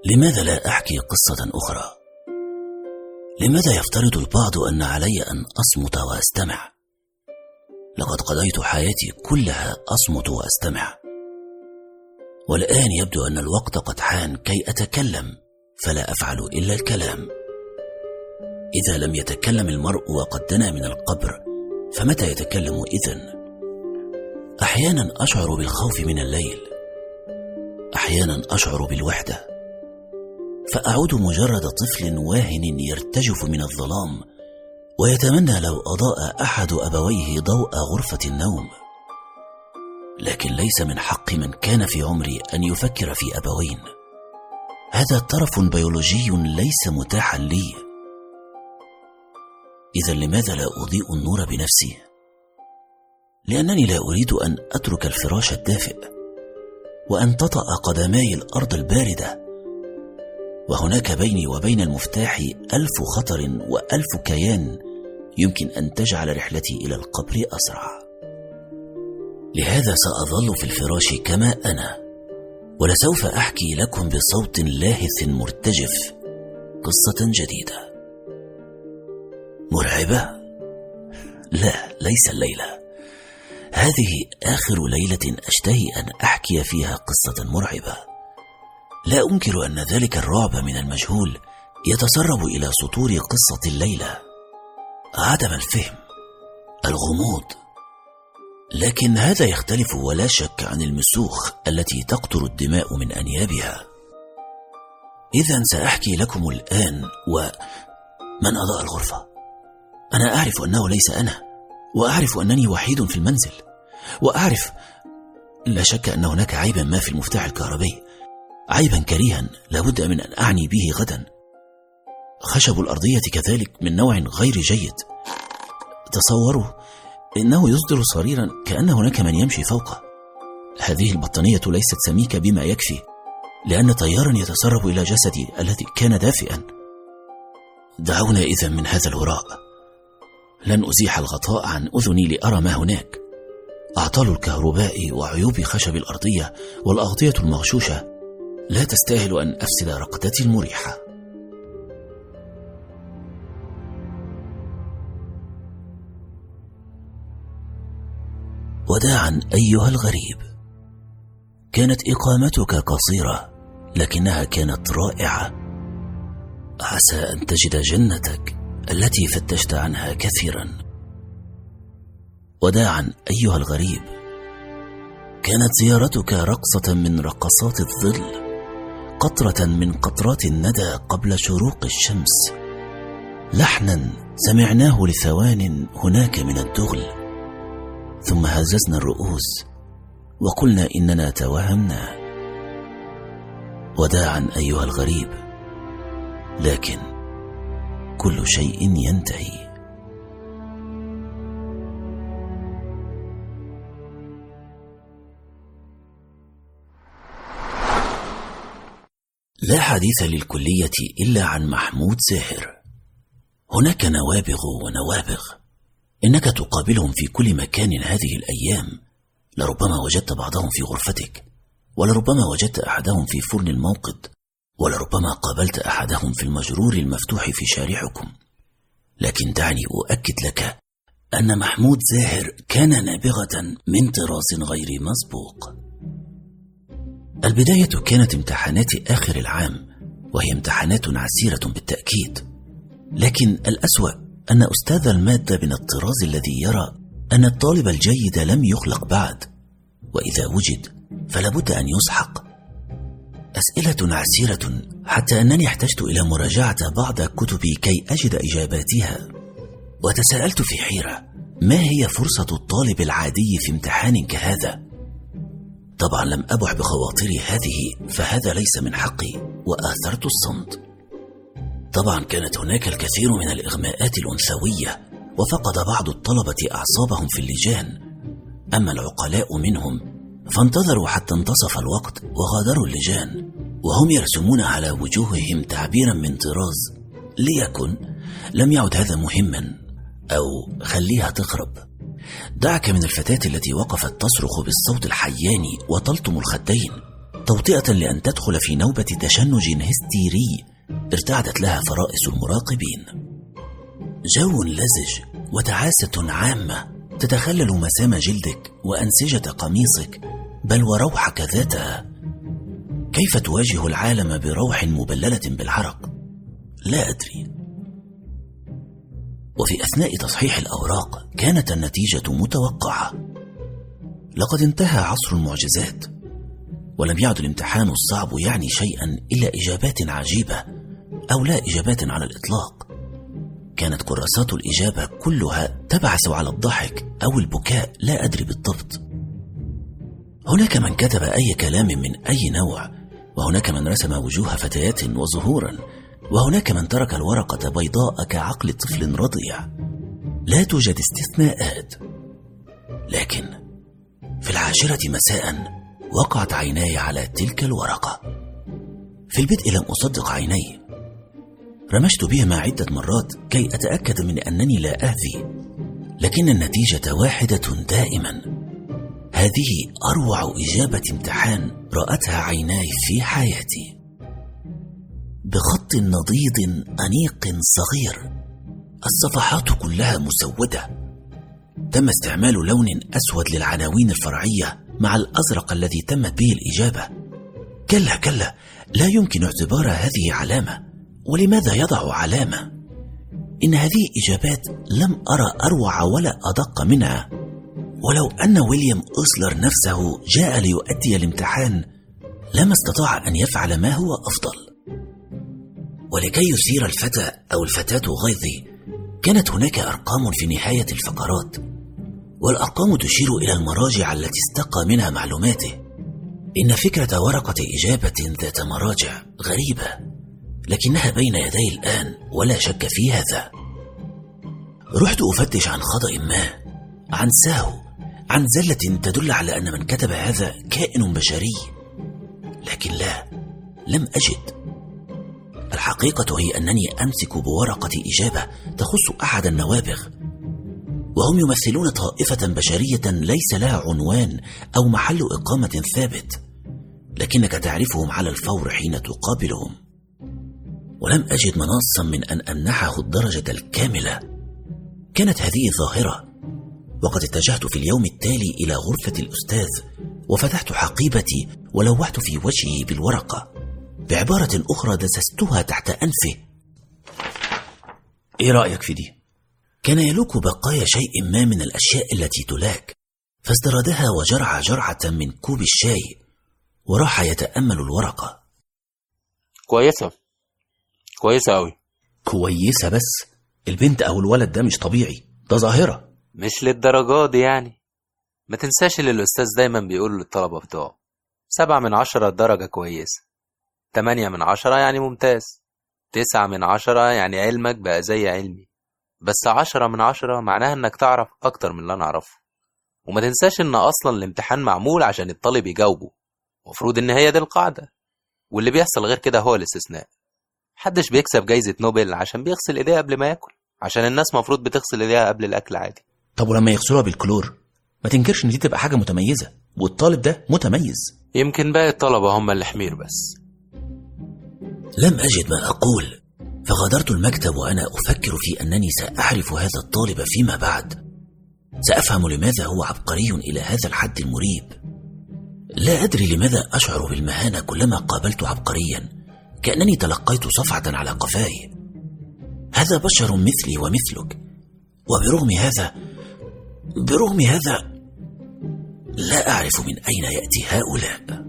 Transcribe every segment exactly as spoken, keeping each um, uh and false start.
لماذا لا أحكي قصة أخرى؟ لماذا يفترض البعض أن علي أن أصمت وأستمع؟ لقد قضيت حياتي كلها أصمت وأستمع، والآن يبدو أن الوقت قد حان كي أتكلم، فلا أفعل إلا الكلام. إذا لم يتكلم المرء وقد دنا من القبر فمتى يتكلم إذن؟ أحيانا أشعر بالخوف من الليل، أحيانا أشعر بالوحدة، فأعود مجرد طفل واهن يرتجف من الظلام ويتمنى لو أضاء أحد أبويه ضوء غرفة النوم. لكن ليس من حق من كان في عمري أن يفكر في أبوين. هذا طرف بيولوجي ليس متاحا لي. إذا لماذا لا أضيء النور بنفسي؟ لأنني لا أريد أن أترك الفراش الدافئ وأن تطأ قدماي الأرض الباردة، وهناك بيني وبين المفتاح ألف خطر وألف كيان يمكن أن تجعل رحلتي إلى القبر أسرع. لهذا سأظل في الفراش كما أنا، ولسوف أحكي لكم بصوت لاهث مرتجف قصة جديدة مرعبة. لا، ليس الليلة. هذه آخر ليلة أشتهي أن أحكي فيها قصة مرعبة. لا أنكر أن ذلك الرعب من المجهول يتسرب إلى سطور قصة الليلة، عدم الفهم، الغموض، لكن هذا يختلف ولا شك عن المسوخ التي تقطر الدماء من أنيابها. إذن سأحكي لكم الآن. ومن أضاء الغرفة؟ أنا أعرف أنه ليس أنا، وأعرف أنني وحيد في المنزل، وأعرف لا شك أن هناك عيبا ما في المفتاح الكهربي، عيبا كريها لابد من أن أعني به غدا. خشب الأرضية كذلك من نوع غير جيد. تصوروا إنه يصدر صريرا كأن هناك من يمشي فوقه. هذه البطانية ليست سميكة بما يكفي، لأن طيارا يتسرب إلى جسدي الذي كان دافئا. دعونا إذن من هذا الهراء. لن أزيح الغطاء عن أذني لأرى ما هناك. أعطال الكهرباء وعيوب خشب الأرضية والأغطية المغشوشة لا تستاهل أن أفسد رقدتي المريحة. وداعا أيها الغريب. كانت إقامتك قصيرة لكنها كانت رائعة. عسى أن تجد جنتك التي فتشت عنها كثيرا. وداعا أيها الغريب. كانت زيارتك رقصة من رقصات الظل، قطرة من قطرات الندى قبل شروق الشمس، لحنا سمعناه لثوان هناك من الدغل، ثم هززنا الرؤوس وقلنا إننا توهمنا. وداعا أيها الغريب. لكن كل شيء ينتهي. لا حديث للكلية إلا عن محمود زاهر. هناك نوابغ ونوابغ، إنك تقابلهم في كل مكان هذه الأيام. لربما وجدت بعضهم في غرفتك، ولربما وجدت أحدهم في فرن الموقد، ولربما قابلت أحدهم في المجرور المفتوح في شارعكم. لكن دعني أؤكد لك أن محمود زاهر كان نابغة من طراز غير مسبوق. البداية كانت امتحانات آخر العام، وهي امتحانات عسيرة بالتأكيد، لكن الأسوأ أن أستاذ المادة من الطراز الذي يرى أن الطالب الجيد لم يخلق بعد، وإذا وجد فلابد أن يسحق. أسئلة عسيرة حتى أنني احتجت إلى مراجعة بعض كتبي كي أجد إجاباتها، وتساءلت في حيرة: ما هي فرصة الطالب العادي في امتحان كهذا؟ طبعا لم أبح بخواطري هذه، فهذا ليس من حقي، وآثرت الصمت. طبعا كانت هناك الكثير من الإغماءات الأنثوية، وفقد بعض الطلبة أعصابهم في اللجان. أما العقلاء منهم فانتظروا حتى انتصف الوقت وغادروا اللجان، وهم يرسمون على وجوههم تعبيرا من طراز ليكن لم يعد هذا مهما، أو خليها تخرب. دعك من الفتاة التي وقفت تصرخ بالصوت الحياني وتلطم الخدين، توطئة لأن تدخل في نوبة تشنج هستيري ارتعدت لها فرائس المراقبين. جو لزج وتعاسة عامة تتخلل مسام جلدك وأنسجة قميصك بل وروحك ذاتها. كيف تواجه العالم بروح مبللة بالعرق؟ لا أدري. وفي أثناء تصحيح الأوراق كانت النتيجة متوقعة. لقد انتهى عصر المعجزات، ولم يعد الامتحان الصعب يعني شيئا إلا إجابات عجيبة أو لا إجابات على الإطلاق. كانت كراسات الإجابة كلها تبعث على الضحك أو البكاء، لا أدري بالضبط. هناك من كتب أي كلام من أي نوع، وهناك من رسم وجوه فتيات وزهورا، وهناك من ترك الورقة بيضاء كعقل طفل رضيع. لا توجد استثناءات. لكن في العاشرة مساء وقعت عيناي على تلك الورقة. في البدء لم أصدق عيني. رمشت بهما عدة مرات كي أتأكد من أنني لا أهذي، لكن النتيجة واحدة دائما. هذه أروع إجابة امتحان رأتها عيناي في حياتي. بخط نضيد أنيق صغير، الصفحات كلها مسودة. تم استعمال لون أسود للعناوين الفرعية مع الأزرق الذي تمت به الإجابة. كلا كلا، لا يمكن اعتبار هذه علامة. ولماذا يضع علامة؟ إن هذه إجابات لم أرى أروع ولا أدق منها. ولو أن ويليام أوسلر نفسه جاء ليؤدي الامتحان لما استطاع أن يفعل ما هو أفضل. ولكي يثير الفتى أو الفتاة غيظي كانت هناك أرقام في نهاية الفقرات، والأرقام تشير إلى المراجع التي استقى منها معلوماته. إن فكرة ورقة إجابة ذات مراجع غريبة، لكنها بين يدي الآن ولا شك في هذا. رحت أفتش عن خطأ ما، عن سهو، عن زلة تدل على أن من كتب هذا كائن بشري، لكن لا، لم أجد. الحقيقة هي أنني أمسك بورقة إجابة تخص أحد النوابغ، وهم يمثلون طائفة بشرية ليس لها عنوان أو محل إقامة ثابت، لكنك تعرفهم على الفور حين تقابلهم. ولم أجد مناصا من أن أمنحه الدرجة الكاملة. كانت هذه ظاهرة. وقد اتجهت في اليوم التالي إلى غرفة الأستاذ وفتحت حقيبتي ولوحت في وجهه بالورقة. بعبارة أخرى دسستها تحت أنفه. إيه رأيك في دي؟ كان يلوك بقايا شيء ما من الأشياء التي تلاك، فازدردها وجرع جرعة من كوب الشاي وراح يتأمل الورقة. كويسة كويسة أوي. كويسة بس البنت أو الولد ده مش طبيعي، ده ظاهرة. مش للدرجات دي يعني. ما تنساش اللي الأستاذ دايما بيقول للطلبة بتوعه: سبعة من عشرة درجة كويسة، تمانية من عشرة يعني ممتاز، تسعة من عشرة يعني علمك بقى زي علمي، بس عشرة من عشرة معناها انك تعرف اكتر من اللي انا اعرفه. وما تنساش ان اصلا الامتحان معمول عشان الطالب يجاوبه، مفروض ان هي دي القاعدة، واللي بيحصل غير كده هو الاستثناء. محدش بيكسب جايزة نوبل عشان بيغسل ايديه قبل ما ياكل، عشان الناس مفروض بتغسل ايديها قبل الاكل عادي. طب ولما يغسلوها بالكلور ما تنكرش ان دي تبقى حاجة متميزة، والطالب ده متميز. يمكن باقي الطلبة هم اللي حمير بس. لم أجد ما أقول، فغادرت المكتب وأنا أفكر في أنني سأعرف هذا الطالب فيما بعد. سأفهم لماذا هو عبقري إلى هذا الحد المريب. لا أدري لماذا أشعر بالمهانة كلما قابلت عبقريا، كأنني تلقيت صفعة على قفاي. هذا بشر مثلي ومثلك، وبرغم هذا برغم هذا لا أعرف من أين يأتي هؤلاء.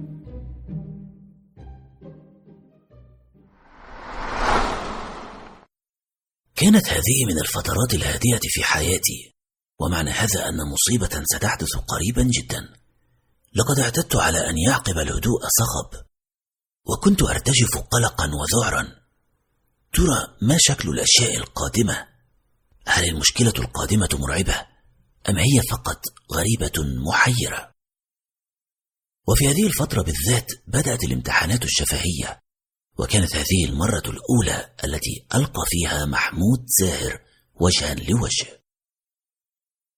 كانت هذه من الفترات الهادئة في حياتي، ومعنى هذا أن مصيبة ستحدث قريبا جدا. لقد اعتدت على أن يعقب الهدوء صخب، وكنت أرتجف قلقا وذعرا. ترى ما شكل الأشياء القادمة؟ هل المشكلة القادمة مرعبة أم هي فقط غريبة محيرة؟ وفي هذه الفترة بالذات بدأت الامتحانات الشفهية، وكانت هذه المرة الأولى التي ألقى فيها محمود زاهر وجها لوجه.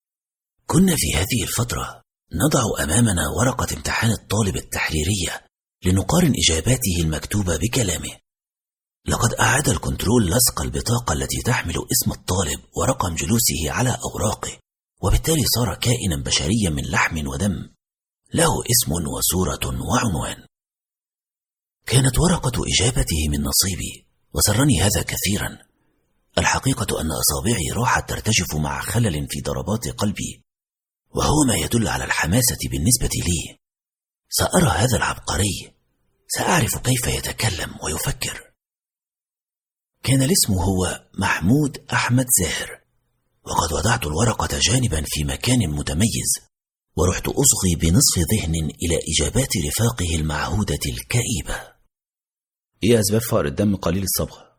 كنا في هذه الفترة نضع أمامنا ورقة امتحان الطالب التحريرية لنقارن إجاباته المكتوبة بكلامه. لقد أعاد الكنترول لصق البطاقة التي تحمل اسم الطالب ورقم جلوسه على أوراقه، وبالتالي صار كائنا بشريا من لحم ودم، له اسم وصورة وعنوان. كانت ورقة إجابته من نصيبي، وسرني هذا كثيرا. الحقيقة أن أصابعي راحت ترتجف مع خلل في ضربات قلبي، وهو ما يدل على الحماسة بالنسبة لي. سأرى هذا العبقري، سأعرف كيف يتكلم ويفكر. كان الاسم هو محمود أحمد زاهر، وقد وضعت الورقة جانبا في مكان متميز، ورحت أصغي بنصف ذهن إلى إجابات رفاقه المعهودة الكئيبة. إيه أسباب فقر الدم قليل الصبغة؟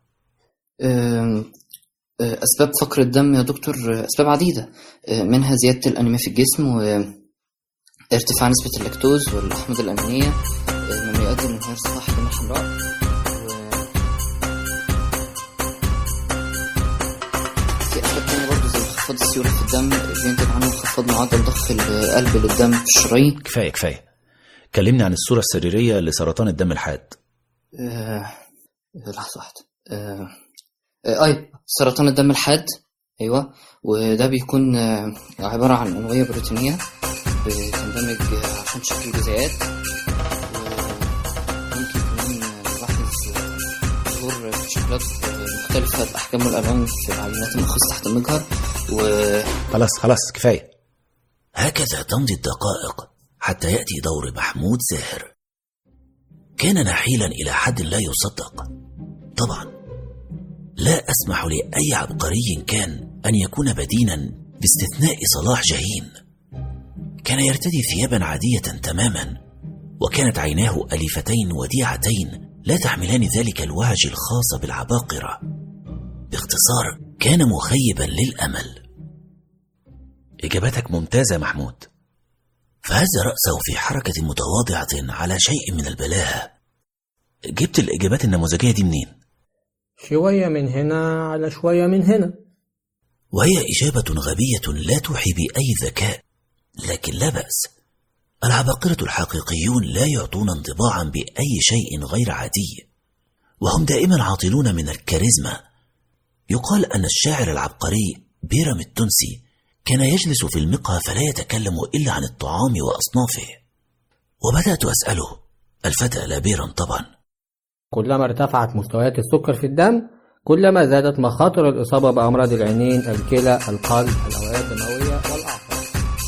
أسباب فقر الدم يا دكتور أسباب عديدة، منها زيادة الأنيميا في الجسم، وارتفاع نسبة اللاكتوز والأحماض الأمينية مما يؤدي لانهيار صفائح الدم الحمراء، في أسباب تانية برضه زي انخفاض السيولة في الدم بينتج عنه انخفاض معدل ضخ القلب للدم في الشرايين. كفاية كفاية، كلمني عن الصورة السريرية لسرطان الدم الحاد. أه... لحظة واحدة. أه... أه... أي سرطان الدم الحاد، أيوة، وده بيكون عبارة عن أنوية بروتينية بتندمج عشان شكل جزيئات، وممكن كمان نلاحظ ظهور شكلات مختلفة بأحجام والألوان في العينات المخصصة تحت المجهر. و خلاص خلاص كفاية. هكذا تمضي الدقائق حتى يأتي دور محمود زاهر. كان نحيلا إلى حد لا يصدق. طبعا لا أسمح لأي عبقري كان أن يكون بدينا باستثناء صلاح جاهين. كان يرتدي ثيابا عادية تماما، وكانت عيناه أليفتين وديعتين لا تحملان ذلك الوهج الخاص بالعباقرة. باختصار كان مخيبا للأمل. إجابتك ممتازة محمود. فهز رأسه في حركة متواضعة على شيء من البلاهة. جبت الإجابات النموذجية دي منين؟ شوية من هنا على شوية من هنا. وهي إجابة غبية لا توحي بأي ذكاء، لكن لا بأس. العباقرة الحقيقيون لا يعطون انطباعا بأي شيء غير عادي، وهم دائما عاطلون من الكاريزما. يقال أن الشاعر العبقري بيرام التونسي كان يجلس في المقهى فلا يتكلم إلا عن الطعام وأصنافه. وبدأت أسأله، الفتى لا بيرام طبعا، كلما ارتفعت مستويات السكر في الدم كلما زادت مخاطر الإصابة بأمراض العينين، الكلى، القلب، الأوعية الدموية والأعصاب.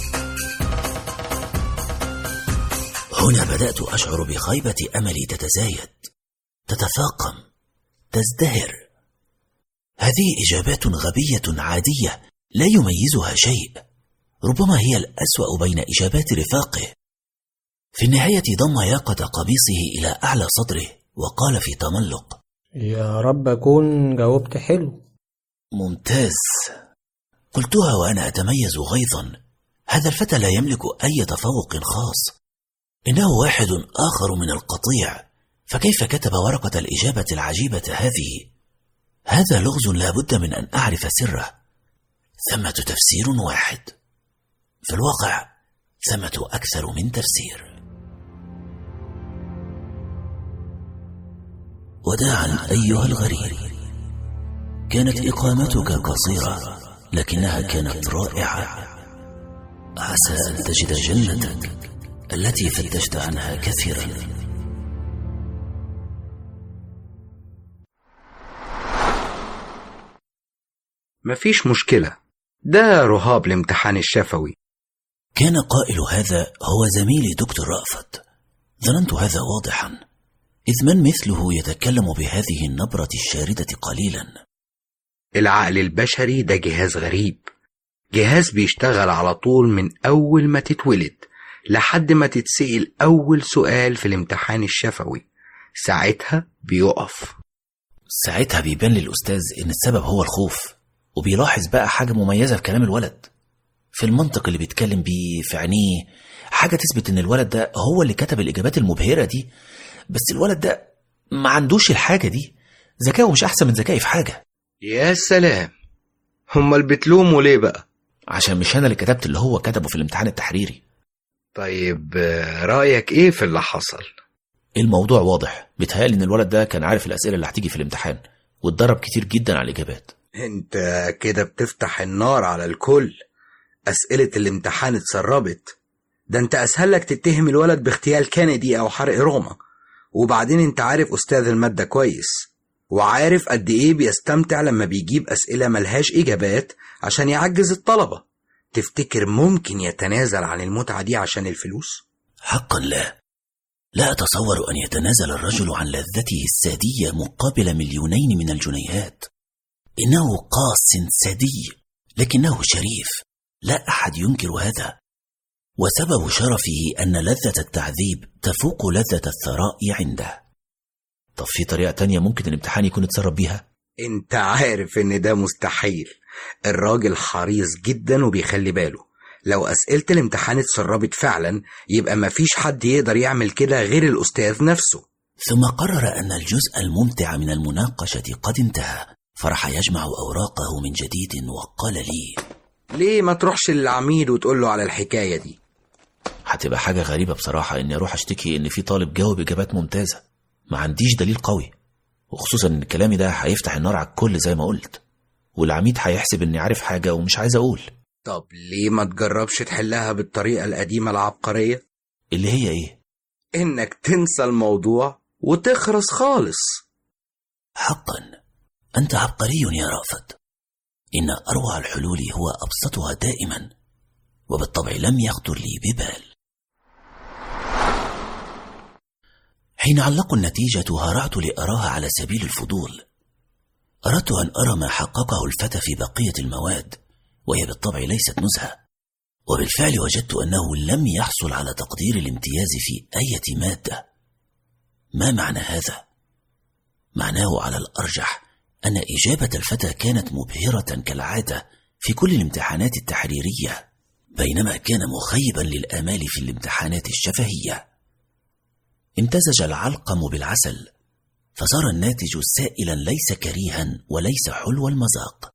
هنا بدأت أشعر بخيبة أملي تتزايد، تتفاقم، تزدهر. هذه إجابات غبية عادية لا يميزها شيء، ربما هي الأسوأ بين إجابات رفاقه. في النهاية ضم ياقة قميصه إلى أعلى صدره وقال في تملق، يا رب أكون جاوبت حلو. ممتاز. قلتها وأنا أتميز غيظا. هذا الفتى لا يملك أي تفوق خاص، إنه واحد آخر من القطيع، فكيف كتب ورقة الإجابة العجيبة هذه؟ هذا لغز لا بد من أن أعرف سره. ثمة تفسير واحد، في الواقع ثمة أكثر من تفسير. وداعا أيها الغريب، كانت إقامتك قصيرة لكنها كانت رائعة. عسى أن تجد جنتك التي فتشت عنها كثيرا. مفيش مشكلة، ده رهاب الامتحان الشفوي. كان قائل هذا هو زميلي دكتور رأفت. ظننت هذا واضحا، إذ من مثله يتكلم بهذه النبرة الشاردة قليلا. العقل البشري ده جهاز غريب، جهاز بيشتغل على طول من أول ما تتولد لحد ما تتسأل أول سؤال في الامتحان الشفوي، ساعتها بيقف. ساعتها بيبان للأستاذ إن السبب هو الخوف، وبيلاحظ بقى حاجة مميزة في كلام الولد، في المنطق اللي بيتكلم بيه، في عينيه، حاجة تثبت إن الولد ده هو اللي كتب الإجابات المبهرة دي. بس الولد ده ما عندوش الحاجة دي، ذكاؤه مش أحسن من ذكائي في حاجة. يا سلام، هما اللي بتلوموا ليه بقى؟ عشان مش أنا اللي كتبت اللي هو كتبه في الامتحان التحريري. طيب رأيك إيه في اللي حصل؟ الموضوع واضح. بيتهيألي ان الولد ده كان عارف الاسئله اللي هتيجي في الامتحان واتدرب كتير جدا على الاجابات. انت كده بتفتح النار على الكل. اسئله الامتحان اتسربت. ده انت اسهل لك تتهم الولد باغتيال كندي او حرق روما. وبعدين انت عارف استاذ الماده كويس، وعارف قد ايه بيستمتع لما بيجيب اسئله ملهاش اجابات عشان يعجز الطلبه. تفتكر ممكن يتنازل عن المتعه دي عشان الفلوس؟ حقا لا. لا أتصور أن يتنازل الرجل عن لذته السادية مقابل مليونين من الجنيهات. إنه قاس سادي، لكنه شريف، لا أحد ينكر هذا. وسبب شرفه أن لذة التعذيب تفوق لذة الثراء عنده. طب في طريقة تانية ممكن الامتحان يكون اتسرب بيها؟ انت عارف ان ده مستحيل. الراجل حريص جدا وبيخلي باله. لو أسئلة الامتحان اتسربت فعلا يبقى مفيش حد يقدر يعمل كده غير الأستاذ نفسه. ثم قرر أن الجزء الممتع من المناقشة قد انتهى، فرح يجمع أوراقه من جديد وقال لي: ليه ما تروحش للعميد وتقول له على الحكاية دي؟ هتبقى حاجة غريبة بصراحة إني أروح أشتكي إن في طالب جاوب إجابات ممتازة. ما عنديش دليل قوي، وخصوصا إن كلامي ده هيفتح النار على الكل زي ما قلت، والعميد هيحسب إني عارف حاجة ومش عايز أقول. طب ليه ما تجربش تحلها بالطريقة القديمة العبقرية؟ اللي هي إيه؟ إنك تنسى الموضوع وتخرس خالص. حقا أنت عبقري يا رأفت. إن أروع الحلول هو أبسطها دائما، وبالطبع لم يخطر لي ببال. حين علقوا النتيجة هرعت لأراها على سبيل الفضول. أردت أن أرى ما حققه الفتى في بقية المواد، وهي بالطبع ليست نزهة. وبالفعل وجدت أنه لم يحصل على تقدير الامتياز في أي مادة. ما معنى هذا؟ معناه على الأرجح أن إجابة الفتى كانت مبهرة كالعادة في كل الامتحانات التحريرية، بينما كان مخيبا للآمال في الامتحانات الشفهية. امتزج العلقم بالعسل، فصار الناتج سائلا ليس كريها وليس حلو المذاق.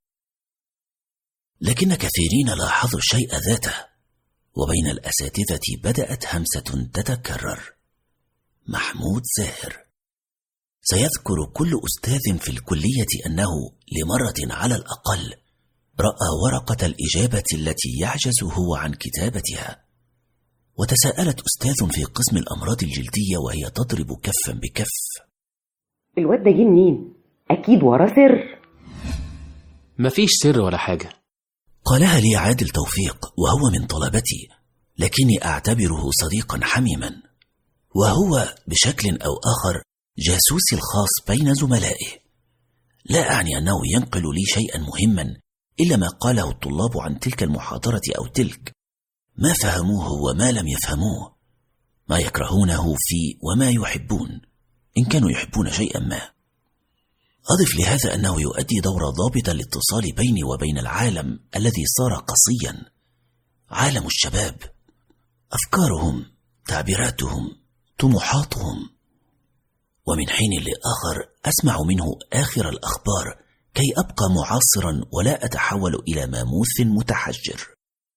لكن كثيرين لاحظوا الشيء ذاته، وبين الأساتذة بدأت همسة تتكرر: محمود زاهر. سيذكر كل أستاذ في الكلية أنه لمرة على الأقل رأى ورقة الإجابة التي يعجز هو عن كتابتها. وتساءلت أستاذ في قسم الأمراض الجلدية وهي تضرب كفا بكف: الواد ده جه منين؟ أكيد وراه سر. مفيش سر ولا حاجة. قالها لي عادل توفيق وهو من طلبتي، لكني أعتبره صديقا حميما، وهو بشكل أو آخر جاسوسي الخاص بين زملائه. لا أعني أنه ينقل لي شيئا مهما إلا ما قاله الطلاب عن تلك المحاضرة أو تلك، ما فهموه وما لم يفهموه، ما يكرهونه فيه وما يحبون إن كانوا يحبون شيئا ما. أضف لهذا أنه يؤدي دور ضابط الاتصال بيني وبين العالم الذي صار قصيا، عالم الشباب، أفكارهم، تعبيراتهم، طموحاتهم. ومن حين لآخر أسمع منه آخر الأخبار كي أبقى معاصرا ولا أتحول إلى ماموث متحجر.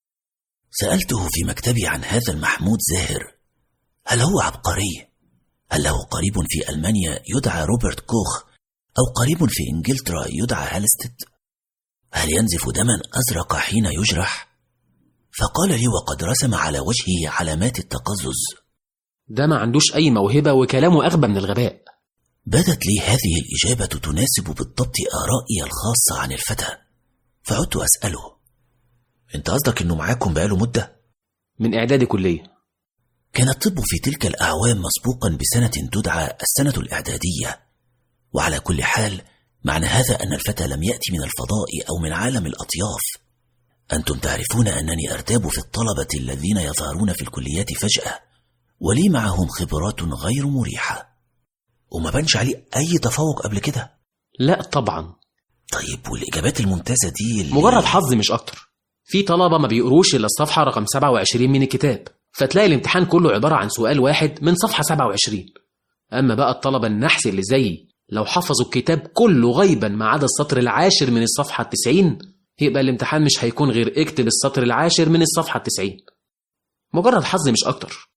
سألته في مكتبي عن هذا المحمود زاهر: هل هو عبقري؟ هل له قريب في ألمانيا يدعى روبرت كوخ، أو قريب في إنجلترا يدعى هالستد؟ هل ينزف دما أزرق حين يجرح؟ فقال لي وقد رسم على وجهه علامات التقزز: ده ما عندوش أي موهبة وكلامه أغبى من الغباء. بدت لي هذه الإجابة تناسب بالضبط آرائي الخاصة عن الفتى، فعدت أسأله: أنت قصدك أنه معاكم بقاله مدة؟ من إعداد كلية. كان الطب في تلك الأعوام مسبوقا بسنة تدعى السنة الإعدادية. وعلى كل حال معنى هذا أن الفتى لم يأتي من الفضاء أو من عالم الأطياف. أنتم تعرفون أنني أرتاب في الطلبة الذين يظهرون في الكليات فجأة ولي معهم خبرات غير مريحة، وما بانش عليه أي تفوق قبل كده. لا طبعا. طيب والإجابات الممتازة دي اللي... مجرد حظ مش أكتر. في طلبة ما بيقروش إلا الصفحة رقم سبعة وعشرين من الكتاب، فتلاقي الامتحان كله عبارة عن سؤال واحد من صفحة سبعة وعشرين. أما بقى الطلبة النحس اللي زيي لو حفظوا الكتاب كله غيبا ما عدا السطر العاشر من الصفحة التسعين، يبقى الامتحان مش هيكون غير اكتب السطر العاشر من الصفحة التسعين. مجرد حظ مش أكتر.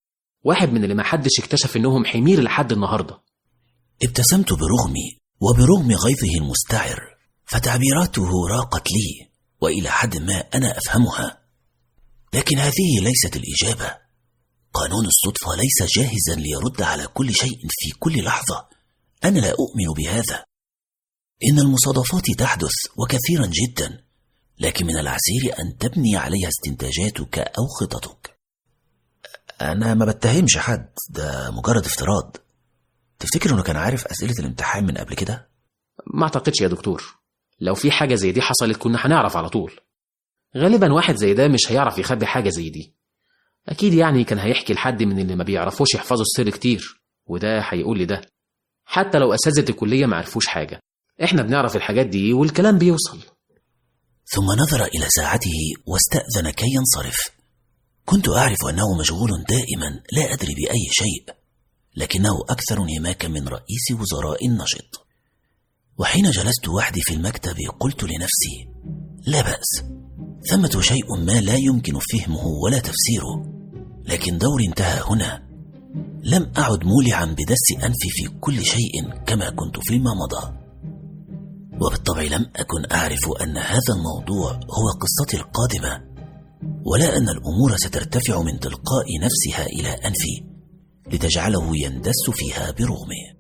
واحد من اللي ما حدش اكتشف إنهم حمير لحد النهاردة. ابتسمت برغمي وبرغم غيظه المستعر، فتعبيراته راقت لي وإلى حد ما أنا أفهمها. لكن هذه ليست الإجابة. قانون الصدفة ليس جاهزا ليرد على كل شيء في كل لحظة. أنا لا أؤمن بهذا. إن المصادفات تحدث وكثيرا جدا، لكن من العسير أن تبني عليها استنتاجاتك أو خططك. أنا ما بتهمش حد، ده مجرد افتراض. تفتكر أنه كان عارف أسئلة الامتحان من قبل كده؟ ما أعتقدش يا دكتور. لو في حاجة زي دي حصلت كنا هنعرف على طول. غالبا واحد زي ده مش هيعرف يخبي حاجة زي دي. أكيد يعني كان هيحكي لحد من اللي ما بيعرفوش يحفظوا السر كتير، وده هيقول لي ده. حتى لو أساتذة الكلية ما عرفوش حاجة، إحنا بنعرف الحاجات دي والكلام بيوصل. ثم نظر إلى ساعته واستأذن كي ينصرف. كنت أعرف أنه مشغول دائما لا أدري بأي شيء، لكنه أكثر انهماكا من رئيس وزراء نشط. وحين جلست وحدي في المكتب قلت لنفسي: لا بأس، ثمة شيء ما لا يمكن فهمه ولا تفسيره، لكن دوري انتهى هنا. لم أعد مولعا بدس أنفي في كل شيء كما كنت فيما مضى. وبالطبع لم أكن أعرف أن هذا الموضوع هو قصتي القادمة، ولا أن الأمور سترتفع من تلقاء نفسها إلى أنفي لتجعله يندس فيها برغمه.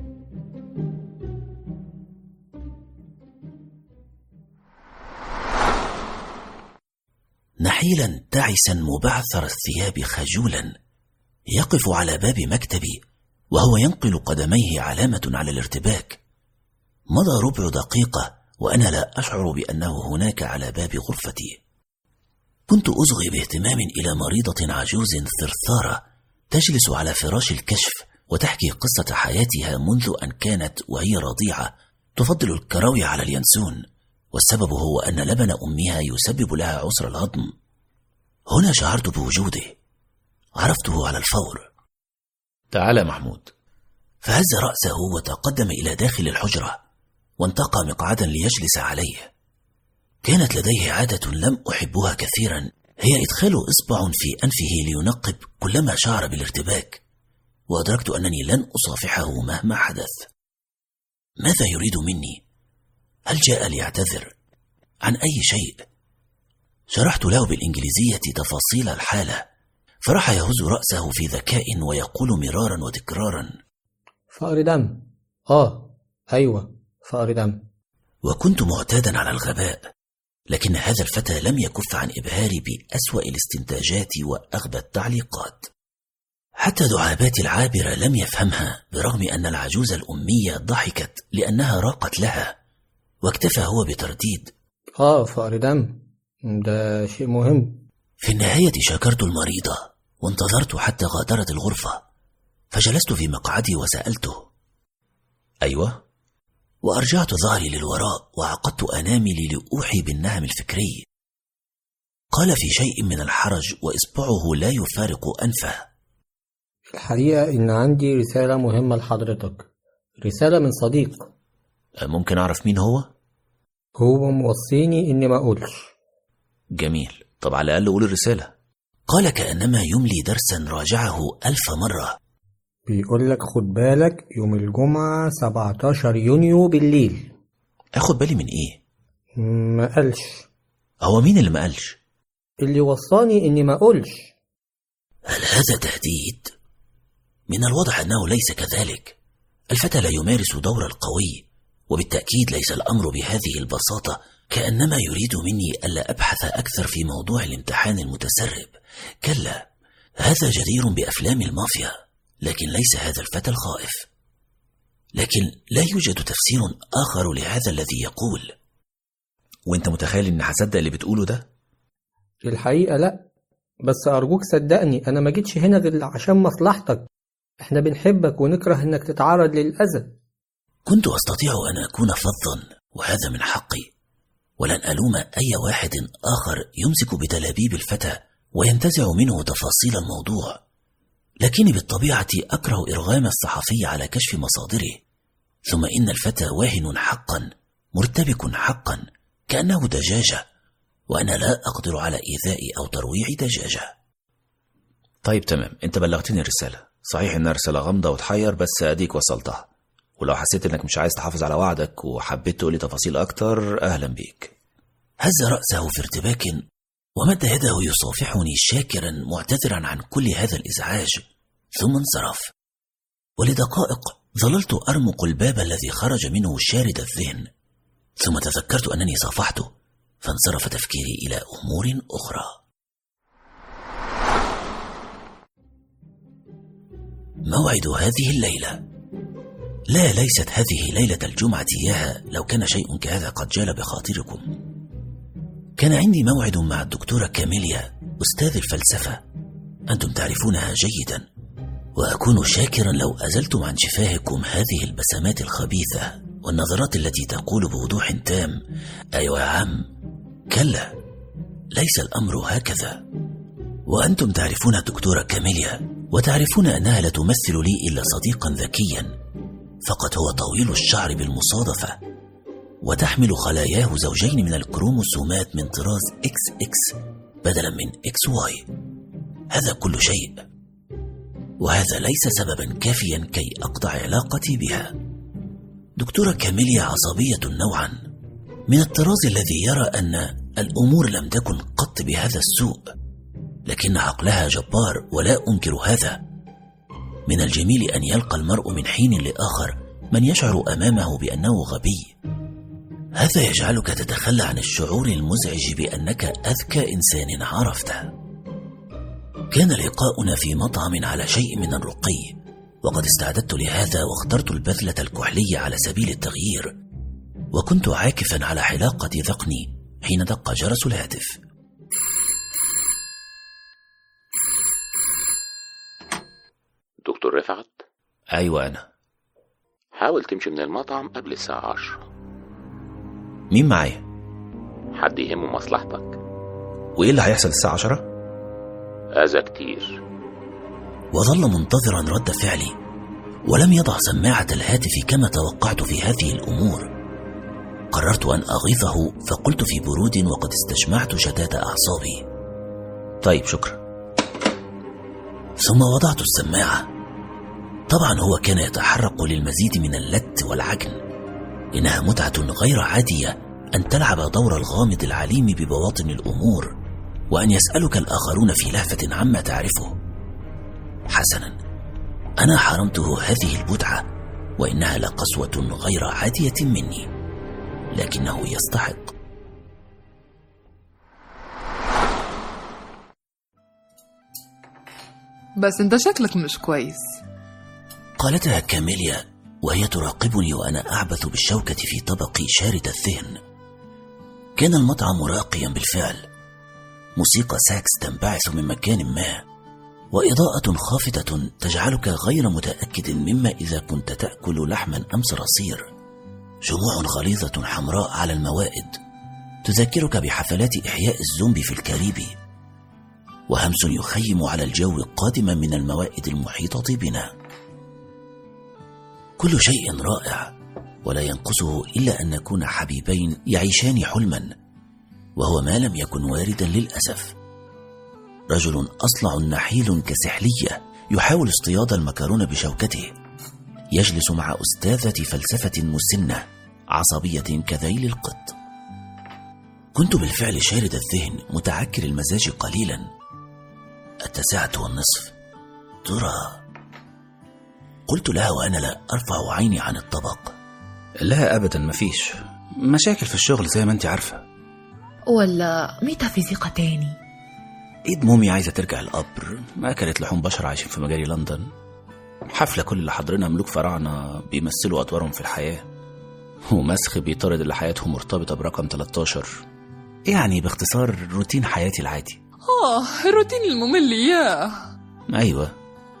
نحيلا تعسا مبعثر الثياب خجولا يقف على باب مكتبي وهو ينقل قدميه علامة على الارتباك. مضى ربع دقيقة وأنا لا أشعر بأنه هناك على باب غرفتي. كنت أصغي باهتمام إلى مريضة عجوز ثرثارة تجلس على فراش الكشف وتحكي قصة حياتها منذ أن كانت وهي رضيعة تفضل الكراوي على اليانسون، والسبب هو أن لبن أمها يسبب لها عسر الهضم. هنا شعرت بوجوده، عرفته على الفور. تعال محمود. فهز رأسه وتقدم إلى داخل الحجرة وانتقى مقعدا ليجلس عليه. كانت لديه عادة لم أحبها كثيرا، هي إدخال إصبع في أنفه لينقب كلما شعر بالارتباك، وأدركت أنني لن أصافحه مهما حدث. ماذا يريد مني؟ هل جاء ليعتذر عن أي شيء؟ شرحت له بالإنجليزية تفاصيل الحالة، فرح يهز رأسه في ذكاء ويقول مرارا وتكرارا: فقر دم. آه أيوة فقر دم. وكنت معتادا على الغباء، لكن هذا الفتى لم يكف عن إبهاري بأسوأ الاستنتاجات وأغبى التعليقات. حتى دعاباتي العابرة لم يفهمها، برغم أن العجوز الأمية ضحكت لأنها راقت لها، واكتفى هو بترديد: آه فقر دم، ده شيء مهم. في النهاية شكرت المريضة وانتظرت حتى غادرت الغرفة، فجلست في مقعدي وسألته: أيوة؟ وأرجعت ظهري للوراء وعقدت أناملي لأوحي بالنهم الفكري. قال في شيء من الحرج وإصبعه لا يفارق أنفه: الحقيقة إن عندي رسالة مهمة لحضرتك، رسالة من صديق. ممكن أعرف مين هو؟ هو موصيني إني ما أقولش. جميل، طب على الأقل قول الرسالة. قال كأنما يملي درسا راجعه ألف مرة. بيقول لك خد بالك يوم الجمعة سبعتاشر يونيو بالليل. أخد بالي من إيه؟ ما قالش. هو مين اللي ما قالش؟ اللي وصاني إني ما أقولش. هل هذا تهديد؟ من الواضح أنه ليس كذلك. الفتى لا يمارس دور القوي، وبالتأكيد ليس الأمر بهذه البساطة. كأنما يريد مني ألا أبحث أكثر في موضوع الامتحان المتسرب. كلا، هذا جدير بأفلام المافيا، لكن ليس هذا الفتى الخائف. لكن لا يوجد تفسير آخر لهذا الذي يقول. وانت متخيل ان هصدق اللي بتقوله ده؟ الحقيقة لا، بس أرجوك صدقني، أنا ما جيتش هنا غير عشان مصلحتك. احنا بنحبك ونكره انك تتعرض للأذى. كنت أستطيع أن أكون فظا، وهذا من حقي، ولن ألوم أي واحد آخر يمسك بتلابيب الفتى وينتزع منه تفاصيل الموضوع، لكني بالطبيعة أكره إرغام الصحفي على كشف مصادره. ثم إن الفتى واهن حقا، مرتبك حقا، كأنه دجاجة، وأنا لا أقدر على إيذاء أو ترويع دجاجة. طيب تمام، انت بلغتني الرسالة، صحيح انها رسالة غامضة وتحير، بس اديك وصلتها. ولو حسيت انك مش عايز تحافظ على وعدك وحبيت تقولي تفاصيل اكتر، اهلا بيك. هز رأسه في ارتباك ومد يده يصافحني شاكرا معتذرا عن كل هذا الإزعاج، ثم انصرف. ولدقائق ظللت أرمق الباب الذي خرج منه شارد الذهن، ثم تذكرت أنني صافحته، فانصرف تفكيري إلى أمور أخرى. موعد هذه الليلة. لا، ليست هذه ليلة الجمعة إياها، لو كان شيء كهذا قد جال بخاطركم. كان عندي موعد مع الدكتورة كاميليا أستاذ الفلسفة، أنتم تعرفونها جيدا، وأكون شاكرا لو أزلتم عن شفاهكم هذه البسمات الخبيثة والنظرات التي تقول بوضوح تام: أيوة يا عم. كلا، ليس الأمر هكذا. وأنتم تعرفون الدكتورة كاميليا، وتعرفون أنها لا تمثل لي إلا صديقا ذكيا، فقط هو طويل الشعر بالمصادفة، وتحمل خلاياه زوجين من الكروموسومات من طراز إكس إكس بدلا من إكس واي. هذا كل شيء، وهذا ليس سببا كافيا كي أقطع علاقتي بها. دكتورة كاميليا عصبية نوعا، من الطراز الذي يرى أن الأمور لم تكن قط بهذا السوء، لكن عقلها جبار ولا أنكر هذا. من الجميل أن يلقى المرء من حين لآخر من يشعر أمامه بأنه غبي. هذا يجعلك تتخلى عن الشعور المزعج بأنك أذكى إنسان عرفته. كان لقاؤنا في مطعم على شيء من الرقي، وقد استعددت لهذا واخترت البذلة الكحلية على سبيل التغيير، وكنت عاكفا على حلاقة ذقني حين دق جرس الهاتف. دكتور رفعت؟ أيوة أنا. حاول تمشي من المطعم قبل الساعة عشرة. مين معايا؟ حد يهمه مصلحتك. وإيه اللي هيحصل الساعة عشرة؟ أذى كتير. وظل منتظرا رد فعلي، ولم يضع سماعة الهاتف كما توقعت في هذه الأمور. قررت أن أغيظه، فقلت في برود وقد استجمعت شتات أعصابي: طيب شكرا. ثم وضعت السماعة. طبعا هو كان يتحرك للمزيد من اللت والعجن. إنها متعة غير عادية أن تلعب دور الغامض العليم ببواطن الأمور، وأن يسألك الآخرون في لهفة عما تعرفه. حسنا، أنا حرمته هذه المتعة، وإنها لقسوة غير عادية مني، لكنه يستحق. بس انت شكلك مش كويس، قالتها كاميليا وهي تراقبني وأنا أعبث بالشوكة في طبقي شارد الذهن. كان المطعم راقيا بالفعل، موسيقى ساكس تنبعث من مكان ما، وإضاءة خافتة تجعلك غير متأكد مما إذا كنت تأكل لحما أم صراصير. شموع غليظة حمراء على الموائد تذكرك بحفلات إحياء الزومبي في الكاريبي، وهمس يخيم على الجو قادما من الموائد المحيطة بنا. كل شيء رائع، ولا ينقصه إلا أن نكون حبيبين يعيشان حلما، وهو ما لم يكن واردا للأسف. رجل أصلع نحيل كسحلية يحاول اصطياد المكرون بشوكته، يجلس مع أستاذة فلسفة مسنة عصبية كذيل القط. كنت بالفعل شارد الذهن متعكر المزاج قليلا. التاسعة والنصف، ترى؟ قلت لها وأنا لا أرفع عيني عن الطبق. لا أبدا، مفيش مشاكل في الشغل زي ما أنت عارفة. ولا ميتافيزيقا تاني؟ إيد مومي عايزة ترجع القبر، ما أكلت لحوم بشر عايشين في مجاري لندن. حفلة كل اللي حاضرينها ملوك فراعنة بيمثلوا أدوارهم في الحياة، ومسخ بيطارد اللي حياتهم مرتبطة برقم ثلاثة عشر. يعني باختصار روتين حياتي العادي. آه، الروتين الممل ياه. أيوة.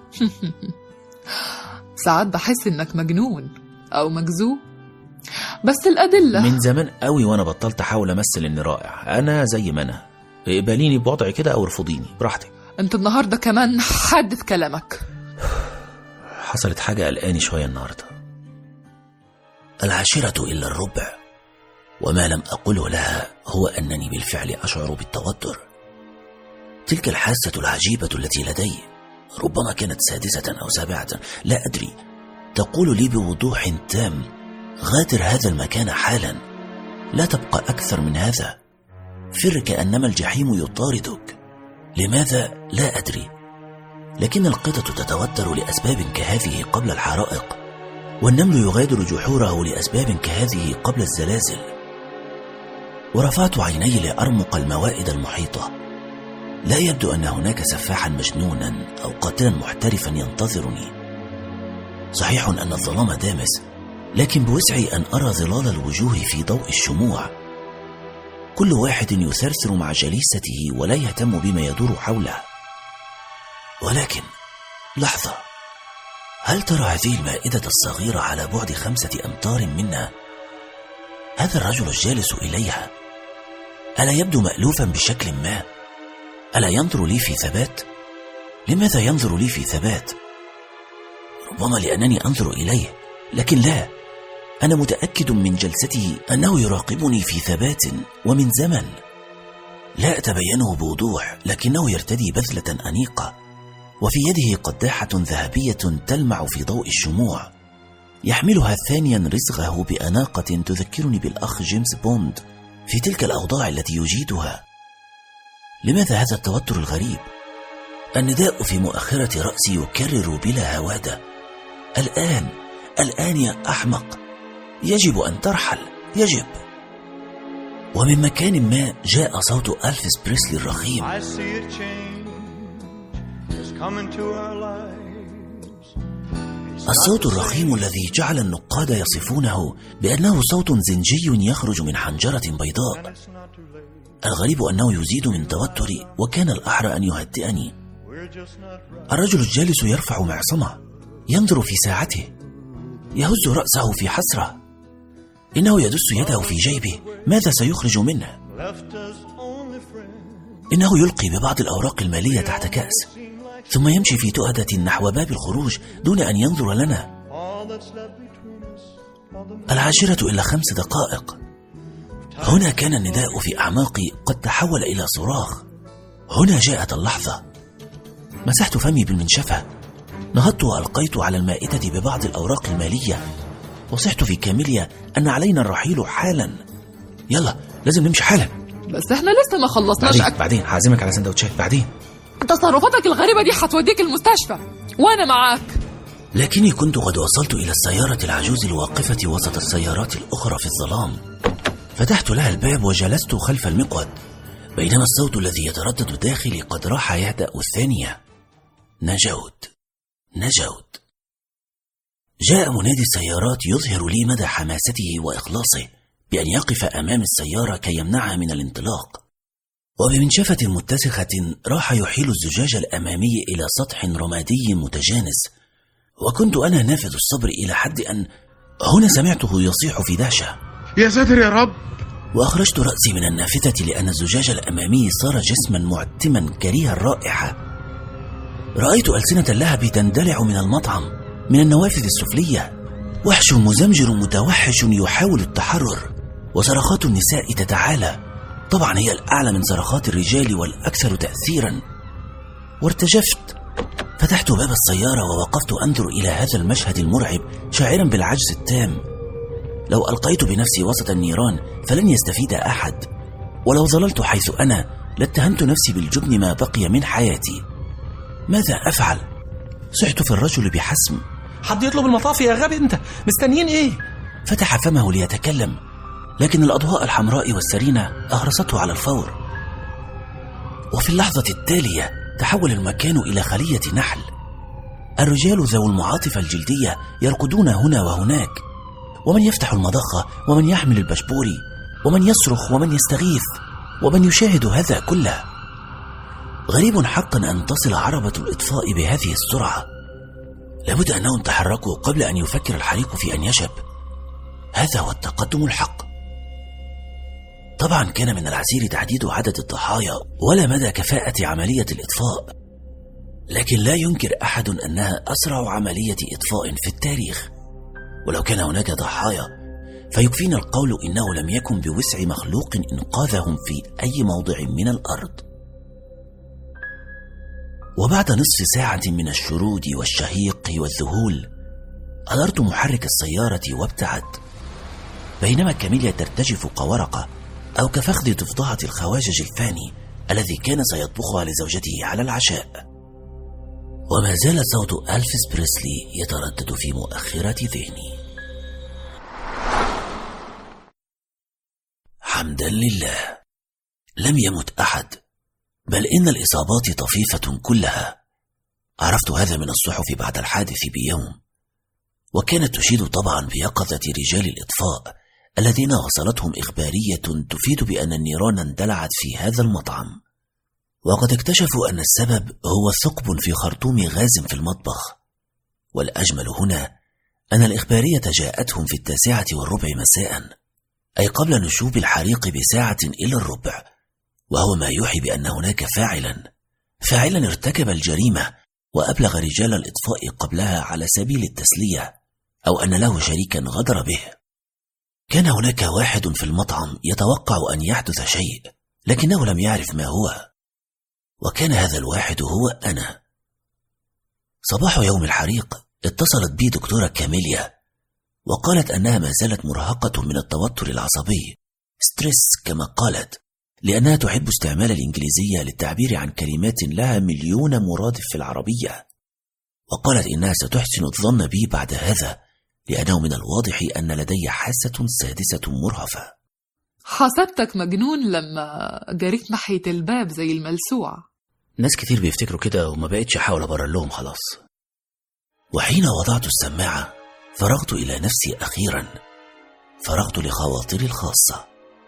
ساعات بحس إنك مجنون أو مجذوب، بس الأدلة. من زمان قوي وأنا بطلت أحاول أمثل إني رائع. أنا زي ما أنا، اقبليني بوضعي كده أو رفضيني براحتك. أنت النهاردة كمان حدث كلامك. حصلت حاجة قلقاني شوية النهاردة. العاشرة إلا الربع، وما لم أقله لها هو أنني بالفعل أشعر بالتوتر. تلك الحاسة العجيبة التي لدي ربما كانت سادسة أو سابعة، لا أدري. تقول لي بوضوح تام: غادر هذا المكان حالا، لا تبقى أكثر من هذا، فر كأنما الجحيم يطاردك. لماذا؟ لا أدري، لكن القطط تتوتر لأسباب كهذه قبل الحرائق، والنمل يغادر جحوره لأسباب كهذه قبل الزلازل. ورفعت عيني لأرمق الموائد المحيطة. لا يبدو أن هناك سفاحا مجنونا أو قاتلا محترفا ينتظرني. صحيح أن الظلام دامس، لكن بوسعي أن أرى ظلال الوجوه في ضوء الشموع، كل واحد يثرثر مع جليسته ولا يهتم بما يدور حوله. ولكن لحظة، هل ترى هذه المائدة الصغيرة على بعد خمسة أمتار منا؟ هذا الرجل الجالس إليها ألا يبدو مألوفا بشكل ما؟ ألا ينظر لي في ثبات؟ لماذا ينظر لي في ثبات؟ ربما لأنني أنظر إليه، لكن لا، أنا متأكد من جلسته أنه يراقبني في ثبات ومن زمن. لا أتبينه بوضوح، لكنه يرتدي بذلة أنيقة، وفي يده قداحة ذهبية تلمع في ضوء الشموع، يحملها ثانيا رزغه بأناقة تذكرني بالأخ جيمس بوند في تلك الأوضاع التي يجيدها. لماذا هذا التوتر الغريب؟ النداء في مؤخرة رأسي يكرر بلا هوادة: الآن، الآن يا أحمق، يجب أن ترحل، يجب. ومن مكان ما جاء صوت ألفيس بريسلي الرخيم: الصوت الرخيم الذي جعل النقاد يصفونه بأنه صوت زنجي يخرج من حنجرة بيضاء. الغريب أنه يزيد من توتري، وكان الأحرى أن يهدئني. الرجل الجالس يرفع معصمه، ينظر في ساعته، يهز رأسه في حسرة. إنه يدس يده في جيبه، ماذا سيخرج منه؟ إنه يلقي ببعض الأوراق المالية تحت كأس، ثم يمشي في تؤدة نحو باب الخروج دون أن ينظر لنا. العاشرة إلا خمس دقائق. هنا كان النداء في أعماقي قد تحول إلى صراخ. هنا جاءت اللحظة. مسحت فمي بالمنشفة، نهضت وألقيت على المائدة ببعض الأوراق المالية، وصحت في كاميليا أن علينا الرحيل حالا. يلا لازم نمشي حالا. بس احنا لسه ما خلصناش. بعدين بعدين هعزمك على سندوتشات بعدين. تصرفاتك الغريبة دي هتوديك المستشفى وأنا معاك. لكني كنت قد وصلت إلى السيارة العجوز الواقفة وسط السيارات الأخرى في الظلام. فتحت لها الباب وجلست خلف المقود، بينما الصوت الذي يتردد داخلي قد راح يهدأ الثانية. نجوت نجوت. جاء منادي السيارات يظهر لي مدى حماسته وإخلاصه بأن يقف أمام السيارة كي يمنعها من الانطلاق، وبمنشفة متسخة راح يحيل الزجاج الأمامي إلى سطح رمادي متجانس. وكنت أنا نافذ الصبر إلى حد أن هنا سمعته يصيح في دهشة: يا ساتر يا رب! وأخرجت رأسي من النافذة لأن الزجاج الأمامي صار جسما معتما كريه الرائحة. رأيت ألسنة اللهب تندلع من المطعم، من النوافذ السفلية، وحش مزمجر متوحش يحاول التحرر، وصرخات النساء تتعالى، طبعا هي الأعلى من صرخات الرجال والأكثر تأثيرا. وارتجفت، فتحت باب السيارة ووقفت أنظر إلى هذا المشهد المرعب شاعرا بالعجز التام. لو ألقيت بنفسي وسط النيران فلن يستفيد أحد، ولو ظللت حيث أنا لاتهمت نفسي بالجبن ما بقي من حياتي. ماذا أفعل؟ صحت في الرجل بحسم: حد يطلب المطافي يا غبي، أنت مستنيين إيه؟ فتح فمه ليتكلم، لكن الأضواء الحمراء والسرينة أهرسته على الفور. وفي اللحظة التالية تحول المكان إلى خلية نحل. الرجال ذو المعاطف الجلدية يرقدون هنا وهناك، ومن يفتح المضخة، ومن يحمل البشبوري، ومن يصرخ، ومن يستغيث، ومن يشاهد هذا كله. غريب حقا أن تصل عربة الإطفاء بهذه السرعة. لابد أنهم تحركوا قبل أن يفكر الحريق في أن يشب. هذا هو التقدم الحق. طبعا كان من العسير تحديد عدد الضحايا ولا مدى كفاءة عملية الإطفاء، لكن لا ينكر أحد أنها أسرع عملية إطفاء في التاريخ. ولو كان هناك ضحايا فيكفينا القول إنه لم يكن بوسع مخلوق إنقاذهم في أي موضع من الأرض. وبعد نصف ساعة من الشرود والشهيق والذهول أدرت محرك السيارة وابتعدت، بينما كاميليا ترتجف كورقة أو كفخذ ضفدعة الخواجج الفاني الذي كان سيطبخها لزوجته على العشاء. وما زال صوت ألفيس بريسلي يتردد في مؤخرة ذهني. حمدا لله، لم يمت أحد، بل إن الإصابات طفيفة كلها. عرفت هذا من الصحف بعد الحادث بيوم، وكانت تشيد طبعا بيقظة رجال الإطفاء الذين وصلتهم إخبارية تفيد بأن النيران اندلعت في هذا المطعم، وقد اكتشفوا أن السبب هو ثقب في خرطوم غاز في المطبخ. والأجمل هنا أن الإخبارية جاءتهم في التاسعة والربع مساء، أي قبل نشوب الحريق بساعة إلى الربع، وهو ما يوحي بأن هناك فاعلا فاعلا ارتكب الجريمة وأبلغ رجال الإطفاء قبلها على سبيل التسلية، أو أن له شريكا غدر به. كان هناك واحد في المطعم يتوقع أن يحدث شيء، لكنه لم يعرف ما هو، وكان هذا الواحد هو أنا. صباح يوم الحريق اتصلت بي دكتورة كاميليا وقالت أنها ما زالت مرهقة من التوتر العصبي، ستريس كما قالت، لأنها تحب استعمال الإنجليزية للتعبير عن كلمات لها مليون مرادف في العربية. وقالت إنها ستحسن الظن بي بعد هذا، لأنه من الواضح أن لدي حاسة سادسة مرهفة. حسبتك مجنون لما جريت ناحية الباب زي الملسوع. ناس كتير بيفتكروا كده وما بقتش أحاول أبرر لهم خلاص. وحين وضعت السماعة فرغت إلى نفسي أخيرا، فرغت لخواطري الخاصة.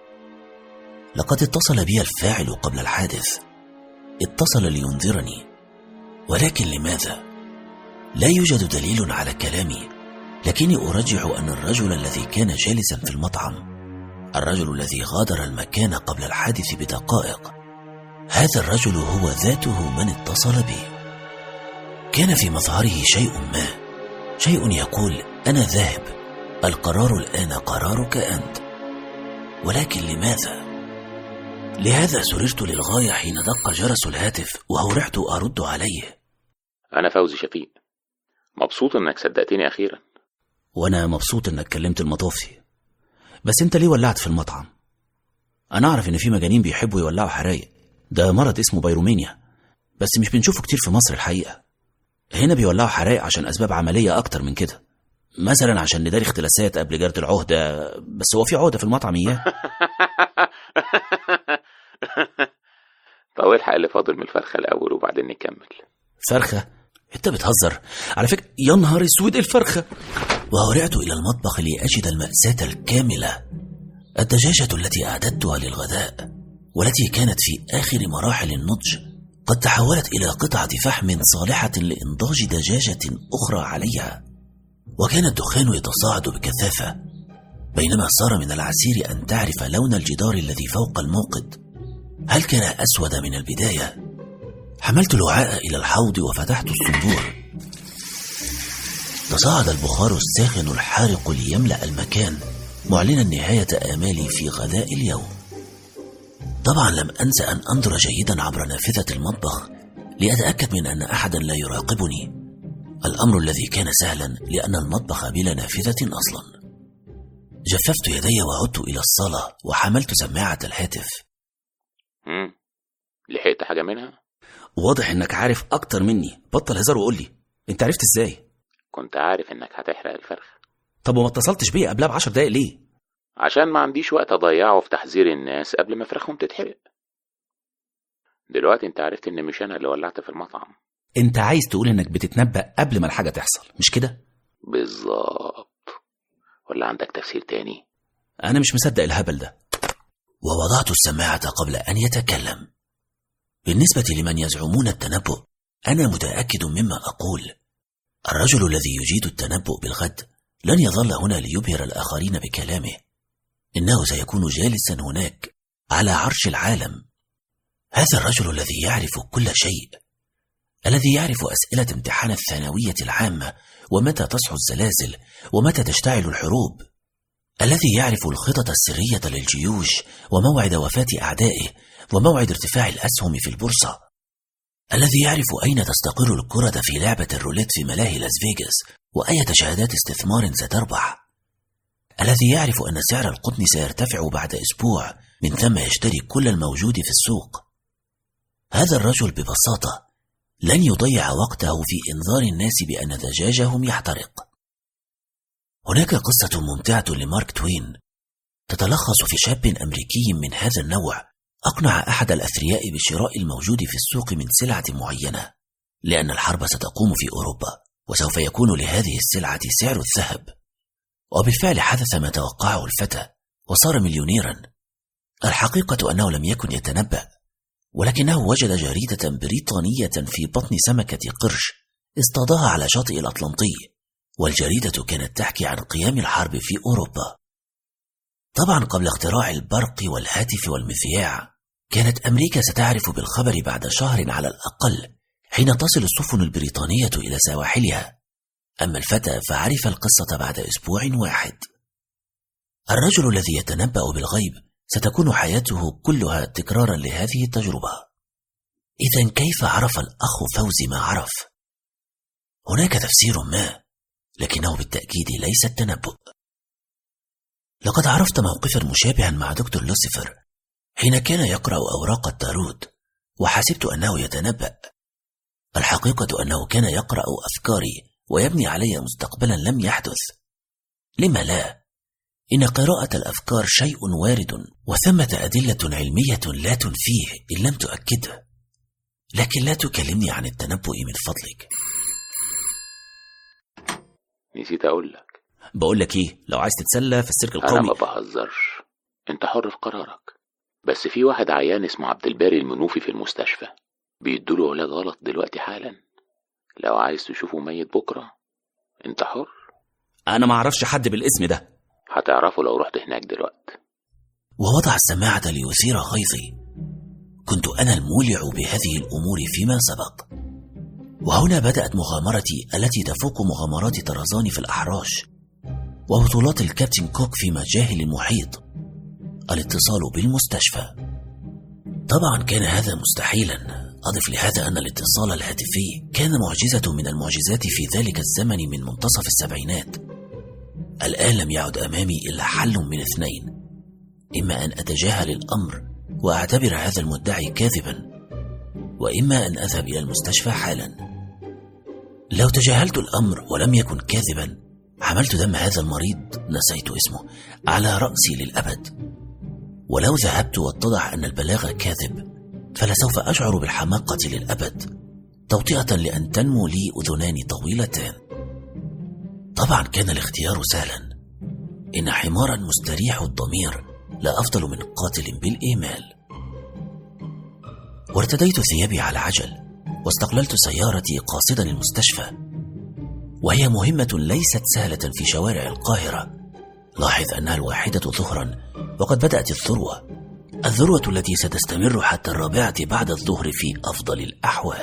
لقد اتصل بي الفاعل قبل الحادث، اتصل لينذرني، ولكن لماذا؟ لا يوجد دليل على كلامي، لكني أرجح أن الرجل الذي كان جالسا في المطعم، الرجل الذي غادر المكان قبل الحادث بدقائق، هذا الرجل هو ذاته من اتصل بي. كان في مظهره شيء ما، شيء يقول أنا ذاهب، القرار الآن قرارك أنت. ولكن لماذا؟ لهذا سررت للغاية حين دق جرس الهاتف وهرعت أرد عليه. أنا فوزي شفيق، مبسوط أنك صدقتني أخيرا. وأنا مبسوط أنك كلمت المطافي، بس أنت ليه ولعت في المطعم؟ أنا أعرف إن في مجانين بيحبوا يولعوا حرايق، ده مرض اسمه بيرومينيا، بس مش بنشوفه كتير في مصر الحقيقة. هنا بيولعوا حرايق عشان أسباب عملية أكتر من كده، مثلا عشان نداري اختلاسات قبل جرد العهدة، بس هو في عهدة في المطعم إياه. طب الحق اللي فاضل من الفرخة الأول وبعدين نكمل. فرخة؟ أنت بتهزر على فكرة. يا نهار اسود الفرخة. وهرعت إلى المطبخ لأجد المأساة الكاملة. الدجاجة التي أعددتها للغداء والتي كانت في آخر مراحل النضج قد تحولت إلى قطعة فحم صالحة لإنضاج دجاجة أخرى عليها، وكان الدخان يتصاعد بكثافة، بينما صار من العسير أن تعرف لون الجدار الذي فوق الموقد هل كان أسود من البداية. حملت الوعاء إلى الحوض وفتحت الصنبور. تصاعد البخار الساخن الحارق ليملأ المكان، معلنا نهاية آمالي في غداء اليوم. طبعا لم أنس أن أنظر جيدا عبر نافذة المطبخ لأتأكد من أن أحدا لا يراقبني، الأمر الذي كان سهلا لأن المطبخ بلا نافذة أصلا. جففت يدي وعدت إلى الصالة وحملت سماعة الهاتف. مم. لحقت حاجة منها؟ واضح إنك عارف أكتر مني، بطل هزار وقول لي أنت عرفت إزاي؟ كنت عارف إنك هتحرق الفرخ. طب وما اتصلتش بيا قبلها بعشر دقايق ليه؟ عشان ما عنديش وقت أضيعه في تحذير الناس قبل ما فرخهم تتحرق. دلوقتي أنت عرفت إن مش أنا اللي ولعت في المطعم. أنت عايز تقول إنك بتتنبأ قبل ما الحاجة تحصل، مش كده؟ بالظبط، ولا عندك تفسير تاني؟ أنا مش مصدق الهبل ده. ووضعت السماعة قبل أن يتكلم. بالنسبة لمن يزعمون التنبؤ، أنا متأكد مما أقول. الرجل الذي يجيد التنبؤ بالغد لن يظل هنا ليبهر الآخرين بكلامه، إنه سيكون جالسا هناك على عرش العالم. هذا الرجل الذي يعرف كل شيء، الذي يعرف أسئلة امتحان الثانوية العامة، ومتى تصحو الزلازل، ومتى تشتعل الحروب، الذي يعرف الخطط السرية للجيوش، وموعد وفاة أعدائه، وموعد ارتفاع الأسهم في البورصة. الذي يعرف أين تستقر الكرة في لعبة الروليت في ملاهي لاس فيغاس وأية شهادات استثمار ستربح، الذي يعرف أن سعر القطن سيرتفع بعد أسبوع من ثم يشتري كل الموجود في السوق. هذا الرجل ببساطة لن يضيع وقته في إنذار الناس بأن دجاجهم يحترق. هناك قصة ممتعة لمارك توين تتلخص في شاب أمريكي من هذا النوع أقنع أحد الأثرياء بشراء الموجود في السوق من سلعة معينة، لأن الحرب ستقوم في أوروبا وسوف يكون لهذه السلعة سعر الذهب. وبالفعل حدث ما توقعه الفتى وصار مليونيرا. الحقيقة أنه لم يكن يتنبأ، ولكنه وجد جريدة بريطانية في بطن سمكة قرش اصطادها على شاطئ الأطلنطي، والجريدة كانت تحكي عن قيام الحرب في أوروبا. طبعا قبل اختراع البرق والهاتف والمذياع كانت أمريكا ستعرف بالخبر بعد شهر على الأقل حين تصل السفن البريطانية إلى سواحلها، أما الفتى فعرف القصة بعد أسبوع واحد. الرجل الذي يتنبأ بالغيب ستكون حياته كلها تكرارا لهذه التجربة. إذن كيف عرف الأخ فوزي ما عرف؟ هناك تفسير ما، لكنه بالتأكيد ليس التنبؤ. لقد عرفت موقفا مشابها مع دكتور لوسيفر حين كان يقرأ أوراق التاروت، وحسبت أنه يتنبأ. الحقيقة أنه كان يقرأ أفكاري ويبني علي مستقبلا لم يحدث. لما لا؟ إن قراءة الأفكار شيء وارد، وثمة أدلة علمية لا تنفيه إن لم تؤكده، لكن لا تكلمني عن التنبؤ من فضلك. نسيت أقول لك. بقول لك إيه، لو عايز تتسلى في السيرك القومي. أنا ما بهزرش، أنت حر في قرارك، بس في واحد عيان اسمه عبد الباري المنوفي في المستشفى بيدوله علاج غلط دلوقتي حالا. لو عايز تشوفه ميت بكرة أنت حر. أنا ما أعرفش حد بالاسم ده. هتعرفه لو رحت هناك دلوقتي. ووضع السماعة ليثير غيظي. كنت أنا المولع بهذه الأمور فيما سبق، وهنا بدأت مغامرتي التي تفوق مغامرات طرزان في الأحراش وبطولات الكابتن كوك في مجاهل المحيط، الاتصال بالمستشفى. طبعا كان هذا مستحيلا. أضف لهذا أن الاتصال الهاتفي كان معجزة من المعجزات في ذلك الزمن من منتصف السبعينات. الآن لم يعد أمامي إلا حل من اثنين: إما أن أتجاهل الأمر وأعتبر هذا المدعي كاذبا، وإما أن أذهب إلى المستشفى حالا. لو تجاهلت الأمر ولم يكن كاذبا حملت دم هذا المريض، نسيت اسمه، على رأسي للأبد. ولو ذهبت واتضح أن البلاغ كاذب فلسوف أشعر بالحماقة للأبد، توطئة لأن تنمو لي أذنان طويلتان. طبعا كان الاختيار سهلا. إن حمارا مستريح الضمير لا أفضل من قاتل بالإيمال. وارتديت ثيابي على عجل واستقللت سيارتي قاصدا المستشفى، وهي مهمة ليست سهلة في شوارع القاهرة. لاحظ أنها الواحدة ظهرا وقد بدأت الذروة، الذروة التي ستستمر حتى الرابعة بعد الظهر في أفضل الأحوال.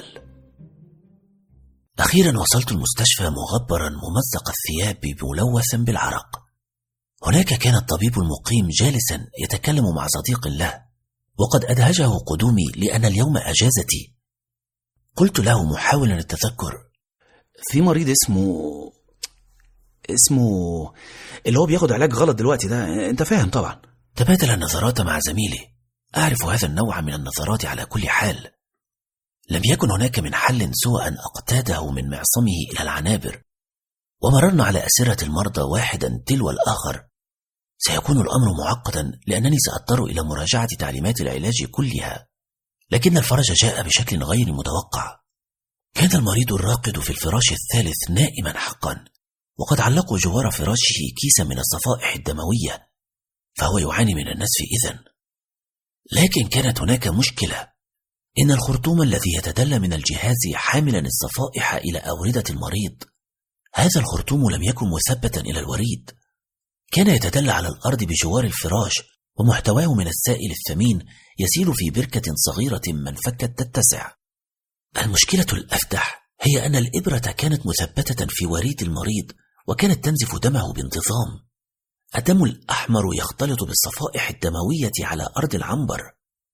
أخيرا وصلت المستشفى مغبرا ممزق الثياب ملوثا بالعرق. هناك كان الطبيب المقيم جالسا يتكلم مع صديق له، وقد أدهجه قدومي لأن اليوم أجازتي. قلت له محاولا التذكر: في مريض اسمه اسمه اللي هو بياخد علاج غلط دلوقتي ده، انت فاهم طبعا. تبادل النظرات مع زميلي. أعرف هذا النوع من النظرات على كل حال. لم يكن هناك من حل سوى أن أقتاده من معصمه إلى العنابر، ومررنا على أسرة المرضى واحدا تلو الآخر. سيكون الأمر معقدا لأنني سأضطر إلى مراجعة تعليمات العلاج كلها، لكن الفرج جاء بشكل غير متوقع. كان المريض الراقد في الفراش الثالث نائما حقا، وقد علقوا جوار فراشه كيسا من الصفائح الدموية، فهو يعاني من النزف إذن. لكن كانت هناك مشكلة: إن الخرطوم الذي يتدلى من الجهاز حاملا الصفائح إلى أوردة المريض، هذا الخرطوم لم يكن مثبتا إلى الوريد، كان يتدلى على الأرض بجوار الفراش، ومحتواه من السائل الثمين يسيل في بركة صغيرة منفكة تتسع. المشكلة الأفدح هي أن الإبرة كانت مثبتة في وريد المريض، وكانت تنزف دمه بانتظام. الدم الأحمر يختلط بالصفائح الدموية على أرض العنبر،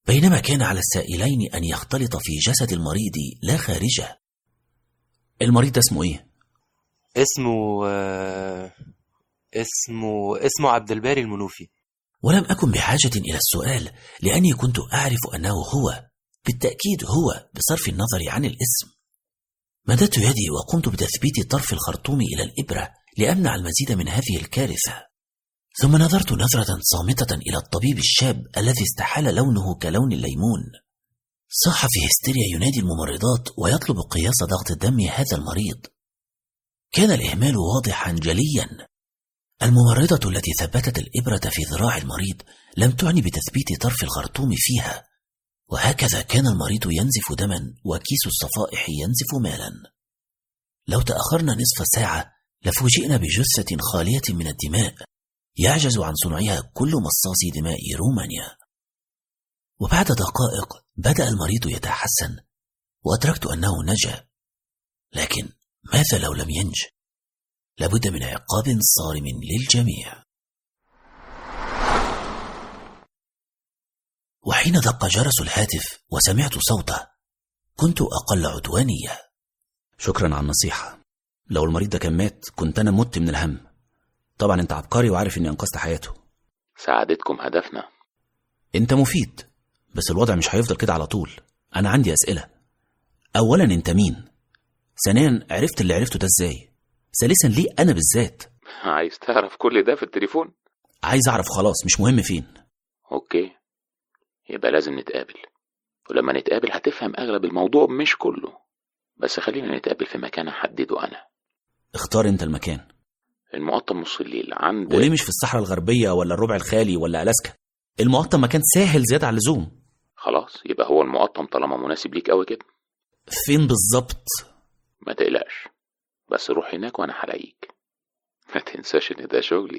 بينما كان على السائلين أن يختلط في جسد المريض لا خارجه. المريض ده اسمه إيه؟ اسمه آه... اسمه اسمه عبد الباري المنوفي. ولم أكن بحاجة إلى السؤال، لأني كنت أعرف أنه هو، بالتأكيد هو، بصرف النظر عن الاسم. مددت يدي وقمت بتثبيت طرف الخرطوم إلى الإبرة لأمنع المزيد من هذه الكارثة. ثم نظرت نظرة صامتة إلى الطبيب الشاب الذي استحال لونه كلون الليمون. صاح في هستيريا ينادي الممرضات ويطلب قياس ضغط دم هذا المريض. كان الإهمال واضحا جليا. الممرضة التي ثبتت الإبرة في ذراع المريض لم تعني بتثبيت طرف الخرطوم فيها، وهكذا كان المريض ينزف دما وكيس الصفائح ينزف مالا. لو تأخرنا نصف ساعة لفوجئنا بجثة خالية من الدماء يعجز عن صنعها كل مصاصي دماء رومانيا. وبعد دقائق بدأ المريض يتحسن وأدركت أنه نجا، لكن ماذا لو لم ينج؟ لابد من عقاب صارم للجميع. وحين دق جرس الهاتف وسمعت صوته كنت أقل عدوانية. شكرا على النصيحة. لو المريض ده كان مات كنت أنا مت من الهم. طبعا انت عبقري وعارف اني انقذت حياته. ساعدتكم هدفنا. انت مفيد، بس الوضع مش هيفضل كده على طول. انا عندي اسئلة. اولا انت مين؟ ثانيا عرفت اللي عرفته ده ازاي؟ ثالثا ليه انا بالذات؟ عايز تعرف كل ده في التليفون؟ عايز اعرف خلاص، مش مهم فين. اوكي، يبقى لازم نتقابل، ولما نتقابل هتفهم اغلب الموضوع مش كله، بس خلينا نتقابل في مكان احدده انا. اختار انت المكان. المقطم نص الليل عند. وليه مش في الصحراء الغربية ولا الربع الخالي ولا ألاسكا؟ المقطم مكان ساحل زيادة على اللزوم. خلاص يبقى هو المقطم طالما مناسب ليك قوي كده. فين بالظبط؟ ما تقلقش، بس روح هناك وانا هلاقيك. ما تنساش ان ده شغلي.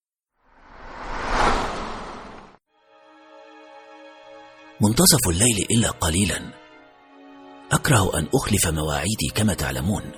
منتصف الليل إلا قليلا. أكره أن أخلف مواعيدي كما تعلمون.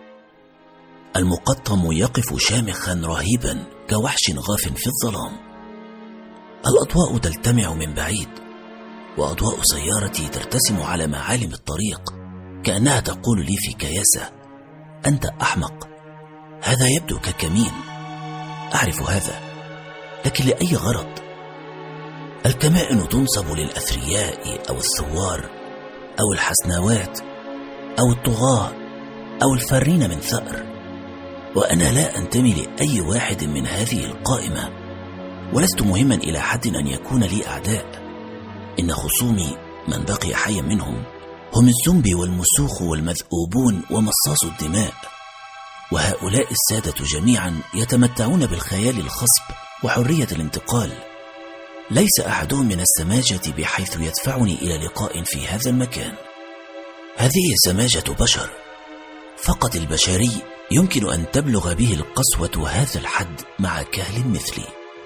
المقطم يقف شامخا رهيبا كوحش غاف في الظلام. الأضواء تلتمع من بعيد، وأضواء سيارتي ترتسم على معالم الطريق كأنها تقول لي في كياسة: أنت أحمق، هذا يبدو ككمين. أعرف هذا، لكن لأي غرض؟ الكمائن تنصب للأثرياء أو الثوار أو الحسناوات أو الطغاة أو الفارين من ثأر، وأنا لا أنتمي لأي واحد من هذه القائمة، ولست مهما إلى حد أن يكون لي أعداء. إن خصومي من بقي حيا منهم هم الزومبي والمسوخ والمذؤوبون ومصاص الدماء، وهؤلاء السادة جميعا يتمتعون بالخيال الخصب وحرية الانتقال. ليس أحدهم من السماجة بحيث يدفعني إلى لقاء في هذا المكان. هذه سماجة بشر، فقط البشري يمكن أن تبلغ به القسوة هذا الحد مع كهل مثلي.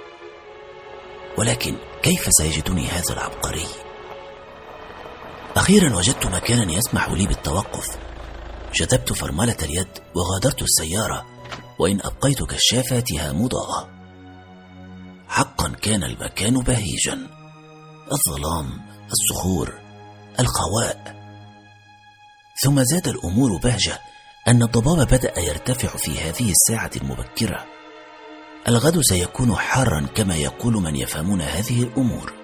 ولكن كيف سيجدني هذا العبقري؟ أخيرا وجدت مكانا يسمح لي بالتوقف. جذبت فرملة اليد وغادرت السيارة، وإن أبقيت كشافاتها مضاءة. حقا كان المكان بهيجا، الظلام، الصخور، الخواء. ثم زاد الأمور بهجة أن الضباب بدأ يرتفع في هذه الساعة المبكرة. الغد سيكون حارا كما يقول من يفهمون هذه الأمور.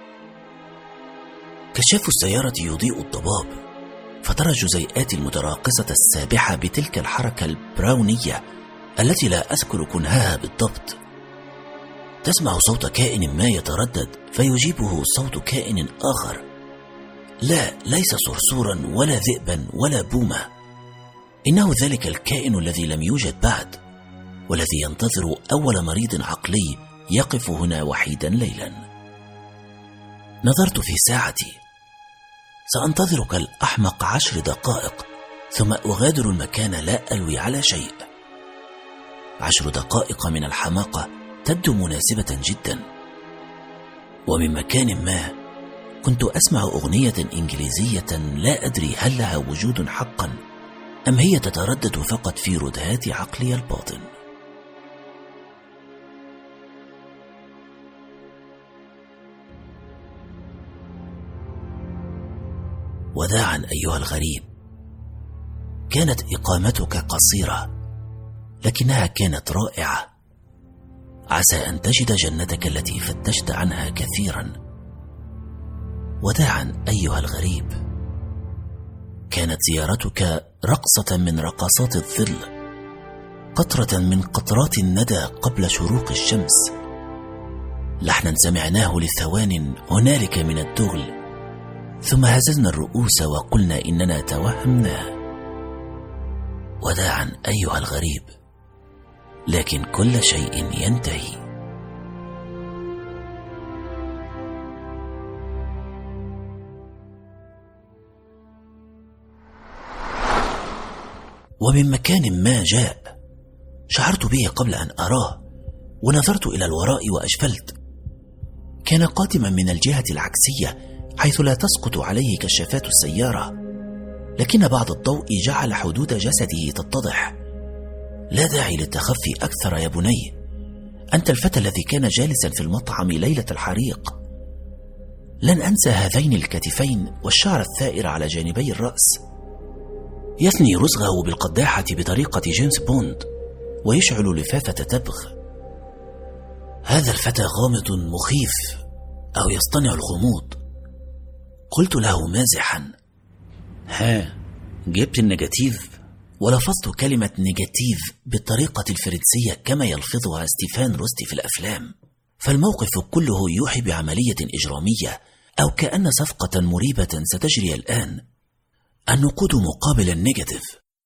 كشاف السيارة يضيء الضباب، فترى الجزيئات المتراقصة السابحة بتلك الحركة البراونية التي لا أذكر كنهاها بالضبط. تسمع صوت كائن ما يتردد فيجيبه صوت كائن آخر. لا، ليس صرصورا ولا ذئبا ولا بومة، إنه ذلك الكائن الذي لم يوجد بعد، والذي ينتظر أول مريض عقلي يقف هنا وحيدا ليلا. نظرت في ساعتي. سأنتظر كالأحمق عشر دقائق ثم أغادر المكان لا ألوي على شيء. عشر دقائق من الحماقة تبدو مناسبة جدا. ومن مكان ما كنت أسمع أغنية إنجليزية لا أدري هل لها وجود حقا أم هي تتردد فقط في ردهات عقلي الباطن. وداعا أيها الغريب. كانت إقامتك قصيرة لكنها كانت رائعة. عسى أن تجد جنتك التي فتشت عنها كثيرا. وداعا أيها الغريب. كانت زيارتك رقصة من رقصات الظل، قطرة من قطرات الندى قبل شروق الشمس، لحنا سمعناه لثوان هنالك من الدغل، ثم هززنا الرؤوس وقلنا إننا توهمناه. وداعا أيها الغريب، لكن كل شيء ينتهي. ومن مكان ما جاء، شعرت به قبل أن أراه، ونظرت إلى الوراء وأجفلت. كان قادما من الجهة العكسية حيث لا تسقط عليه كشافات السيارة، لكن بعض الضوء جعل حدود جسده تتضح. لا داعي للتخفي أكثر يا بني، أنت الفتى الذي كان جالسا في المطعم ليلة الحريق. لن أنسى هذين الكتفين والشعر الثائر على جانبي الرأس. يثني رزغه بالقداحة بطريقة جيمس بوند ويشعل لفافة تبغ. هذا الفتى غامض مخيف أو يصطنع الغموض. قلت له مازحا: ها، جبت النيجاتيف؟ ولفظت كلمة نيجاتيف بالطريقة الفرنسية كما يلفظها ستيفان روستي في الأفلام، فالموقف كله يوحي بعملية إجرامية أو كأن صفقة مريبة ستجري الآن. النقود مقابل النيجاتيف.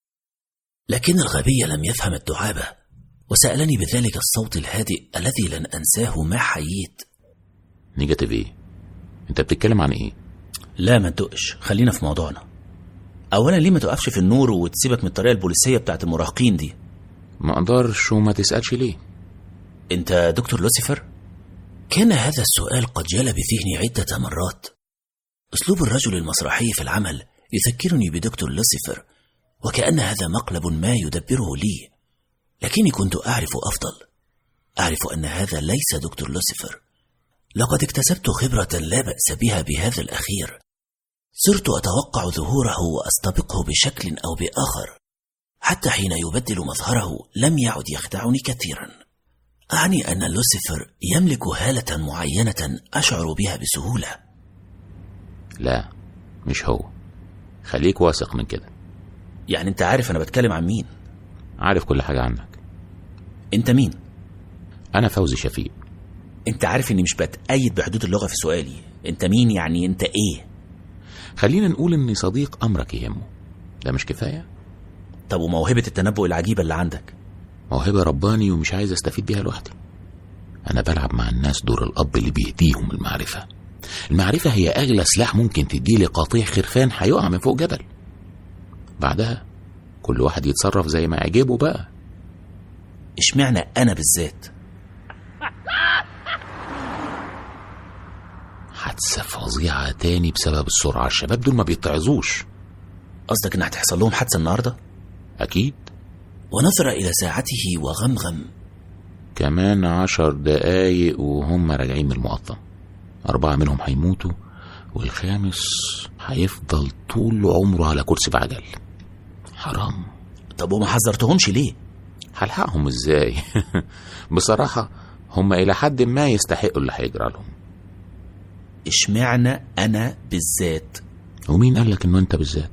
لكن الغبي لم يفهم الدعابة وسألني بذلك الصوت الهادئ الذي لن أنساه ما حييت: نيجاتيف ايه؟ انت بتتكلم عن ايه؟ لا ما تدقش، خلينا في موضوعنا. اولا ليه ما تقفش في النور وتسيبك من الطريقة البوليسية بتاعت المراهقين دي؟ ما اقدرش وما تسألش ليه. انت دكتور لوسيفر؟ كان هذا السؤال قد جال بذهني عدة مرات. اسلوب الرجل المسرحي في العمل يذكرني بدكتور لوسيفر، وكأن هذا مقلب ما يدبره لي، لكني كنت أعرف أفضل. أعرف أن هذا ليس دكتور لوسيفر. لقد اكتسبت خبرة لا بأس بها بهذا الأخير. صرت أتوقع ظهوره وأستبقه بشكل أو بآخر، حتى حين يبدل مظهره لم يعد يخدعني كثيرا. أعني أن لوسيفر يملك هالة معينة أشعر بها بسهولة. لا مش هو، خليك واثق من كده. يعني انت عارف انا بتكلم عن مين؟ عارف كل حاجة عنك. انت مين؟ انا فوزي شفيق. انت عارف اني مش بتأيد بحدود اللغة في سؤالي. انت مين يعني؟ انت ايه؟ خلينا نقول اني صديق امرك يهمه. ده مش كفاية؟ طب وموهبة التنبؤ العجيبة اللي عندك؟ موهبة رباني ومش عايز استفيد بيها لوحدي. انا بلعب مع الناس دور الاب اللي بيهديهم المعرفة. المعرفة هي اغلى سلاح ممكن تديه لقطيع خرفان هيقع من فوق جبل. بعدها كل واحد يتصرف زي ما يعجبه بقى. اشمعنى انا بالذات؟ حادثة فظيعة تاني بسبب السرعة. الشباب دول ما بيتعظوش. قصدك ان هتحصل لهم حادثة النهاردة؟ اكيد. ونظر الى ساعته وغمغم: كمان عشر دقايق وهم راجعين من المقطم. اربعة منهم هيموتوا والخامس هيفضل طول عمره على كرسي بعجل. حرام. طب وما حذرتهمش ليه؟ هلحقهم ازاي؟ بصراحة هم الى حد ما يستحقوا اللي هيجرى لهم. اشمعنى انا بالذات؟ ومين قالك انه انت بالذات؟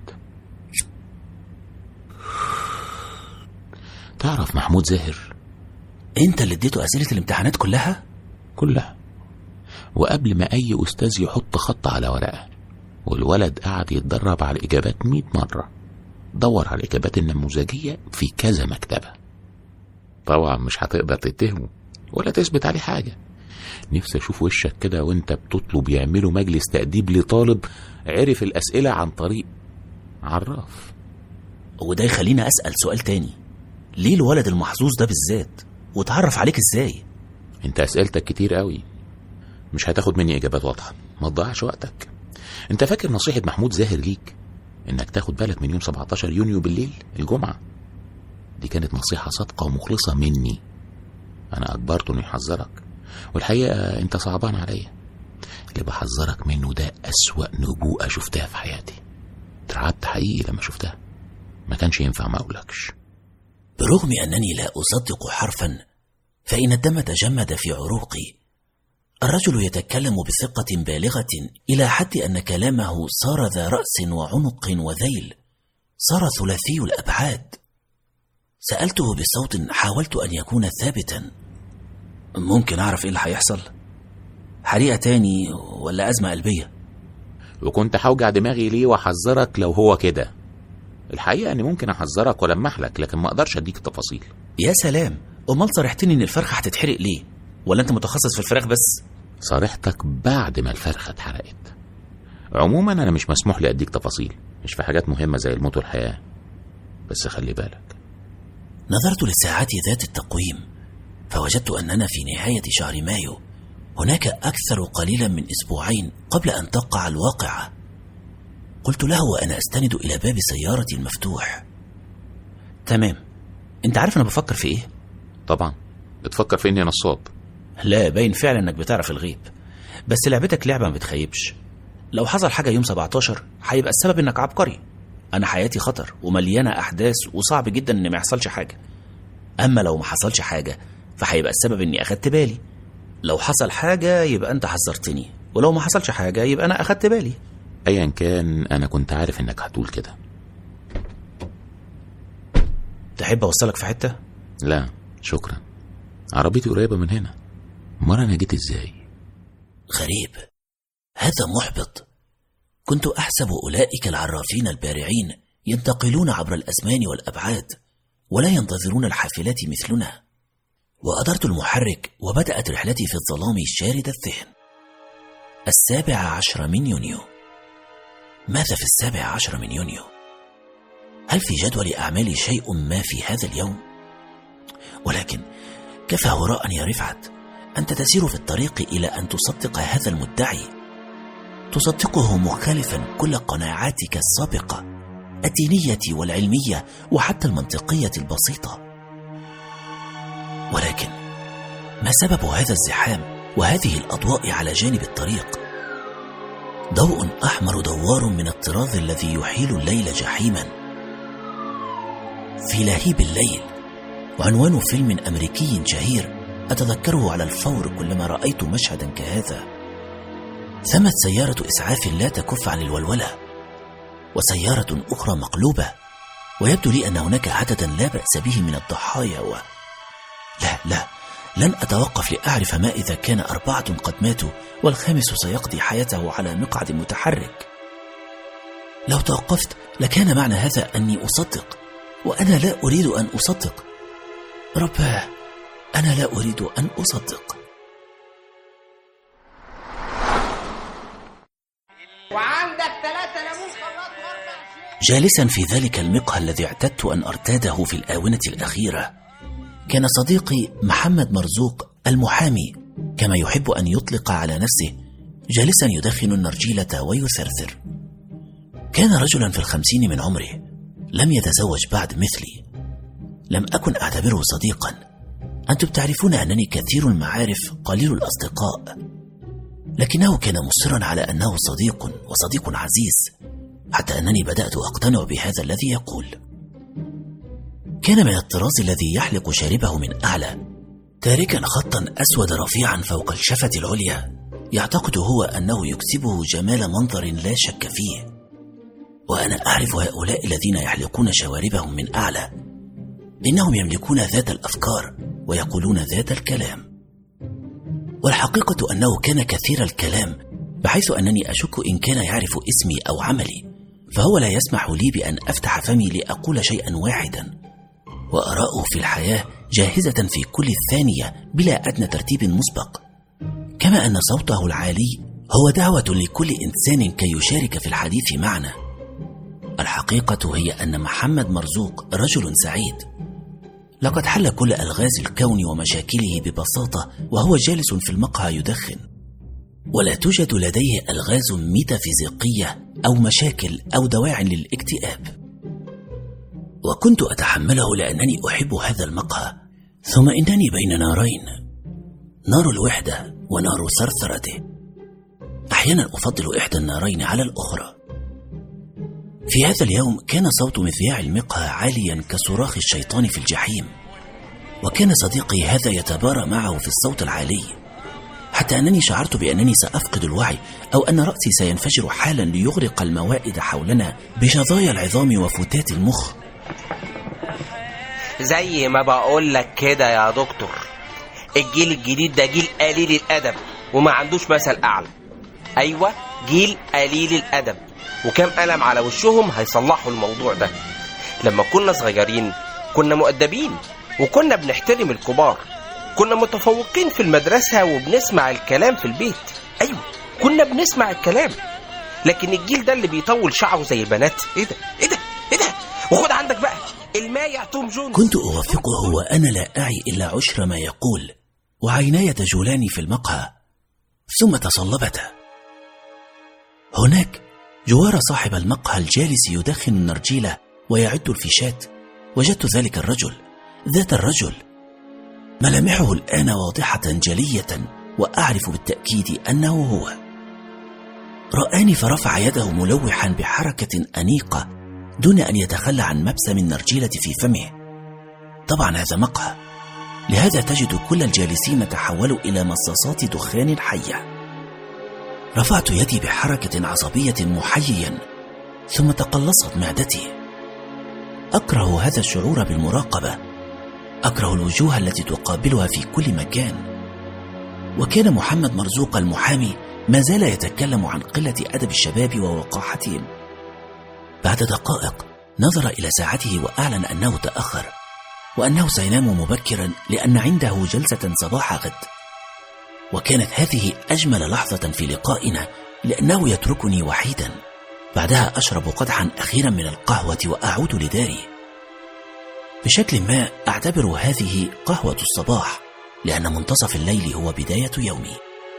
تعرف محمود زاهر؟ انت اللي اديته اسئلة الامتحانات كلها؟ كلها. وقبل ما اي استاذ يحط خط على ورقة، والولد قاعد يتدرب على الاجابات مئة مرة. دور على الاجابات النموذجية في كذا مكتبة. طبعا مش هتقدر تتهمه ولا تثبت عليه حاجة. نفسي اشوف وشك كده وانت بتطلب يعملوا مجلس تأديب لطالب عرف الاسئلة عن طريق عراف. وده يخلينا اسأل سؤال تاني: ليه الولد المحظوظ ده بالذات؟ وتعرف عليك ازاي؟ انت اسئلتك كتير قوي، مش هتاخد مني اجابات واضحة. ما تضيعش وقتك. انت فاكر نصيحة محمود زاهر ليك انك تاخد بالك من يوم سبعتاشر يونيو بالليل الجمعة؟ دي كانت نصيحة صادقة ومخلصة مني. انا اجبرته انه يحذرك، والحقيقة انت صعبان عليا. اللي بحذرك منه ده اسوأ نبوءة شفتها في حياتي. اترعبت حقيقي لما شفتها، ما كانش ينفع ما أقولكش. برغم أنني لا أصدق حرفا، فإن الدم تجمد في عروقي. الرجل يتكلم بثقة بالغة إلى حد أن كلامه صار ذا رأس وعنق وذيل، صار ثلاثي الأبعاد. سألته بصوت حاولت أن يكون ثابتا: ممكن أعرف إيه اللي هيحصل؟ حريقة تاني ولا أزمة قلبية؟ وكنت هوجع دماغي ليه وأحذرك لو هو كده؟ الحقيقة أني ممكن أحذرك ولمح لك، لكن ما أقدرش أديك التفاصيل. يا سلام، أمال صرحتني إن الفرخة هتتحرق ليه؟ ولا أنت متخصص في الفراخ بس؟ صارحتك بعد ما الفرخة اتحرقت. عموما أنا مش مسموح لي أديك تفاصيل، مش في حاجات مهمة زي الموت والحياة، بس خلي بالك. نظرت لساعات ذات التقويم فوجدت أننا في نهاية شهر مايو، هناك أكثر قليلا من أسبوعين قبل أن تقع الواقعة. قلت له وأنا أستند إلى باب سيارتي المفتوح: تمام، أنت عارف أنا بفكر في إيه؟ طبعا، بتفكر في إني نصاب. لا، باين فعلا أنك بتعرف الغيب، بس لعبتك لعبة ما بتخيبش. لو حصل حاجة يوم سبعتاشر هيبقى السبب إنك عبقري. أنا حياتي خطر ومليانة أحداث وصعب جدا إن ما يحصلش حاجة. أما لو ما حصلش حاجة فهيبقى السبب إني أخدت بالي. لو حصل حاجة يبقى أنت حذرتني، ولو ما حصلش حاجة يبقى أنا أخدت بالي. أيا كان، أنا كنت عارف إنك هتقول كده. تحب أوصلك في حتة؟ لا شكرا، عربيتي قريبة من هنا. مرة أنا جيت إزاي؟ غريب، هذا محبط. كنت أحسب أولئك العرافين البارعين ينتقلون عبر الأزمان والأبعاد ولا ينتظرون الحافلات مثلنا. وأدرت المحرك وبدأت رحلتي في الظلام الشارد الذهن. السابع عشر من يونيو. ماذا في السابع عشر من يونيو؟ هل في جدول أعمالي شيء ما في هذا اليوم؟ ولكن كفى هراء يا رفعت، أنت تسير في الطريق إلى أن تصدق هذا المدعي، تصدقه مخالفا كل قناعاتك السابقة الدينية والعلمية وحتى المنطقية البسيطة. ولكن ما سبب هذا الزحام وهذه الأضواء على جانب الطريق؟ ضوء أحمر دوار من الطراز الذي يحيل الليل جحيما. في لهيب الليل، وعنوان فيلم أمريكي شهير أتذكره على الفور كلما رأيت مشهدا كهذا. ثمت سيارة إسعاف لا تكف عن الولولة، وسيارة أخرى مقلوبة، ويبدو لي أن هناك عددا لا بأس به من الضحايا و... لا لا لن أتوقف لأعرف ما إذا كان أربعة قد ماتوا والخامس سيقضي حياته على مقعد متحرك. لو توقفت لكان معنى هذا أني أصدق، وأنا لا أريد أن أصدق. رباه، أنا لا أريد أن أصدق. وعندك ثلاثة ليمون خلاط واربع. جالسا في ذلك المقهى الذي اعتدت أن أرتاده في الآونة الأخيرة، كان صديقي محمد مرزوق المحامي، كما يحب أن يطلق على نفسه، جالسا يدخن النرجيلة ويثرثر. كان رجلا في الخمسين من عمره، لم يتزوج بعد مثلي. لم أكن أعتبره صديقا. أنتم تعرفون أنني كثير المعارف قليل الأصدقاء، لكنه كان مصرا على أنه صديق وصديق عزيز، حتى أنني بدأت أقتنع بهذا الذي يقول. كان من الطراز الذي يحلق شاربه من أعلى، تاركا خطا أسود رفيعا فوق الشفة العليا، يعتقد هو أنه يكسبه جمال منظر لا شك فيه. وأنا أعرف هؤلاء الذين يحلقون شواربهم من أعلى، إنهم يملكون ذات الأفكار ويقولون ذات الكلام. والحقيقة أنه كان كثير الكلام، بحيث أنني أشك إن كان يعرف اسمي أو عملي، فهو لا يسمح لي بأن أفتح فمي لأقول شيئا واحدا. وأراءه في الحياة جاهزة في كل ثانية بلا أدنى ترتيب مسبق، كما أن صوته العالي هو دعوة لكل إنسان كي يشارك في الحديث معنا. الحقيقة هي أن محمد مرزوق رجل سعيد، لقد حل كل ألغاز الكون ومشاكله ببساطة وهو جالس في المقهى يدخن، ولا توجد لديه ألغاز ميتافيزيقية أو مشاكل أو دواعٍ للاكتئاب. وكنت أتحمله لأنني أحب هذا المقهى، ثم إنني بين نارين، نار الوحدة ونار ثرثرته. أحيانا أفضل إحدى النارين على الأخرى. في هذا اليوم كان صوت مذياع المقهى عاليا كصراخ الشيطان في الجحيم، وكان صديقي هذا يتبارى معه في الصوت العالي، حتى أنني شعرت بأنني سأفقد الوعي أو أن رأسي سينفجر حالا ليغرق الموائد حولنا بشظايا العظام وفتات المخ. زي ما بقول لك كده يا دكتور، الجيل الجديد ده جيل قليل الأدب وما عندوش مثل أعلى. أيوة، جيل قليل الأدب، وكم قلم على وشهم هيصلحوا الموضوع ده. لما كنا صغيرين كنا مؤدبين وكنا بنحترم الكبار، كنا متفوقين في المدرسة وبنسمع الكلام في البيت. أيوة، كنا بنسمع الكلام. لكن الجيل ده اللي بيطول شعره زي البنات، ايه ده ايه ده ايه ده وخد عندك بقى المايع توم جونز. كنت أوافقه وأنا لا أعي إلا عشر ما يقول، وعيناي تجولان في المقهى ثم تصلبتا. هناك جوار صاحب المقهى الجالس يدخن النرجيلة ويعد الفيشات وجدت ذلك الرجل، ذات الرجل، ملامحه الآن واضحة جلية، وأعرف بالتأكيد أنه هو. رآني فرفع يده ملوحا بحركة أنيقة دون أن يتخلى عن مبسم النرجيلة في فمه. طبعا هذا مقهى، لهذا تجد كل الجالسين تحولوا إلى مصاصات دخان حية. رفعت يدي بحركة عصبية محييا، ثم تقلصت معدتي. أكره هذا الشعور بالمراقبة، أكره الوجوه التي تقابلها في كل مكان. وكان محمد مرزوق المحامي ما زال يتكلم عن قلة أدب الشباب ووقاحتهم. بعد دقائق نظر إلى ساعته وأعلن أنه تأخر، وأنه سينام مبكرا لأن عنده جلسة صباح غد. وكانت هذه أجمل لحظة في لقائنا، لأنه يتركني وحيدا. بعدها أشرب قدحا أخيرا من القهوة وأعود لداري. بشكل ما أعتبر هذه قهوة الصباح، لأن منتصف الليل هو بداية يومي.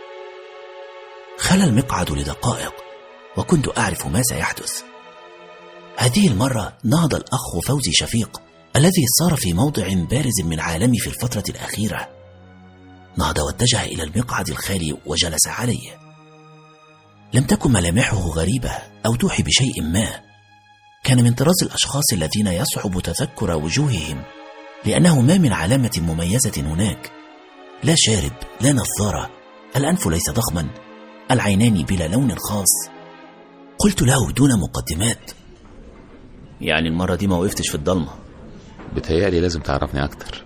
خلى المقعد لدقائق وكنت أعرف ما سيحدث. هذه المرة نهض الأخ فوزي شفيق الذي صار في موضع بارز من عالمي في الفترة الأخيرة. نهض واتجه إلى المقعد الخالي وجلس عليه. لم تكن ملامحه غريبة أو توحي بشيء ما. كان من طراز الأشخاص الذين يصعب تذكر وجوههم، لأنه ما من علامة مميزة هناك. لا شارب، لا نظارة، الأنف ليس ضخما، العينان بلا لون خاص. قلت له دون مقدمات: يعني المرة دي ما وقفتش في الضلمة؟ بتهيألي لازم تعرفني أكتر.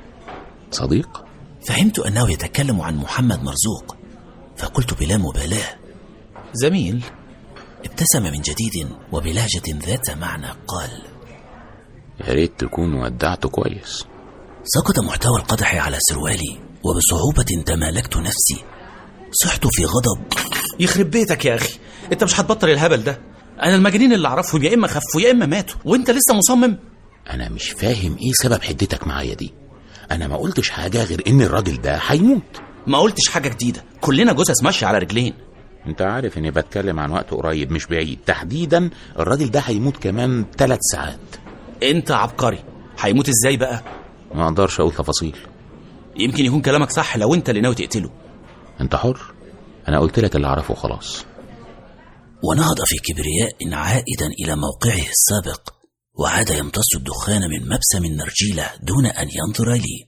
صديق؟ فهمت أنه يتكلم عن محمد مرزوق، فقلت بلا مبالاة: زميل. ابتسم من جديد وبلهجة ذات معنى قال: يا ريت تكون ودعته كويس. سقط محتوى القدح على سروالي، وبصعوبة تمالكت نفسي. صحت في غضب. يخرب بيتك يا أخي، أنت مش هتبطل الهبل ده. أنا المجانين اللي أعرفهم يا إما خفوا يا إما ماتوا، وأنت لسه مصمم. أنا مش فاهم إيه سبب حدتك معايا دي. أنا ما قلتش حاجة غير إن الراجل ده هيموت. ما قلتش حاجة جديدة، كلنا جثث ماشية على رجلين. أنت عارف إني بتكلم عن وقت قريب مش بعيد. تحديدا الراجل ده هيموت كمان ثلاث ساعات. أنت عبقري. هيموت إزاي بقى؟ ما أقدرش أقول تفاصيل. يمكن يكون كلامك صح لو أنت اللي ناوي تقتله. أنت حر، أنا قلت لك اللي أعرفه خلاص. ونهض في كبرياء عائدا إلى موقعه السابق، وعاد يمتص الدخان من مبسم النرجيلة دون أن ينظر لي.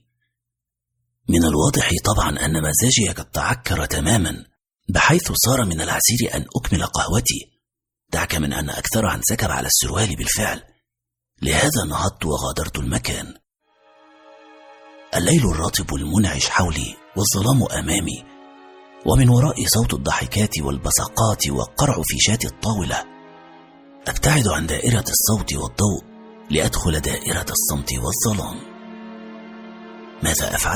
من الواضح طبعا أن مزاجي قد تعكر تماما، بحيث صار من العسير أن أكمل قهوتي. دعك من أن أكثرها انسكب على السروال بالفعل، لهذا نهضت وغادرت المكان. الليل الرطب المنعش حولي والظلام أمامي، ومن ورائي صوت الضحكات والبصقات وقرع فيشات الطاولة. أبتعد عن دائرة الصوت والضوء لأدخل دائرة الصمت والظلام. ماذا أفعل؟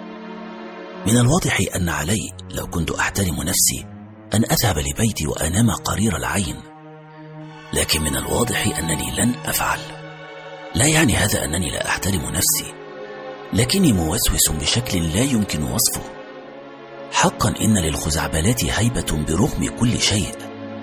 من الواضح أن علي لو كنت أحترم نفسي أن أذهب لبيتي وأنام قرير العين، لكن من الواضح أنني لن أفعل. لا يعني هذا أنني لا أحترم نفسي، لكني موسوس بشكل لا يمكن وصفه. حقا إن للخزعبلات هيبة برغم كل شيء.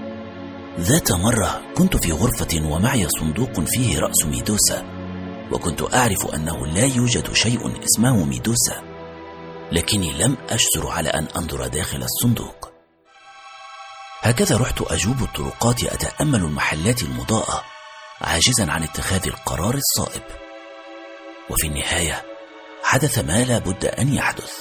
ذات مرة كنت في غرفة ومعي صندوق فيه رأس ميدوسا، وكنت أعرف أنه لا يوجد شيء اسمه ميدوسا، لكني لم أجسر على أن أنظر داخل الصندوق. هكذا رحت أجوب الطرقات أتأمل المحلات المضاءة عاجزا عن اتخاذ القرار الصائب. وفي النهاية حدث ما لا بد أن يحدث.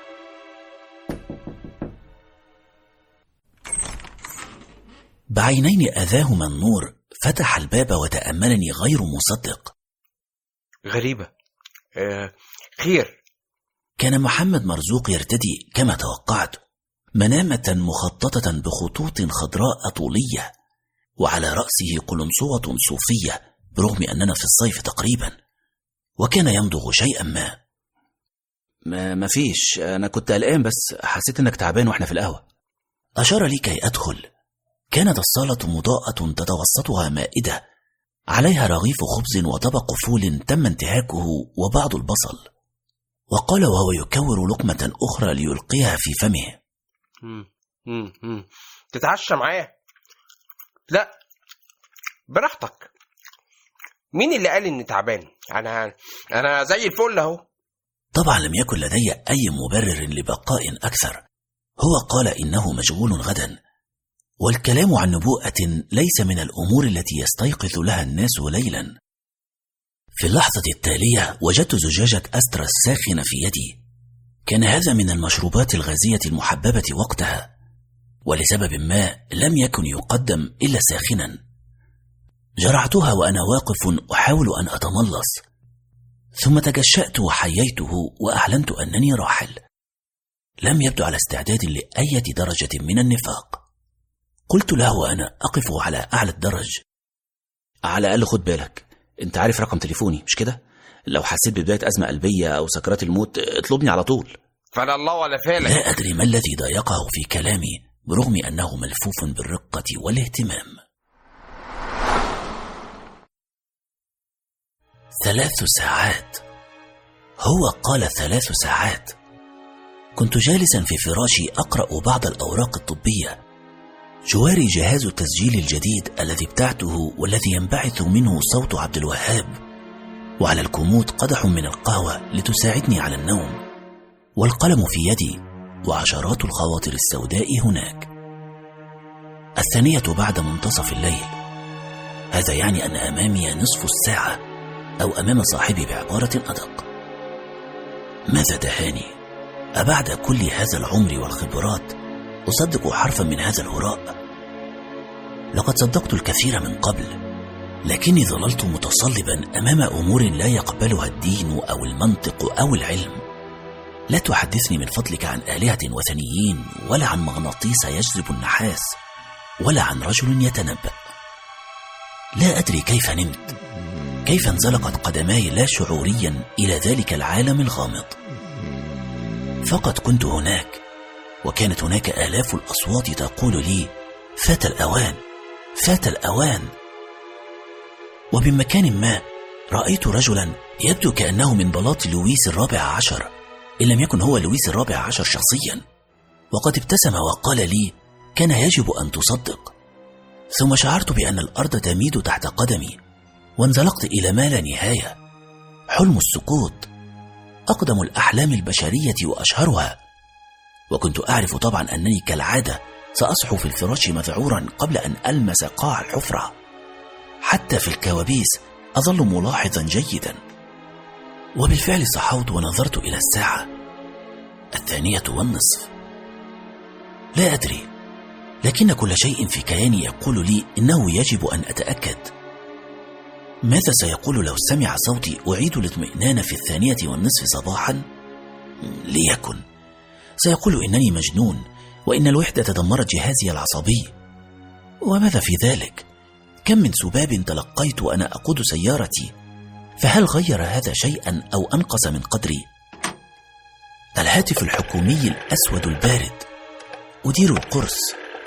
بعينين أذاهما النور فتح الباب وتأملني غير مصدق. غريبة. آه خير. كان محمد مرزوق يرتدي كما توقعت منامة مخططة بخطوط خضراء طولية، وعلى رأسه قلنسوة صوفية برغم أننا في الصيف تقريبا، وكان يمضغ شيئا ما. ما مفيش، أنا كنت قلقان بس حسيت إنك تعبان وإحنا في القهوة. أشار لي كي أدخل. كانت الصالة مضاءة تتوسطها مائدة عليها رغيف خبز وطبق فول تم انتهاكه وبعض البصل، وقال وهو يكور لقمة أخرى ليلقيها في فمه: مم. مم. مم. تتعشى معايا؟ لا براحتك. مين اللي قال إني تعبان؟ أنا أنا زي الفل أهو. طبعا لم يكن لدي أي مبرر لبقاء أكثر. هو قال إنه مشغول غدا، والكلام عن نبوءة ليس من الأمور التي يستيقظ لها الناس ليلا. في اللحظة التالية وجدت زجاجة أسترا الساخنة في يدي. كان هذا من المشروبات الغازية المحببة وقتها، ولسبب ما لم يكن يقدم إلا ساخنا. جرعتها وأنا واقف أحاول أن أتملص، ثم تجشأت وحييته وأعلنت أنني راحل. لم يبدو على استعداد لأي درجة من النفاق. قلت له وأنا أقف على أعلى الدرج: على الأقل خد بالك، أنت عارف رقم تليفوني مش كده؟ لو حسيت ببداية أزمة قلبية أو سكرات الموت اطلبني على طول. فلا الله ولا فعلك. لا أدري ما الذي ضايقه في كلامي برغم أنه ملفوف بالرقة والاهتمام. ثلاث ساعات. هو قال ثلاث ساعات. كنت جالسا في فراشي أقرأ بعض الأوراق الطبية، جواري جهاز التسجيل الجديد الذي ابتعته والذي ينبعث منه صوت عبد الوهاب، وعلى الكومود قدح من القهوة لتساعدني على النوم، والقلم في يدي وعشرات الخواطر السوداء هناك. الثانية بعد منتصف الليل. هذا يعني أن أمامي نصف الساعة، أو أمام صاحبي بعبارة أدق. ماذا دهاني؟ أبعد كل هذا العمر والخبرات أصدق حرفا من هذا الهراء؟ لقد صدقت الكثير من قبل، لكني ظللت متصلبا أمام أمور لا يقبلها الدين أو المنطق أو العلم. لا تحدثني من فضلك عن آلهة وثنيين، ولا عن مغناطيس يجذب النحاس، ولا عن رجل يتنبأ. لا أدري كيف نمت، كيف انزلقت قدماي لا شعوريا إلى ذلك العالم الغامض. فقط كنت هناك، وكانت هناك آلاف الأصوات تقول لي: فات الأوان، فات الأوان. ومن مكان ما رأيت رجلا يبدو كأنه من بلاط لويس الرابع عشر، إن لم يكن هو لويس الرابع عشر شخصيا، وقد ابتسم وقال لي: كان يجب أن تصدق. ثم شعرت بأن الأرض تميد تحت قدمي، وانزلقت إلى ما لا نهاية. حلم السقوط، أقدم الأحلام البشرية وأشهرها. وكنت أعرف طبعا أنني كالعادة سأصحو في الفراش مذعورا قبل أن ألمس قاع الحفرة. حتى في الكوابيس أظل ملاحظا جيدا. وبالفعل صحوت ونظرت إلى الساعة الثانية والنصف. لا أدري، لكن كل شيء في كياني يقول لي إنه يجب أن أتأكد. ماذا سيقول لو سمع صوتي أعيد الاطمئنان في الثانية والنصف صباحا؟ ليكن. سيقول إنني مجنون، وإن الوحدة دمرت جهازي العصبي. وماذا في ذلك؟ كم من سباب تلقيت وأنا أقود سيارتي، فهل غير هذا شيئا أو أنقص من قدري؟ الهاتف الحكومي الأسود البارد. أدير القرص.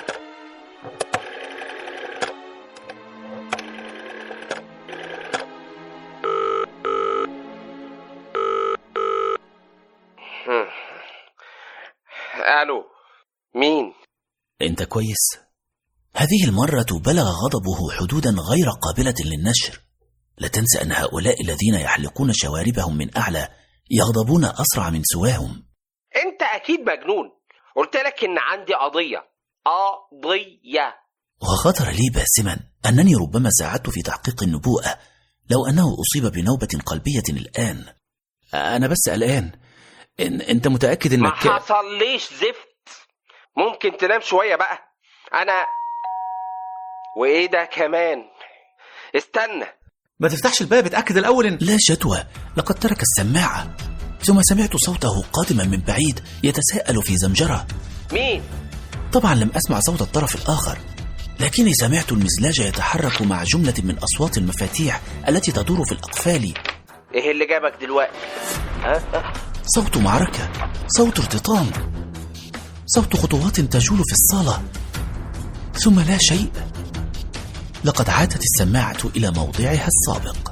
ألو، مين؟ أنت كويس؟ هذه المرة بلغ غضبه حدودا غير قابلة للنشر. لا تنسى أن هؤلاء الذين يحلقون شواربهم من أعلى يغضبون أسرع من سواهم. أنت أكيد مجنون. قلت لك إن عندي قضية. قضية. وخطر لي باسما أنني ربما ساعدت في تحقيق النبوءة لو أنه أصيب بنوبة قلبية الآن. أنا بس قلقان. إن أنت متأكد إنك ما حصليش زفت. ممكن تنام شوية بقى. أنا وإيه ده كمان؟ استنى، ما تفتحش الباب، اتأكد الأول إن... لا جدوى، لقد ترك السماعة. ثم سمعت صوته قادما من بعيد يتساءل في زمجرة. مين؟ طبعا لم أسمع صوت الطرف الآخر، لكني سمعت المزلاج يتحرك مع جملة من أصوات المفاتيح التي تدور في الأقفال. إيه اللي جابك دلوقتي؟ ها؟ صوت معركة، صوت ارتطام، صوت خطوات تجول في الصالة، ثم لا شيء. لقد عادت السماعة إلى موضعها السابق.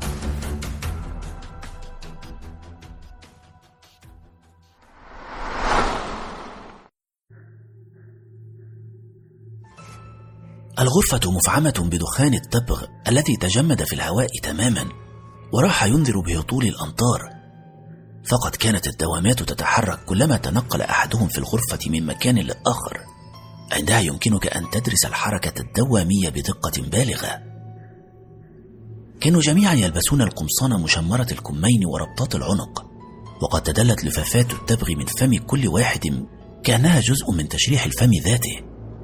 الغرفة مفعمة بدخان التبغ الذي تجمد في الهواء تماما وراح ينذر بهطول الأمطار. فقد كانت الدوامات تتحرك كلما تنقل أحدهم في الغرفة من مكان لآخر. عندها يمكنك أن تدرس الحركة الدوامية بدقة بالغة. كانوا جميعا يلبسون القمصان مشمرة الكمين وربطات العنق، وقد تدلت لفافات التبغ من فم كل واحد كأنها جزء من تشريح الفم ذاته.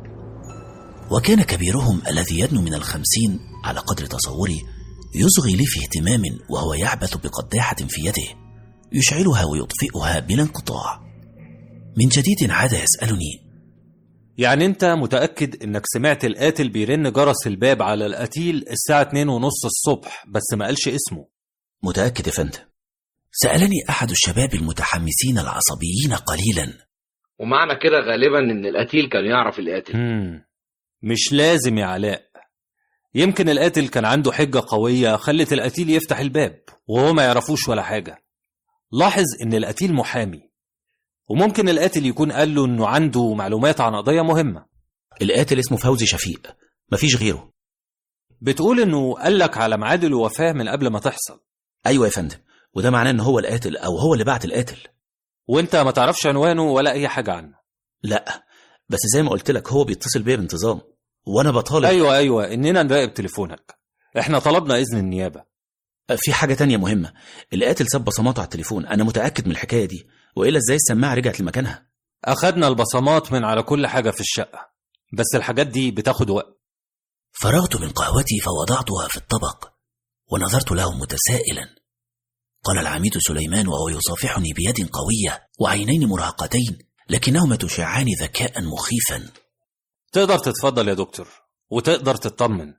وكان كبيرهم الذي يدنو من الخمسين على قدر تصوري يصغي لي في اهتمام وهو يعبث بقداحة في يده يشعلها ويطفئها بلا انقطاع. من جديد عاد يسألني: يعني انت متأكد انك سمعت القاتل بيرن جرس الباب على القتيل الساعة اتنين ونص الصبح بس ما قالش اسمه؟ متأكد يا فندم. سألني أحد الشباب المتحمسين العصبيين قليلا. ومعنى كده غالبا ان القتيل كان يعرف القاتل. مم. مش لازم يا علاء، يمكن القاتل كان عنده حجة قوية خلت القتيل يفتح الباب وهو ما يعرفوش ولا حاجة. لاحظ ان القتيل محامي، وممكن القاتل يكون قال له انه عنده معلومات عن قضية مهمة. القاتل اسمه فوزي شفيق، مفيش غيره. بتقول انه قالك على ميعاد الوفاة من قبل ما تحصل؟ ايوه يا فندم، وده معناه ان هو القاتل او هو اللي بعت القاتل. وانت ما تعرفش عنوانه ولا اي حاجة عنه؟ لا، بس زي ما قلت لك هو بيتصل بيا بانتظام وانا بطالب. ايوه ايوه اننا نراقب تليفونك، احنا طلبنا اذن النيابة. في حاجة تانية مهمة، القاتل ساب بصماته على التليفون، انا متأكد من الحكاية دي، وإلا ازاي السماعة رجعت لمكانها؟ اخدنا البصمات من على كل حاجة في الشقة، بس الحاجات دي بتاخد وقت. فرغت من قهوتي فوضعتها في الطبق ونظرت له متسائلا. قال العميد سليمان وهو يصافحني بيد قوية وعينين مرهقتين لكنهما تشعان ذكاء مخيفا: تقدر تتفضل يا دكتور وتقدر تطمن.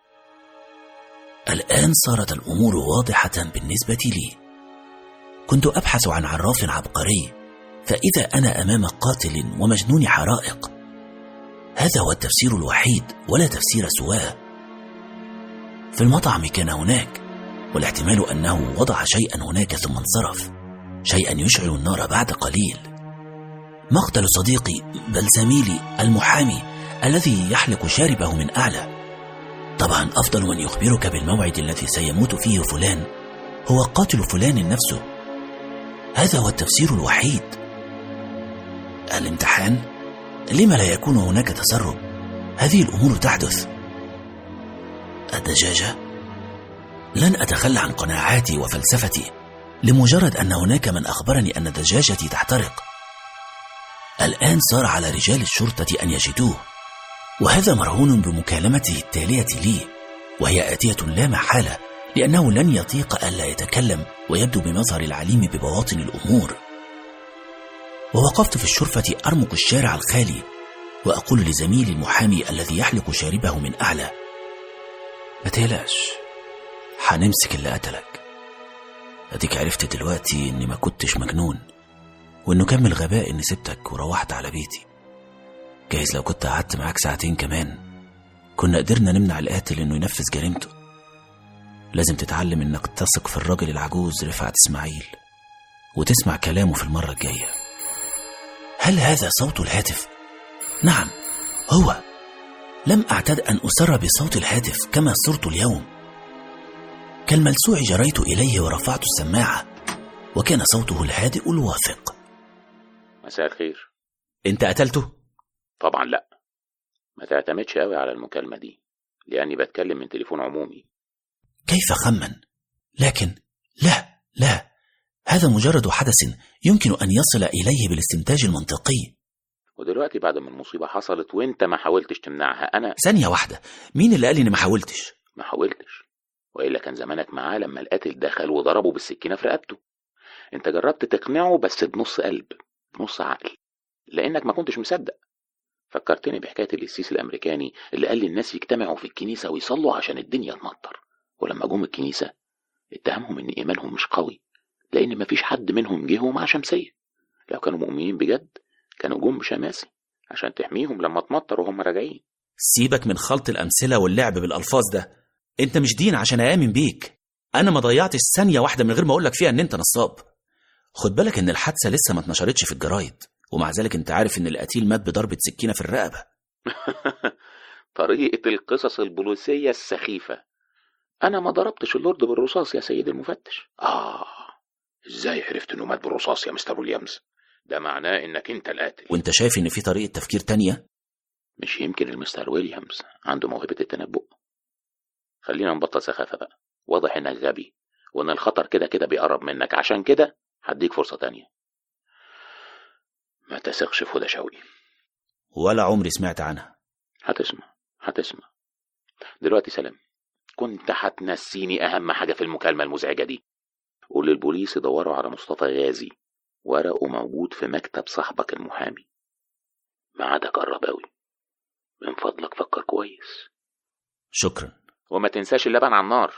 الآن صارت الأمور واضحة بالنسبة لي. كنت أبحث عن عراف عبقري، فإذا أنا أمام قاتل ومجنون حرائق. هذا هو التفسير الوحيد ولا تفسير سواه. في المطعم كان هناك، والاحتمال أنه وضع شيئا هناك ثم انصرف، شيئا يشعل النار بعد قليل. مقتل صديقي بل زميلي المحامي الذي يحلق شاربه من أعلى. طبعا أفضل من يخبرك بالموعد الذي سيموت فيه فلان هو قاتل فلان نفسه. هذا هو التفسير الوحيد. الامتحان؟ لما لا يكون هناك تسرب؟ هذه الأمور تحدث. الدجاجة؟ لن أتخلى عن قناعاتي وفلسفتي لمجرد أن هناك من أخبرني أن دجاجتي تحترق. الآن صار على رجال الشرطة أن يجدوه، وهذا مرهون بمكالمته التالية لي، وهي آتية لا محالة لأنه لن يطيق ألا يتكلم ويبدو بمظهر العليم ببواطن الأمور. ووقفت في الشرفة أرمق الشارع الخالي وأقول لزميلي المحامي الذي يحلق شاربه من أعلى: ما تقلقش، حنمسك اللي قتلك. أديك عرفت دلوقتي إني ما كنتش مجنون، وإنه كان من الغباء إني سبتك وروحت على بيتي. جايز لو كنت قعدت معاك ساعتين كمان كنا قدرنا نمنع القاتل إنه ينفذ جريمته. لازم تتعلم إنك تثق في الراجل العجوز رفعت إسماعيل وتسمع كلامه في المرة الجاية. هل هذا صوت الهاتف؟ نعم هو. لم أعتد أن أسر بصوت الهاتف كما صرت اليوم. كالملسوع جريت إليه ورفعت السماعة، وكان صوته الهادئ الواثق: مساء الخير. أنت قتلته؟ طبعا لا، ما تعتمدش قوي على المكالمة دي، لأني بتكلم من تليفون عمومي. كيف خمن؟ لكن لا لا، هذا مجرد حدث يمكن أن يصل إليه بالاستنتاج المنطقي. ودلوقتي بعد ما المصيبة حصلت وانت ما حاولتش تمنعها، أنا ثانية واحدة، مين اللي قال إني ما حاولتش؟ ما حاولتش، وإلا كان زمانك معاه لما القاتل دخل وضربه بالسكينة في رقبته. انت جربت تقنعه بس بنص قلب بنص عقل، لأنك ما كنتش مصدق. فكرتني بحكاية القسيس الأمريكاني اللي قال للناس يجتمعوا في الكنيسة ويصلوا عشان الدنيا تمطر، ولما جم الكنيسة اتهمهم إن إيمانهم مش قوي، لأن مفيش حد منهم جه مع شمسية. لو كانوا مؤمنين بجد كانوا جم بشماسي عشان تحميهم لما تمطر وهم راجعين. سيبك من خلط الأمثلة واللعب بالألفاظ ده، انت مش دين عشان أآمن بيك. أنا ما ضيعتش ثانية واحدة من غير ما أقولك فيها إن انت نصاب. خد بالك إن الحادثة لسه ما اتنشرتش في الجرايد، ومع ذلك انت عارف إن القتيل مات بضربة سكينة في الرقبة. طريقة القصص البوليسية السخيفة. أنا ما ضربتش اللورد بالرصاص يا سيد المفتش. آه إزاي عرفت إنه مات بالرصاص يا مستر ويليامز؟ ده معناه إنك أنت القاتل. وانت شايف إن في طريقة تفكير تانية؟ مش يمكن المستر ويليامز عنده موهبة التنبؤ؟ خلينا نبطل سخافة بقى، واضح إنك غبي وإن الخطر كده كده بيقرب منك، عشان كده هديك فرصة تانية. ما تثقش في هدى شوقي. ولا عمري سمعت عنها. هتسمع هتسمع دلوقتي. سلام، كنت هتنسيني أهم حاجة في المكالمة المزعجة دي. قول للبوليس يدوروا على مصطفى غازي، ورقه موجود في مكتب صاحبك المحامي. ميعادك قرب أوي، من فضلك فكر كويس. شكرا. وما تنساش اللبن على النار.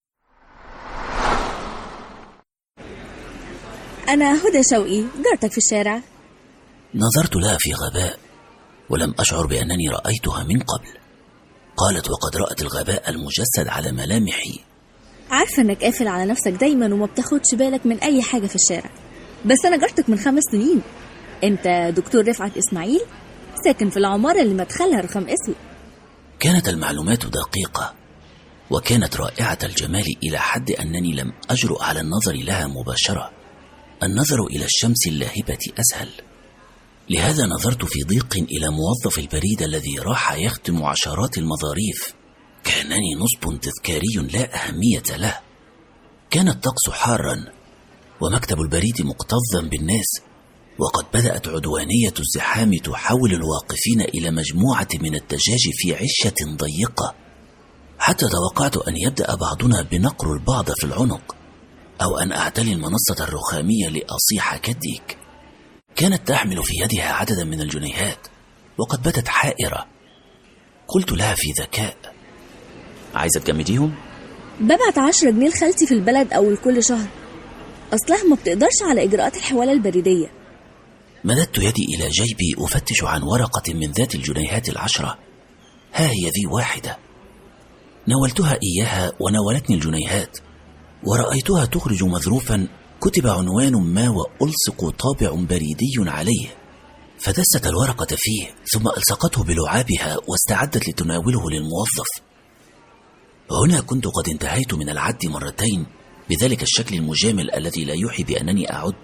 أنا هدى شوقي، جارتك في الشارع. نظرت لها في غباء ولم أشعر بأنني رأيتها من قبل. قالت وقد رأت الغباء المجسد على ملامحي. عارفة إنك قافل على نفسك دايما وما بتاخدش بالك من أي حاجة في الشارع، بس أنا جارتك من خمس سنين. أنت دكتور رفعت إسماعيل، ساكن في العمارة اللي مدخلها رقم اسود. كانت المعلومات دقيقة وكانت رائعة الجمال إلى حد أنني لم أجرؤ على النظر لها مباشرة. النظر إلى الشمس اللاهبة أسهل. لهذا نظرت في ضيق إلى موظف البريد الذي راح يختم عشرات المظاريف. كأنني نصب تذكاري لا أهمية له. كان الطقس حارا ومكتب البريد مكتظا بالناس، وقد بدأت عدوانية الزحام تحول الواقفين إلى مجموعة من الدجاج في عشة ضيقة، حتى توقعت أن يبدأ بعضنا بنقر البعض في العنق، أو أن أعتلي المنصة الرخامية لأصيح كالديك. كانت تحمل في يدها عددا من الجنيهات وقد باتت حائرة. قلت لها في ذكاء: عايزة تجمديهم؟ ببعت عشرة جنيه لخالتي في البلد أول كل شهر، أصلها ما بتقدرش على إجراءات الحوالة البريدية. مددت يدي إلى جيبي أفتش عن ورقة من ذات الجنيهات العشرة. ها هي ذي واحدة. ناولتها إياها وناولتني الجنيهات، ورأيتها تخرج مظروفا كتب عنوان ما وألصق طابع بريدي عليه، فدست الورقة فيه ثم ألصقته بلعابها واستعدت لتناوله للموظف. هنا كنت قد انتهيت من العد مرتين بذلك الشكل المجامل الذي لا يوحي بأنني أعد.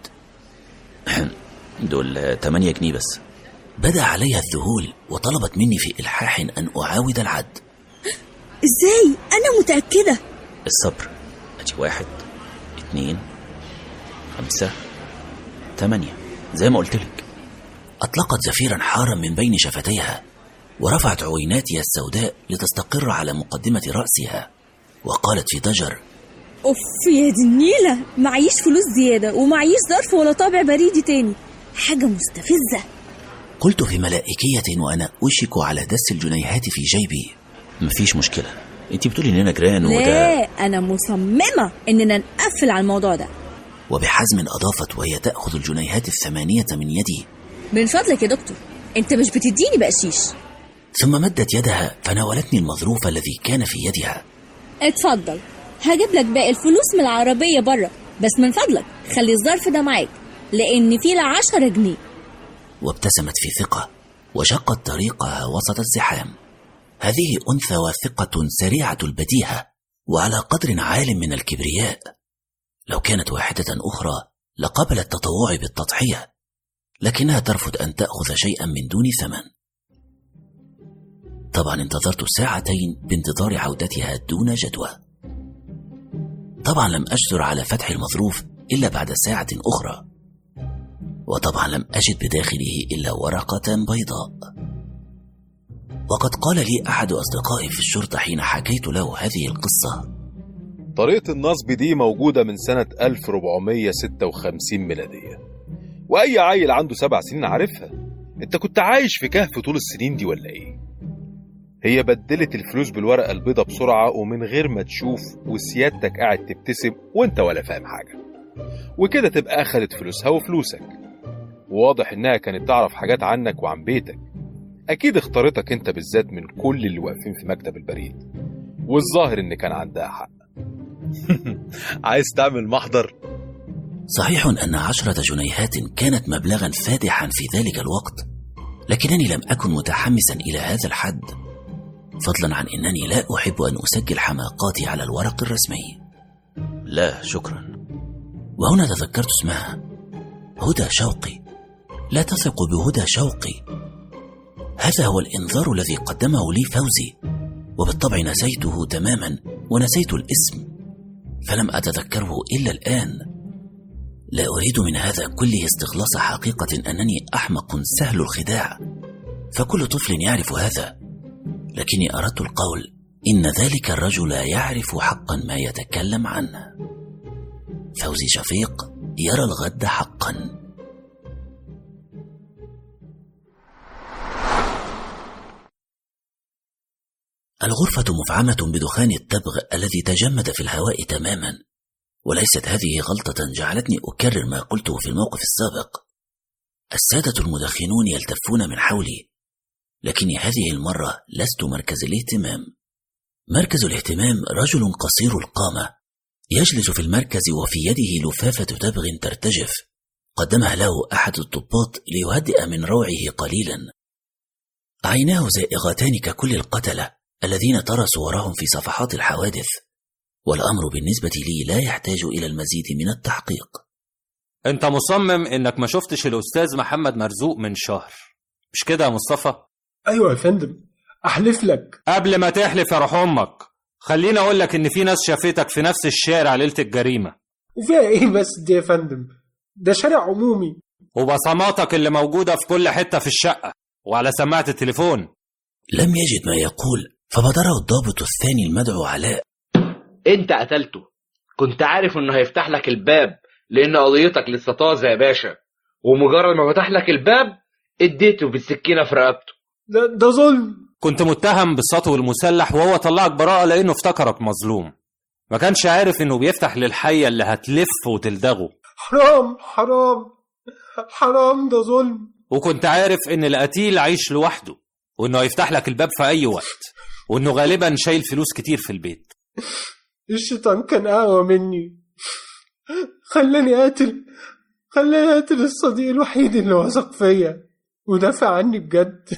دول تمانية جنيه بس. بدأ عليها الذهول وطلبت مني في إلحاح أن أعاود العد. إزاي؟ أنا متأكدة. الصبر. أجي واحد اتنين خمسة تمانية زي ما قلت لك. أطلقت زفيرا حارا من بين شفتيها ورفعت عويناتها السوداء لتستقر على مقدمة رأسها، وقالت في ضجر: أوف يا دي النيلة، معيش فلوس زيادة ومعيش ظرف ولا طابع بريدي تاني، حاجة مستفزة. قلت في ملائكية وأنا أشك على دس الجنيهات في جيبي: مفيش مشكلة، انت بتقولي اننا جيران وده. لا، أنا مصممة إننا نقفل على الموضوع ده. وبحزم أضافت وهي تأخذ الجنيهات الثمانية من يدي: من فضلك يا دكتور، انت مش بتديني بقشيش. ثم مدت يدها فناولتني المظروف الذي كان في يدها. اتفضل، هجيب لك باقي الفلوس من العربية بره، بس من فضلك خلي الظرف ده معاك لأن فيه العشرة جنيه. وابتسمت في ثقة وشقت طريقها وسط الزحام. هذه أنثى واثقة سريعة البديهة وعلى قدر عال من الكبرياء. لو كانت واحدة أخرى لقبلت تطوعي بالتضحية، لكنها ترفض أن تأخذ شيئا من دون ثمن. طبعا انتظرت ساعتين بانتظار عودتها دون جدوى. طبعا لم أجدر على فتح المظروف إلا بعد ساعة أخرى، وطبعا لم أجد بداخله إلا ورقة بيضاء. وقد قال لي أحد أصدقائي في الشرطة حين حكيت له هذه القصة: طريقة النصب دي موجودة من سنة ألف وأربعمية وستة وخمسين ميلادية، وأي عيل عنده سبع سنين عارفها. أنت كنت عايش في كهف طول السنين دي ولا إيه؟ هي بدلت الفلوس بالورقة البيضة بسرعة ومن غير ما تشوف، وسيادتك قاعد تبتسم وانت ولا فاهم حاجة، وكده تبقى أخدت فلوسها وفلوسك. وواضح إنها كانت تعرف حاجات عنك وعن بيتك، أكيد اختارتك انت بالذات من كل اللي واقفين في مكتب البريد، والظاهر إن كان عندها حق. عايز تعمل محضر؟ صحيح أن عشرة جنيهات كانت مبلغا فادحا في ذلك الوقت، لكنني لم أكن متحمسا إلى هذا الحد، فضلا عن أنني لا أحب أن أسجل حماقاتي على الورق الرسمي. لا شكرا. وهنا تذكرت اسمها، هدى شوقي. لا تثق بهدى شوقي، هذا هو الإنذار الذي قدمه لي فوزي، وبالطبع نسيته تماما ونسيت الاسم، فلم أتذكره إلا الآن. لا أريد من هذا كله استخلاص حقيقة أنني أحمق سهل الخداع، فكل طفل يعرف هذا، لكني أردت القول إن ذلك الرجل يعرف حقا ما يتكلم عنه. فوزي شفيق يرى الغد حقا. الغرفة مفعمة بدخان التبغ الذي تجمد في الهواء تماما، وليست هذه غلطة جعلتني أكرر ما قلته في الموقف السابق. السادة المدخنون يلتفون من حولي، لكني هذه المرة لست مركز الاهتمام. مركز الاهتمام رجل قصير القامة يجلس في المركز وفي يده لفافة تبغ ترتجف، قدمها له أحد الضباط ليهدئ من روعه قليلا. عيناه زائغتان ككل القتلة الذين ترى صورهم في صفحات الحوادث، والأمر بالنسبة لي لا يحتاج إلى المزيد من التحقيق. أنت مصمم إنك ما شفتش الأستاذ محمد مرزوق من شهر، مش كده يا مصطفى؟ أيوة يا فندم، أحلف لك. قبل ما تحلف يا روح أمك، خليني أقول لك إن في ناس شافتك في نفس الشارع ليلة الجريمة. وفيها إيه بس دي يا فندم؟ ده شارع عمومي. وبصماتك اللي موجودة في كل حتة في الشقة وعلى سماعة التليفون. لم يجد ما يقول، فبدره الضابط الثاني المدعو علاء: انت قتلته، كنت عارف انه هيفتح لك الباب لان قضيتك لسه طازه يا باشا، ومجرد ما فتح لك الباب اديته بالسكينه في رقبته. ده ده ظلم. كنت متهم بالسطو المسلح وهو طلعك براءه لانه افتكرك مظلوم، ما كانش عارف انه بيفتح للحيه اللي هتلف وتلدغه. حرام حرام حرام، ده ظلم. وكنت عارف ان القتيل عايش لوحده، وانه هيفتح لك الباب في اي وقت، وانه غالبا شايل فلوس كتير في البيت. الشيطان كان اقوى مني، خلاني قاتل خلاني قاتل الصديق الوحيد اللي وثق فيا ودافع عني بجد.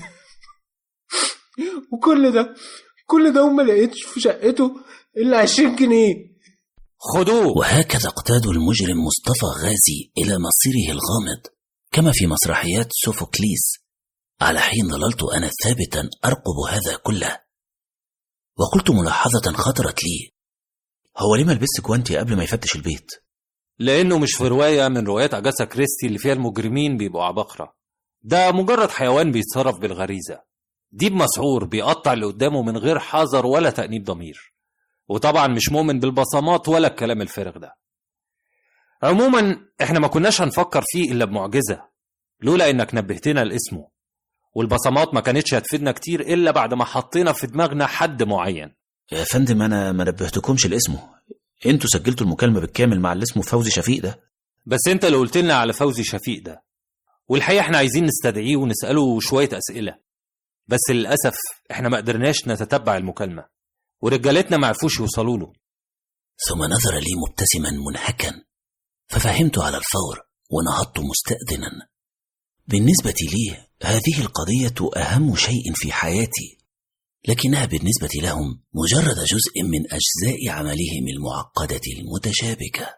وكل ده كل ده وما لقيتش في شقته الا عشرين جنيه. خدوه. وهكذا اقتادوا المجرم مصطفى غازي الى مصيره الغامض، كما في مسرحيات سوفوكليس، على حين ظللت انا ثابتا ارقب هذا كله. وقلت ملاحظة خطرت لي: هو ليه ما لبسش جوانتي قبل ما يفتش البيت؟ لأنه مش في رواية من روايات أجاسا كريستي اللي فيها المجرمين بيبقوا عباقرة، ده مجرد حيوان بيتصرف بالغريزة، ديب مسعور بيقطع اللي قدامه من غير حذر ولا تأنيب ضمير، وطبعا مش مؤمن بالبصمات ولا الكلام الفارغ ده. عموما احنا ما كناش هنفكر فيه إلا بمعجزة لولا إنك نبهتنا لاسمه، والبصمات ما كانتش هتفيدنا كتير إلا بعد ما حطينا في دماغنا حد معين. يا فندم أنا ما نبهتكمش لاسمه، انتوا سجلتوا المكالمة بالكامل مع اللي اسمه فوزي شفيق ده. بس انت اللي قلت لنا على فوزي شفيق ده، والحقيقة احنا عايزين نستدعيه ونسأله شوية أسئلة، بس للأسف احنا ما قدرناش نتتبع المكالمة ورجالتنا ما عرفوش يوصلوا له. ثم نظر لي مبتسما منهكا، ففهمت على الفور ونهضت مستأذنا. بالنسبة لي هذه القضية أهم شيء في حياتي، لكنها بالنسبة لهم مجرد جزء من أجزاء عملهم المعقدة المتشابكة.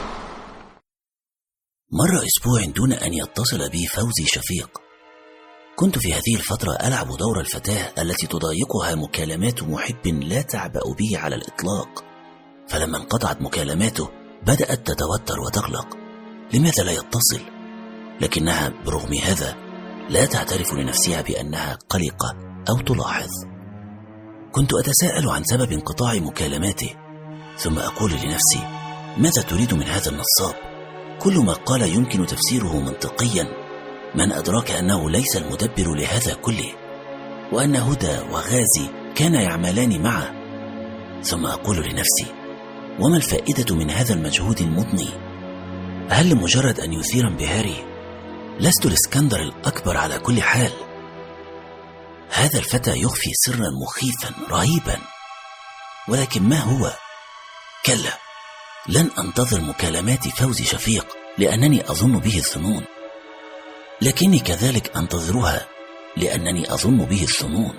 مر أسبوع دون أن يتصل بي فوزي شفيق، كنت في هذه الفترة ألعب دور الفتاة التي تضايقها مكالمات محب لا تعبأ به على الإطلاق، فلما انقطعت مكالماته بدأت تتوتر وتقلق. لماذا لا يتصل؟ لكنها برغم هذا لا تعترف لنفسها بأنها قلقة أو تلاحظ. كنت أتساءل عن سبب انقطاع مكالماته، ثم أقول لنفسي: ماذا تريد من هذا النصاب؟ كل ما قال يمكن تفسيره منطقيا، من أدراك أنه ليس المدبر لهذا كله، وأن هدى وغازي كان يعملان معه. ثم أقول لنفسي: وما الفائدة من هذا المجهود المضني؟ هل لمجرد أن يثير انبهاري؟ لست الإسكندر الأكبر على كل حال. هذا الفتى يخفي سرا مخيفا رهيبا، ولكن ما هو؟ كلا، لن أنتظر مكالمات فوزي شفيق لأنني أظن به الظنون، لكني كذلك أنتظرها لأنني أظن به الظنون.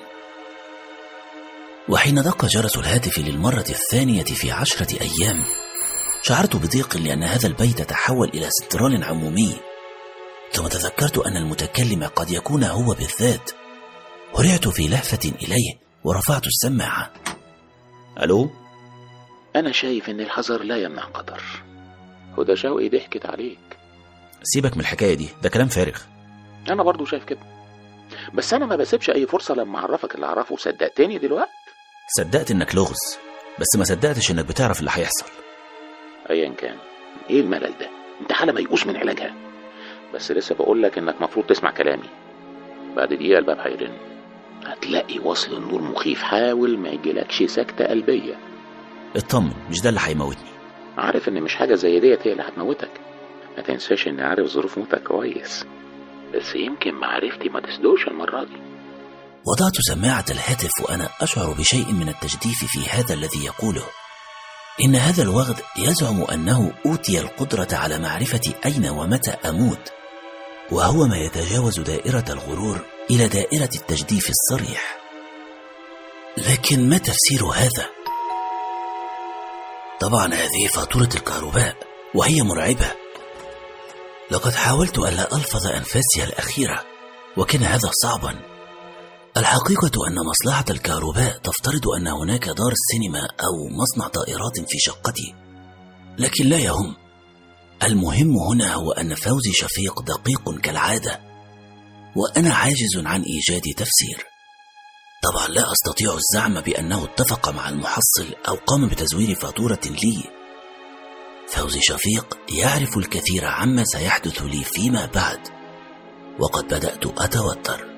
وحين دق جرس الهاتف للمرة الثانية في عشرة أيام، شعرت بضيق لأن هذا البيت تحول إلى سنترال عمومي. ثم تذكرت أن المتكلم قد يكون هو بالذات. هرعت في لهفة إليه ورفعت السماعة. ألو؟ أنا شايف إن الحذر لا يمنع قدر. هدى شوقي ضحكت عليك. سيبك من الحكاية دي، ده كلام فارغ. أنا برضو شايف كده، بس أنا ما بسيبش أي فرصة لما أعرفك اللي أعرفه. صدقتني دلوقتي؟ صدقت إنك لغز، بس ما صدقتش إنك بتعرف اللي هيحصل. أيا كان، إيه الملل ده؟ أنت حالة ميؤوس من علاجها. بس لسه بقول لك إنك مفروض تسمع كلامي. بعد دقيقة الباب هيرن، هتلاقي وصل النور مخيف. حاول ما يجيلكش سكتة قلبية. اطمن، مش ده اللي هيموتني. عارف إن مش حاجة زي ديت هي اللي هتموتك. ما تنساش إني عارف ظروف موتك كويس، بس يمكن معرفتي ما تسدوش المرة دي. وضعت سماعة الهاتف وأنا أشعر بشيء من التجديف في هذا الذي يقوله. إن هذا الوغد يزعم أنه أوتي القدرة على معرفة أين ومتى أموت، وهو ما يتجاوز دائرة الغرور إلى دائرة التجديف الصريح. لكن ما تفسير هذا؟ طبعا هذه فاتورة الكهرباء، وهي مرعبة. لقد حاولت ألا ألفظ أنفاسي الأخيرة، وكان هذا صعبا. الحقيقة أن مصلحة الكهرباء تفترض أن هناك دار السينما أو مصنع طائرات في شقتي، لكن لا يهم. المهم هنا هو أن فوزي شفيق دقيق كالعادة، وأنا عاجز عن إيجاد تفسير. طبعا لا أستطيع الزعم بأنه اتفق مع المحصل أو قام بتزوير فاتورة لي. فوزي شفيق يعرف الكثير عما سيحدث لي فيما بعد، وقد بدأت أتوتر.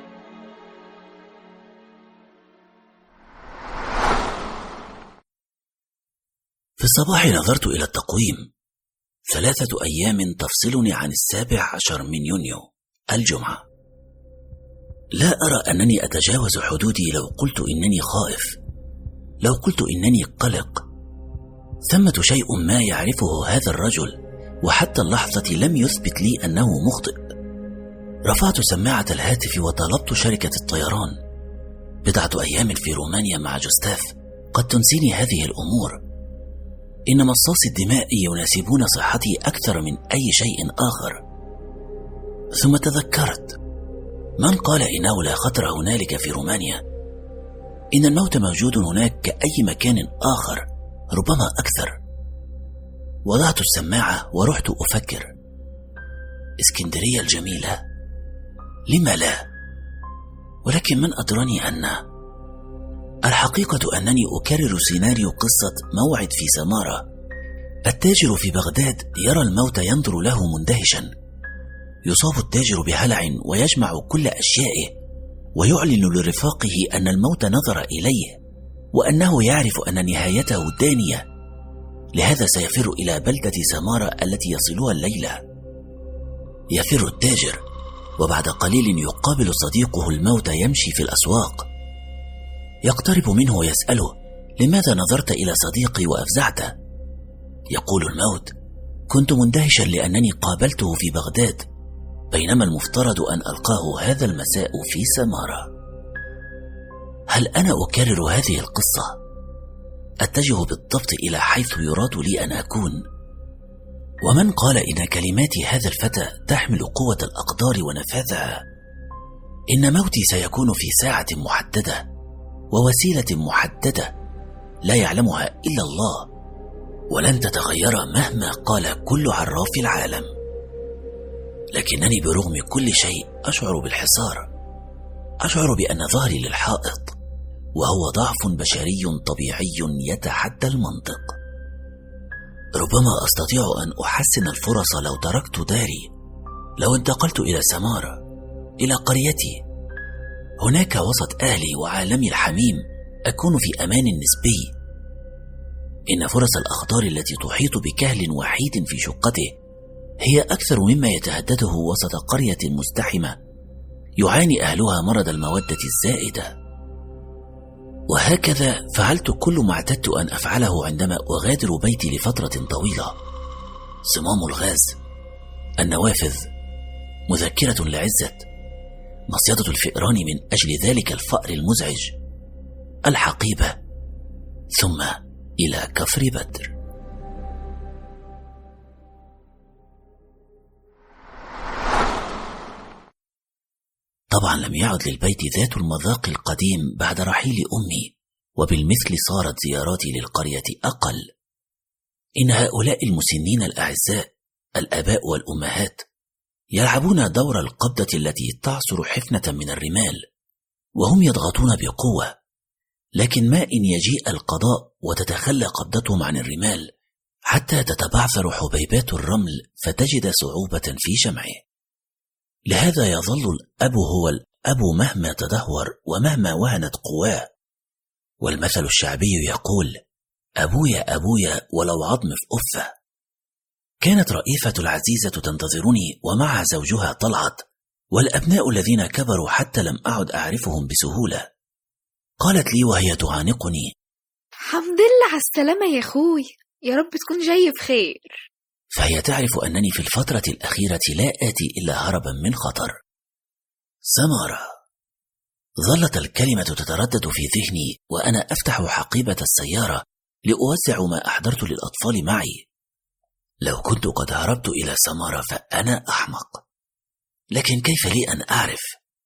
في الصباح نظرت إلى التقويم، ثلاثة أيام تفصلني عن السابع عشر من يونيو الجمعة. لا أرى أنني أتجاوز حدودي لو قلت إنني خائف، لو قلت إنني قلق. ثمة شيء ما يعرفه هذا الرجل، وحتى اللحظة لم يثبت لي أنه مخطئ. رفعت سماعة الهاتف وطلبت شركة الطيران. بضعة أيام في رومانيا مع جوستاف قد تنسيني هذه الأمور. إن مصاصي الدماء يناسبون صحتي أكثر من أي شيء آخر. ثم تذكرت، من قال إنه لا خطر هنالك في رومانيا؟ إن الموت موجود هناك كأي مكان آخر، ربما أكثر. وضعت السماعة ورحت أفكر. اسكندرية الجميلة، لما لا؟ ولكن من أدراني أن الحقيقة أنني أكرر سيناريو قصة موعد في سمارة. التاجر في بغداد يرى الموت ينظر له مندهشا. يصاب التاجر بهلع ويجمع كل أشيائه، ويعلن لرفاقه أن الموت نظر إليه، وأنه يعرف أن نهايته دانية. لهذا سيفر إلى بلدة سمارة التي يصلها الليلة. يفر التاجر، وبعد قليل يقابل صديقه الموت يمشي في الأسواق. يقترب منه ويسأله: لماذا نظرت إلى صديقي وأفزعته؟ يقول الموت: كنت مندهشا لأنني قابلته في بغداد، بينما المفترض أن ألقاه هذا المساء في سمارة. هل أنا أكرر هذه القصة؟ أتجه بالضبط إلى حيث يراد لي أن أكون؟ ومن قال إن كلمات هذا الفتى تحمل قوة الأقدار ونفاذها؟ إن موتي سيكون في ساعة محددة ووسيلة محددة لا يعلمها إلا الله، ولن تتغير مهما قال كل عراف العالم. لكنني برغم كل شيء أشعر بالحصار، أشعر بأن ظهري للحائط، وهو ضعف بشري طبيعي يتحدى المنطق. ربما أستطيع أن أحسن الفرص لو تركت داري، لو انتقلت إلى سمارة، إلى قريتي. هناك وسط أهلي وعالمي الحميم أكون في أمان نسبي. إن فرص الأخطار التي تحيط بكهل وحيد في شقته هي أكثر مما يتهدده وسط قرية مزدحمة يعاني أهلها مرض المودة الزائدة. وهكذا فعلت كل ما اعتدت أن أفعله عندما أغادر بيتي لفترة طويلة: صمام الغاز، النوافذ، مذكرة لعزت، مصيدة الفئران من أجل ذلك الفأر المزعج، الحقيبة، ثم إلى كفر بدر. طبعا لم يعد للبيت ذات المذاق القديم بعد رحيل أمي، وبالمثل صارت زياراتي للقرية أقل. إن هؤلاء المسنين الأعزاء، الآباء والأمهات، يلعبون دور القبضة التي تعصر حفنة من الرمال، وهم يضغطون بقوة، لكن ما إن يجيء القضاء وتتخلى قبضتهم عن الرمال حتى تتبعثر حبيبات الرمل فتجد صعوبة في جمعه. لهذا يظل الأب هو الأب مهما تدهور ومهما وهنت قواه. والمثل الشعبي يقول: أبويا أبويا ولو عظم في أفة. كانت رئيفة العزيزة تنتظرني ومعها زوجها طلعت والأبناء الذين كبروا حتى لم أعد أعرفهم بسهولة. قالت لي وهي تعانقني: حمد لله على السلامة يا أخوي، يا رب تكون جاي بخير. فهي تعرف أنني في الفترة الأخيرة لا آتي إلا هربا من خطر. سمارة. ظلت الكلمة تتردد في ذهني وأنا أفتح حقيبة السيارة لأوزع ما أحضرت للأطفال معي. لو كنت قد هربت إلى سمارة فأنا أحمق، لكن كيف لي أن أعرف؟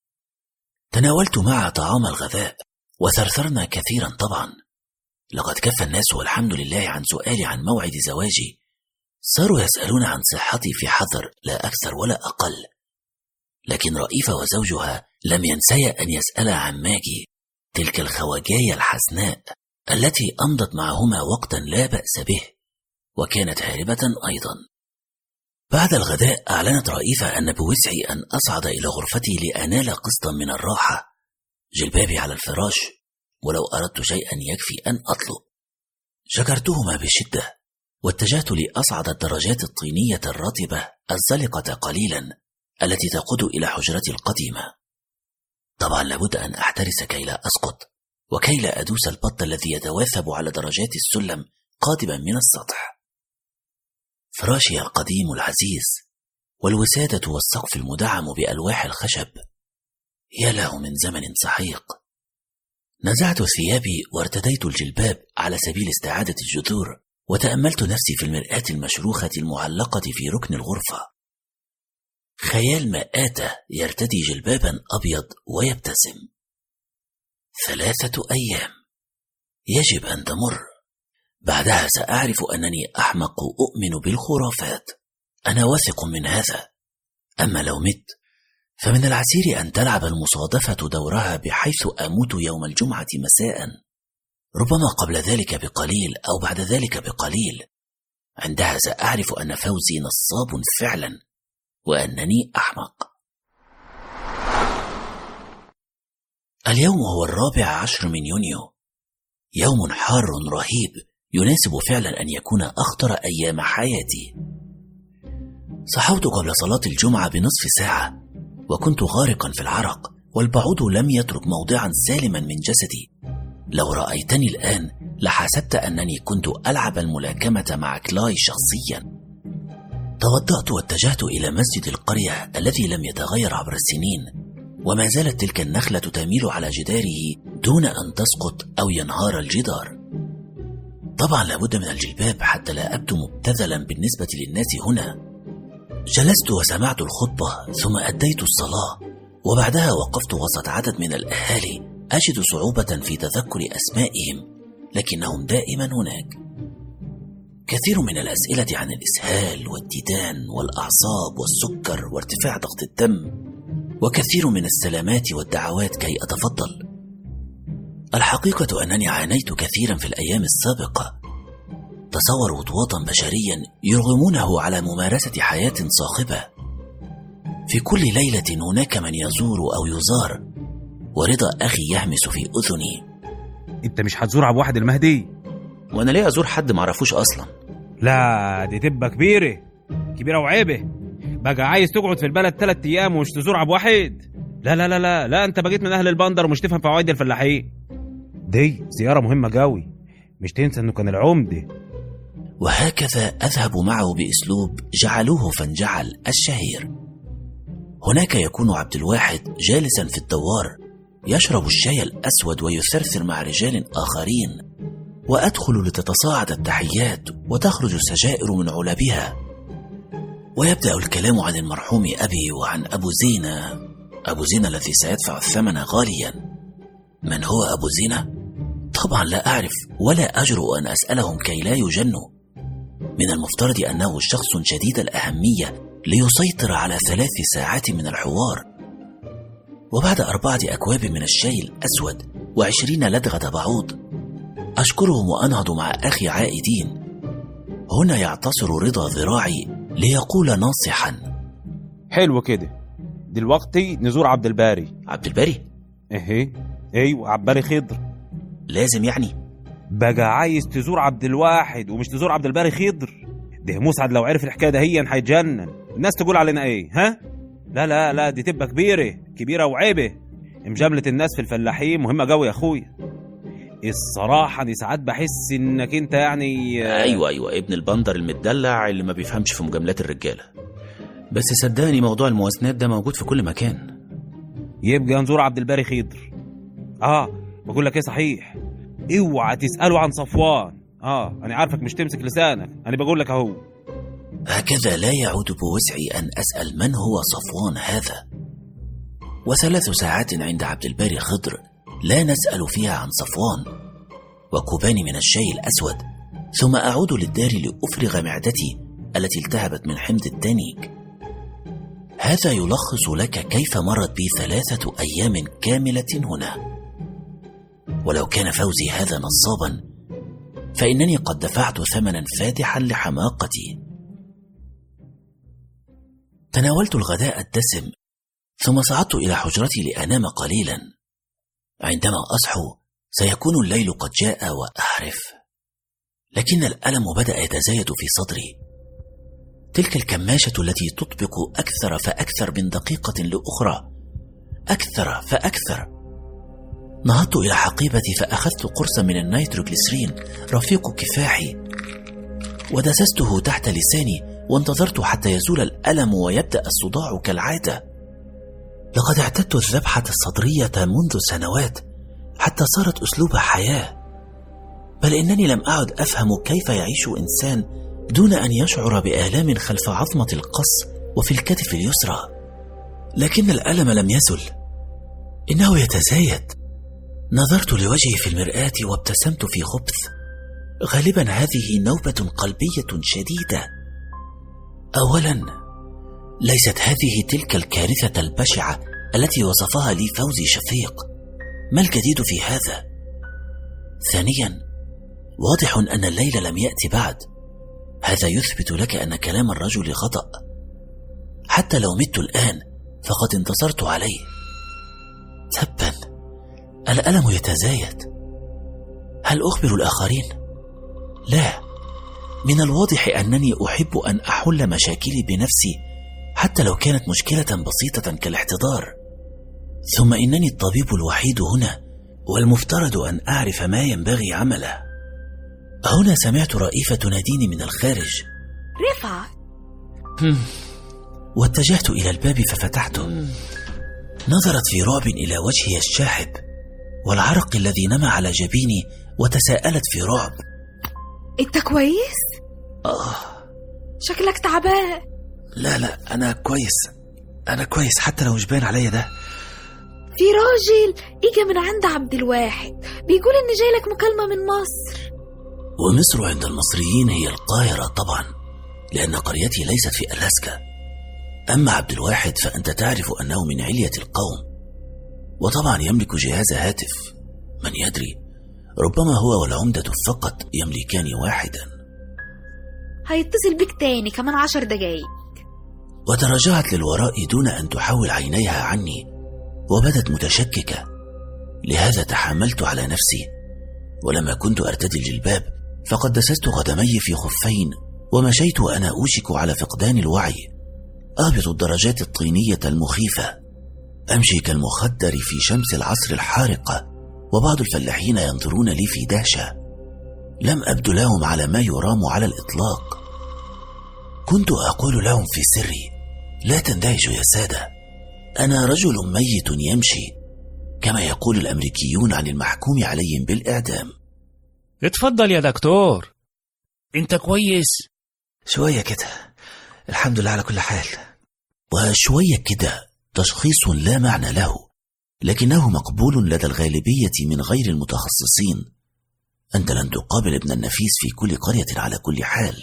تناولت معها طعام الغذاء وثرثرنا كثيرا طبعا. لقد كف الناس والحمد لله عن سؤالي عن موعد زواجي. صاروا يسألون عن صحتي في حذر لا أكثر ولا أقل، لكن رئيفة وزوجها لم ينسيا أن يسألا عن ماجي، تلك الخواجاية الحسناء التي أمضت معهما وقتا لا بأس به وكانت هاربة أيضا. بعد الغداء أعلنت رئيفة أن بوسعي أن أصعد إلى غرفتي لأنال قسطا من الراحة. جلبابي على الفراش، ولو أردت شيئا يكفي أن أطلب. شكرتهما بشدة واتجهت لأصعد الدرجات الطينية الرطبة الزلقة قليلا التي تقود إلى حجرتي القديمة. طبعا لابد أن أحترس كي لا أسقط وكي لا أدوس البط الذي يتواثب على درجات السلم قادما من السطح. فراشي القديم العزيز والوسادة والسقف المدعم بألواح الخشب، يا له من زمن سحيق. نزعت ثيابي وارتديت الجلباب على سبيل استعادة الجذور، وتأملت نفسي في المرآة المشروخة المعلقة في ركن الغرفة. خيال ما آتى يرتدي جلبابا أبيض ويبتسم. ثلاثة أيام يجب أن تمر، بعدها سأعرف أنني أحمق أؤمن بالخرافات. أنا واثق من هذا. أما لو مت فمن العسير أن تلعب المصادفة دورها بحيث أموت يوم الجمعة مساء، ربما قبل ذلك بقليل أو بعد ذلك بقليل. عندها سأعرف أن فوزي نصاب فعلا وأنني أحمق. اليوم هو الرابع عشر من يونيو، يوم حار رهيب يناسب فعلا أن يكون أخطر أيام حياتي. صحوت قبل صلاة الجمعة بنصف ساعة وكنت غارقا في العرق، والبعوض لم يترك موضعا سالما من جسدي. لو رأيتني الآن لحسبت أنني كنت ألعب الملاكمة مع كلاي شخصيا. توضأت واتجهت إلى مسجد القرية الذي لم يتغير عبر السنين، وما زالت تلك النخلة تميل على جداره دون أن تسقط أو ينهار الجدار. طبعا لابد من الجلباب حتى لا أبدو مبتذلا بالنسبة للناس هنا. جلست وسمعت الخطبة ثم أديت الصلاة، وبعدها وقفت وسط عدد من الأهالي أجد صعوبة في تذكر أسمائهم، لكنهم دائما هناك. كثير من الأسئلة عن الإسهال والديدان والأعصاب والسكر وارتفاع ضغط الدم، وكثير من السلامات والدعوات كي أتفضل. الحقيقة أنني عانيت كثيرا في الأيام السابقة. تصور وطواطا بشريا يرغمونه على ممارسة حياة صاخبة. في كل ليلة هناك من يزور أو يزار، ورضا أخي يهمس في أذني: انت مش هتزور عبد واحد المهدي؟ وانا ليه ازور حد معرفوش اصلا؟ لا دي تبقى كبيره كبيره وعيبه. بقى عايز تقعد في البلد ثلاث ايام ومش تزور عبد واحد؟ لا لا لا لا لا انت بقيت من اهل البندر ومش تفهم في عوايد الفلاحين. دي زياره مهمه قوي، مش تنسى انه كان العمده. وهكذا اذهب معه باسلوب جعلوه فانجعل الشهير. هناك يكون عبد الواحد جالسا في الدوار يشرب الشاي الأسود ويثرثر مع رجال آخرين، وأدخل لتتصاعد التحيات وتخرج السجائر من علبها، ويبدأ الكلام عن المرحوم أبي وعن أبو زينة. أبو زينة الذي سيدفع الثمن غاليا. من هو أبو زينة؟ طبعا لا أعرف ولا أجرؤ أن أسألهم كي لا يجنوا. من المفترض أنه شخص شديد الأهمية ليسيطر على ثلاث ساعات من الحوار. وبعد أربعة أكواب من الشاي الأسود وعشرين لدغة بعوض أشكرهم وأنهض مع أخي عائدين. هنا يعتصر رضا ذراعي ليقول ناصحا: حلو كده، دلوقتي نزور عبد الباري. عبد الباري؟ ايه ايوه عبد الباري خضر. لازم يعني؟ بقى عايز تزور عبد الواحد ومش تزور عبد الباري خضر؟ ده مسعد لو عرف الحكايه ده هي هيتجنن. الناس تقول علينا ايه؟ ها؟ لا لا لا دي تبقى كبيره كبيره وعيبه. مجامله الناس في الفلاحين مهمه قوي يا اخويا. الصراحه دي ساعات بحس انك انت يعني ايوه ايوه ابن البندر المدلع اللي ما بيفهمش في مجاملات الرجاله. بس صدقني موضوع الموازنات ده موجود في كل مكان. يبقى نزور عبد الباري خضر. اه بقول لك ايه صحيح، اوعى تساله عن صفوان. اه انا عارفك مش تمسك لسانك، انا بقول لك اهو. هكذا لا يعود بوسعي أن أسأل من هو صفوان هذا. وثلاث ساعات عند عبد الباري خضر لا نسأل فيها عن صفوان، وكوبان من الشاي الأسود، ثم أعود للدار لأفرغ معدتي التي التهبت من حمض التانيك. هذا يلخص لك كيف مرت بي ثلاثة أيام كاملة هنا. ولو كان فوزي هذا نصابا فإنني قد دفعت ثمنا فادحا لحماقتي. تناولت الغداء الدسم ثم صعدت إلى حجرتي لأنام قليلا. عندما أصحو سيكون الليل قد جاء وأعرف، لكن الألم بدأ يتزايد في صدري. تلك الكماشة التي تطبق أكثر فأكثر من دقيقة لأخرى، أكثر فأكثر. نهضت إلى حقيبتي فأخذت قرصا من النيتروغليسرين رفيق كفاحي ودسسته تحت لساني، وانتظرت حتى يزول الألم ويبدأ الصداع كالعادة. لقد اعتدت الذبحة الصدرية منذ سنوات حتى صارت أسلوب حياة، بل إنني لم أعد أفهم كيف يعيش إنسان دون أن يشعر بآلام خلف عظمة القص وفي الكتف اليسرى. لكن الألم لم يزل، إنه يتزايد. نظرت لوجهي في المرآة وابتسمت في خبث. غالبا هذه نوبة قلبية شديدة. أولا، ليست هذه تلك الكارثة البشعة التي وصفها لي فوزي شفيق. ما الجديد في هذا؟ ثانيا، واضح أن الليل لم يأتي بعد. هذا يثبت لك أن كلام الرجل خطأ. حتى لو مت الآن فقد انتصرت عليه. تبا، الألم يتزايد. هل أخبر الآخرين؟ لا، من الواضح أنني أحب أن أحل مشاكلي بنفسي حتى لو كانت مشكلة بسيطة كالاحتضار. ثم إنني الطبيب الوحيد هنا، والمفترض أن أعرف ما ينبغي عمله. هنا سمعت رئيفة تناديني من الخارج: رفعت. واتجهت إلى الباب ففتحته. نظرت في رعب إلى وجهي الشاحب والعرق الذي نمى على جبيني، وتساءلت في رعب: انت كويس؟ آه. شكلك تعبان. لا لا أنا كويس. أنا كويس حتى لو مش باين عليا ده. في راجل اجا من عند عبد الواحد بيقول ان جايلك مكالمة من مصر. ومصر عند المصريين هي القاهرة طبعا، لأن قريتي ليست في ألاسكا. أما عبد الواحد فأنت تعرف أنه من علية القوم، وطبعا يملك جهاز هاتف. من يدري، ربما هو والعمدة فقط يملكان واحدا. هيتصل بك تاني كمان عشر دقايق. وتراجعت للوراء دون أن تحول عينيها عني، وبدت متشككة. لهذا تحملت على نفسي، ولما كنت أرتدي الجلباب فقد دسست قدمي في خفين ومشيت وأنا أوشك على فقدان الوعي، أهبط الدرجات الطينية المخيفة، أمشي كالمخدر في شمس العصر الحارقة، وبعض الفلاحين ينظرون لي في دهشة. لم أبدو لهم على ما يرام على الإطلاق. كنت أقول لهم في سري: لا تندهشوا يا سادة، أنا رجل ميت يمشي، كما يقول الأمريكيون عن المحكوم عليهم بالإعدام. اتفضل يا دكتور، انت كويس؟ شوية كده، الحمد لله على كل حال. وشوية كده تشخيص لا معنى له، لكنه مقبول لدى الغالبية من غير المتخصصين. أنت لن تقابل ابن النفيس في كل قرية على كل حال.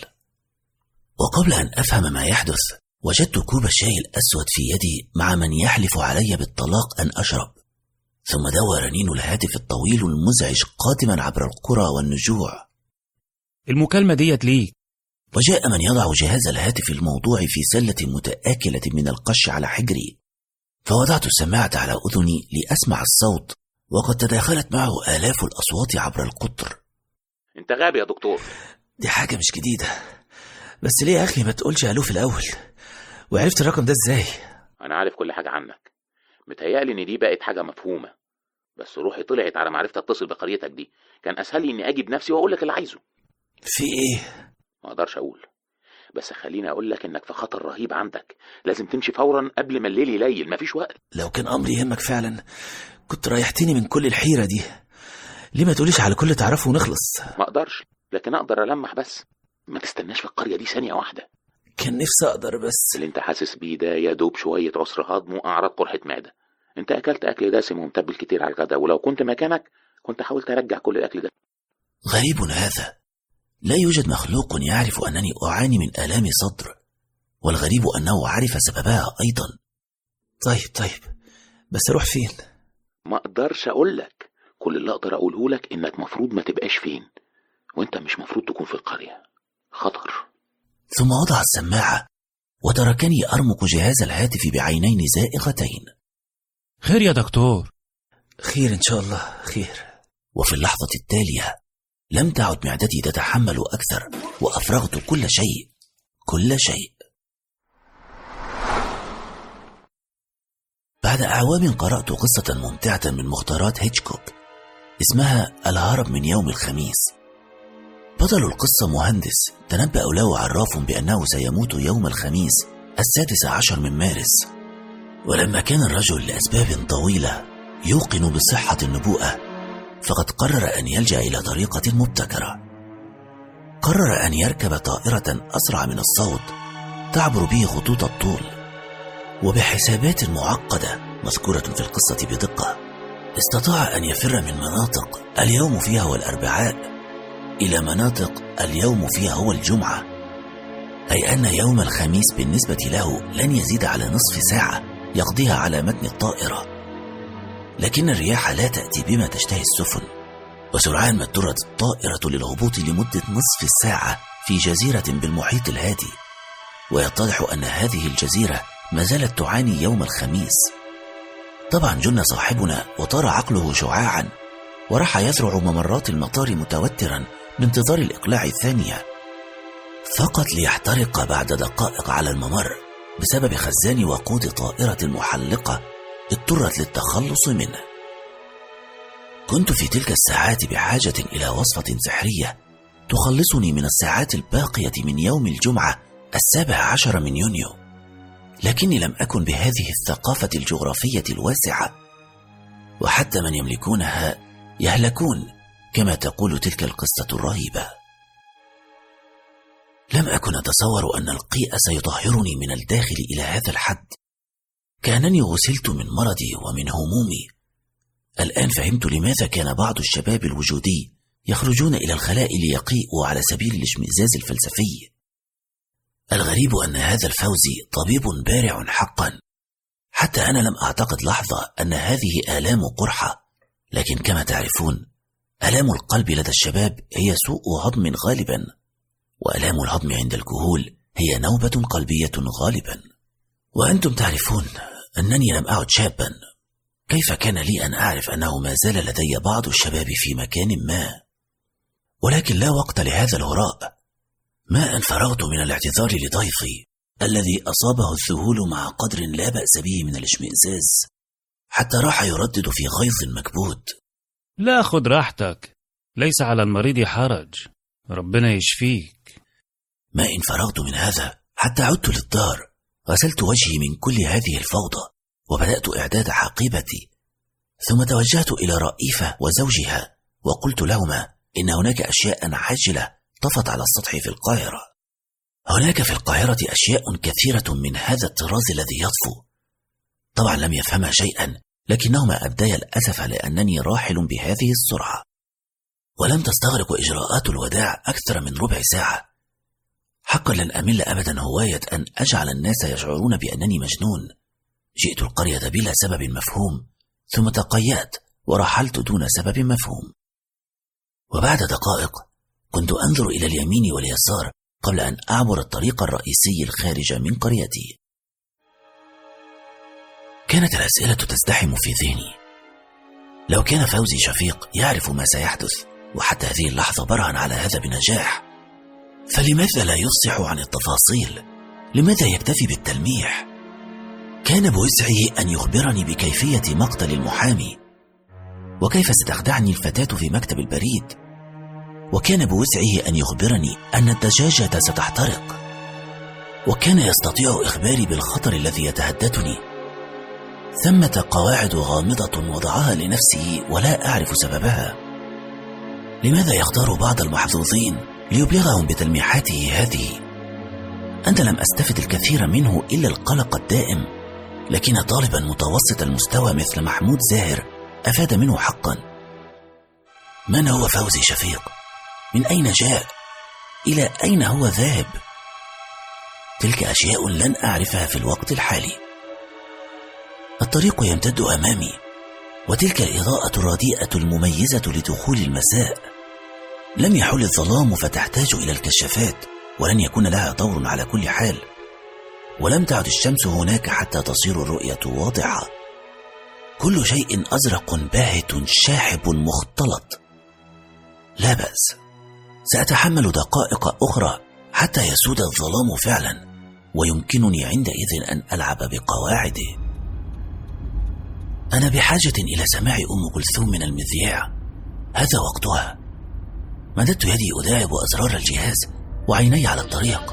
وقبل أن أفهم ما يحدث وجدت كوب الشاي الأسود في يدي مع من يحلف علي بالطلاق أن أشرب، ثم دوى رنين الهاتف الطويل المزعج قادما عبر القرى والنجوع. المكالمة ديت ليك. وجاء من يضع جهاز الهاتف الموضوع في سلة متآكلة من القش على حجري، فوضعت السماعة على أذني لأسمع الصوت، وقد تداخلت معه آلاف الأصوات عبر القطر. انت غبي يا دكتور. دي حاجة مش جديدة، بس ليه يا أخي ما تقولش ألو في الأول؟ وعرفت الرقم ده إزاي؟ أنا عارف كل حاجة عنك، متهيألي إن دي بقت حاجة مفهومة، بس روحي طلعت على معرفة أتصل بقريتك دي. كان أسهل لي إني أجيب نفسي وأقول لك اللي عايزه. في إيه؟ ما أقدرش أقول، بس خليني أقول لك إنك في خطر رهيب عندك، لازم تمشي فورا قبل ما الليل يليل، مفيش وقت. لو كان أمري يهمك فعلا كنت ريحتني من كل الحيرة دي. ليه ما تقوليش على كل تعرفه ونخلص؟ ما أقدرش، لكن أقدر ألمح. بس ما تستناش في القرية دي ثانية واحدة. كان نفسي أقدر، بس اللي انت حاسس بيه ده يا دوب شوية عسر هضم وأعراض قرحة معدة. انت أكلت أكل دسم ومتبل كتير على الغداء، ولو كنت مكانك كنت حاولت أرجع كل الأكل ده. غريب هذا، لا يوجد مخلوق يعرف أنني أعاني من آلام صدر، والغريب أنه عرف سببها أيضا. طيب طيب، بس أروح فين؟ ما أقدرش أقول لك، كل اللي أقدر أقوله لك إنك مفروض ما تبقاش فين، وانت مش مفروض تكون في القرية، خطر. ثم وضع السماعة وتركني أرمق جهاز الهاتف بعينين زائغتين. خير يا دكتور؟ خير إن شاء الله خير. وفي اللحظة التالية لم تعد معدتي تتحمل أكثر، وأفرغت كل شيء كل شيء. بعد أعوام قرأت قصة ممتعة من مختارات هيتشكوك اسمها الهرب من يوم الخميس. بطل القصة مهندس تنبأ له عراف بأنه سيموت يوم الخميس السادس عشر من مارس، ولما كان الرجل لأسباب طويلة يوقن بصحة النبوءة فقد قرر أن يلجأ إلى طريقة مبتكرة. قرر أن يركب طائرة أسرع من الصوت تعبر به خطوط الطول، وبحسابات معقدة مذكورة في القصة بدقة استطاع أن يفر من مناطق اليوم فيها هو الأربعاء إلى مناطق اليوم فيها هو الجمعة، أي أن يوم الخميس بالنسبة له لن يزيد على نصف ساعة يقضيها على متن الطائرة. لكن الرياح لا تأتي بما تشتهي السفن، وسرعان ما اضطرت الطائرة للهبوط لمدة نصف ساعة في جزيرة بالمحيط الهادي، ويتضح أن هذه الجزيرة ما زالت تعاني يوم الخميس. طبعا جن صاحبنا وطار عقله شعاعا، وراح يذرع ممرات المطار متوترا بانتظار الإقلاع الثانية، فقط ليحترق بعد دقائق على الممر بسبب خزان وقود طائرة محلقة اضطرت للتخلص منه. كنت في تلك الساعات بحاجة إلى وصفة سحرية تخلصني من الساعات الباقية من يوم الجمعة السابع عشر من يونيو، لكني لم أكن بهذه الثقافة الجغرافية الواسعة، وحتى من يملكونها يهلكون كما تقول تلك القصة الرهيبة. لم أكن أتصور أن القيء سيطهرني من الداخل إلى هذا الحد، كأنني غسلت من مرضي ومن همومي. الآن فهمت لماذا كان بعض الشباب الوجودي يخرجون إلى الخلاء ليقيئوا على سبيل الاشمئزاز الفلسفي. الغريب أن هذا الفوزي طبيب بارع حقا، حتى أنا لم أعتقد لحظة أن هذه آلام قرحة، لكن كما تعرفون آلام القلب لدى الشباب هي سوء هضم غالبا، وآلام الهضم عند الكهول هي نوبة قلبية غالبا. وأنتم تعرفون أنني لم أعد شابا، كيف كان لي أن أعرف أنه ما زال لدي بعض الشباب في مكان ما؟ ولكن لا وقت لهذا الهراء. ما أن فرغت من الاعتذار لضيفي الذي أصابه الذهول مع قدر لا بأس به من الاشمئزاز، حتى راح يردد في غيظ مكبوت: لا، خذ راحتك، ليس على المريض حرج، ربنا يشفيك. ما إن فرغت من هذا حتى عدت للدار، غسلت وجهي من كل هذه الفوضى وبدأت إعداد حقيبتي، ثم توجهت إلى رئيفة وزوجها وقلت لهما إن هناك أشياء عاجلة طفت على السطح في القاهرة. هناك في القاهرة أشياء كثيرة من هذا الطراز الذي يطفو. طبعا لم يفهما شيئا، لكنهما أبدايا الأسف لأنني راحل بهذه السرعة. ولم تستغرق إجراءات الوداع أكثر من ربع ساعة. حقا لن أمل أبدا هواية أن أجعل الناس يشعرون بأنني مجنون. جئت القرية بلا سبب مفهوم، ثم تقيأت ورحلت دون سبب مفهوم. وبعد دقائق كنت أنظر إلى اليمين واليسار قبل أن أعبر الطريق الرئيسي الخارج من قريتي. كانت الأسئلة تزدحم في ذهني. لو كان فوزي شفيق يعرف ما سيحدث وحتى هذه اللحظة برهن على هذا بنجاح، فلماذا لا يفصح عن التفاصيل؟ لماذا يكتفي بالتلميح؟ كان بوسعه أن يخبرني بكيفية مقتل المحامي، وكيف ستخدعني الفتاة في مكتب البريد، وكان بوسعه أن يخبرني أن الدجاجة ستحترق، وكان يستطيع إخباري بالخطر الذي يتهددني. ثمة قواعد غامضة وضعها لنفسه ولا أعرف سببها. لماذا يختار بعض المحظوظين ليبلغهم بتلميحاته هذه؟ أنا لم أستفد الكثير منه إلا القلق الدائم، لكن طالبا متوسط المستوى مثل محمود زاهر أفاد منه حقا. من هو فوزي شفيق؟ من أين جاء؟ إلى أين هو ذاهب؟ تلك أشياء لن أعرفها في الوقت الحالي. الطريق يمتد أمامي، وتلك الإضاءة الرديئة المميزة لدخول المساء. لم يحل الظلام فتحتاج إلى الكشافات، ولن يكون لها دور على كل حال. ولم تعد الشمس هناك حتى تصير الرؤية واضحة. كل شيء أزرق باهت شاحب مختلط. لا بأس، سأتحمل دقائق أخرى حتى يسود الظلام فعلا، ويمكنني عندئذ أن ألعب بقواعده. أنا بحاجة إلى سماع أم كلثوم من المذياع، هذا وقتها. مددت يدي أداعب أزرار الجهاز وعيني على الطريق،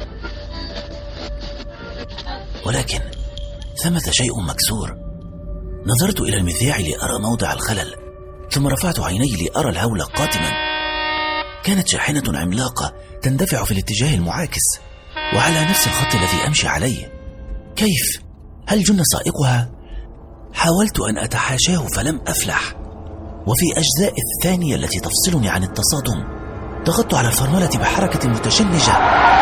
ولكن ثمة شيء مكسور. نظرت إلى المذياع لأرى موضع الخلل، ثم رفعت عيني لأرى الهول قاتما. كانت شاحنة عملاقة تندفع في الاتجاه المعاكس وعلى نفس الخط الذي أمشي عليه. كيف؟ هل جن سائقها؟ حاولت أن أتحاشاه فلم أفلح، وفي أجزاء الثانية التي تفصلني عن التصادم ضغطت على الفرملة بحركة متشنجة.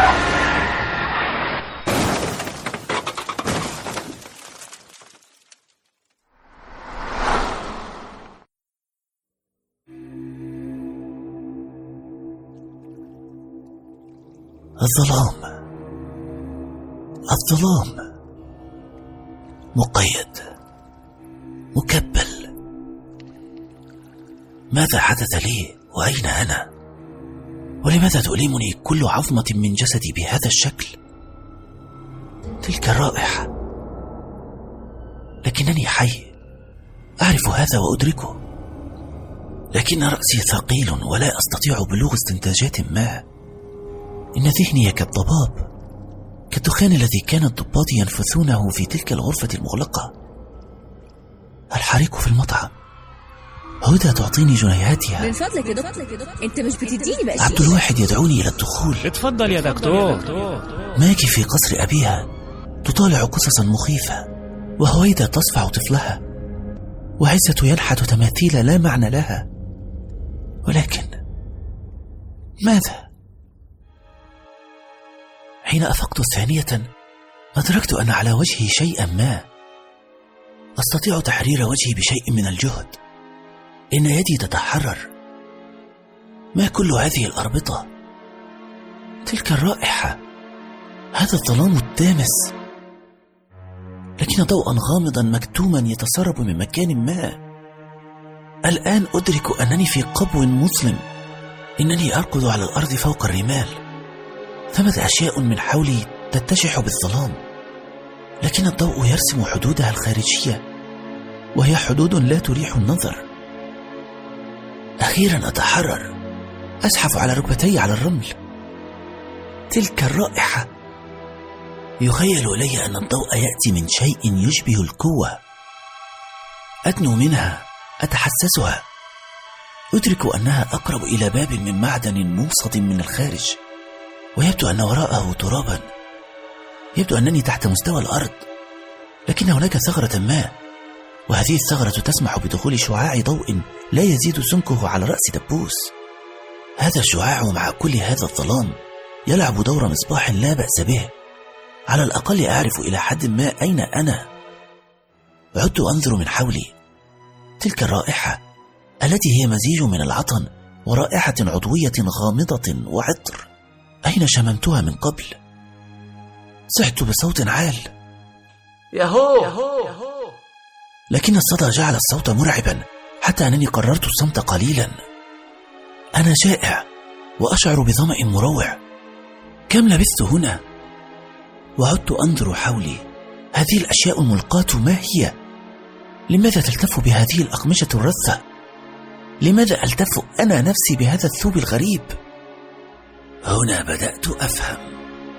الظلام، الظلام، مقيد، مكبل. ماذا حدث لي وأين أنا؟ ولماذا تؤلمني كل عظمة من جسدي بهذا الشكل؟ تلك الرائحة، لكنني حي، أعرف هذا وأدركه، لكن رأسي ثقيل ولا أستطيع بلوغ استنتاجات ما. إن ذهني كالضباب، كالدخان الذي كان الضباط ينفثونه في تلك الغرفة المغلقة. الحريق في المطعم، هدى تعطيني جنيهاتها. من فضلك يا دكتور، انت مش بتديني بقى. عبد الواحد يدعوني إلى الدخول. اتفضل يا دكتور. ماكي في قصر أبيها تطالع قصصا مخيفة. وهويدا تصفع طفلها، وعزة ينحت تماثيل لا معنى لها. ولكن ماذا؟ حين أفقت ثانية أدركت أن على وجهي شيئا ما. أستطيع تحرير وجهي بشيء من الجهد. إن يدي تتحرر. ما كل هذه الأربطة؟ تلك الرائحة، هذا الظلام الدامس، لكن ضوءا غامضا مكتوما يتسرب من مكان ما. الآن أدرك أنني في قبو مظلم. إنني أركض على الأرض فوق الرمال. ثمة أشياء من حولي تتشح بالظلام، لكن الضوء يرسم حدودها الخارجية، وهي حدود لا تريح النظر. أخيرا أتحرر، أزحف على ركبتي على الرمل. تلك الرائحة، يخيل إلي أن الضوء يأتي من شيء يشبه القوة. أدنو منها، أتحسسها، أدرك أنها أقرب إلى باب من معدن موصد من الخارج، ويبدو أن وراءه ترابا. يبدو أنني تحت مستوى الأرض، لكن هناك ثغرة ما، وهذه الثغرة تسمح بدخول شعاع ضوء لا يزيد سمكه على رأس دبوس. هذا الشعاع مع كل هذا الظلام يلعب دور مصباح لا بأس به. على الأقل أعرف إلى حد ما أين أنا. عدت أنظر من حولي. تلك الرائحة التي هي مزيج من العطن ورائحة عضوية غامضة وعطر، أين شممتها من قبل؟ صحت بصوت عال: ياهو! لكن الصدى جعل الصوت مرعبا، حتى أنني قررت الصمت قليلا. أنا جائع وأشعر بظمأ مروع. كم لبثت هنا؟ وعدت أنظر حولي. هذه الأشياء الملقاة ما هي؟ لماذا تلتف بهذه الأقمشة الرثة؟ لماذا ألتف أنا نفسي بهذا الثوب الغريب؟ هنا بدأت أفهم.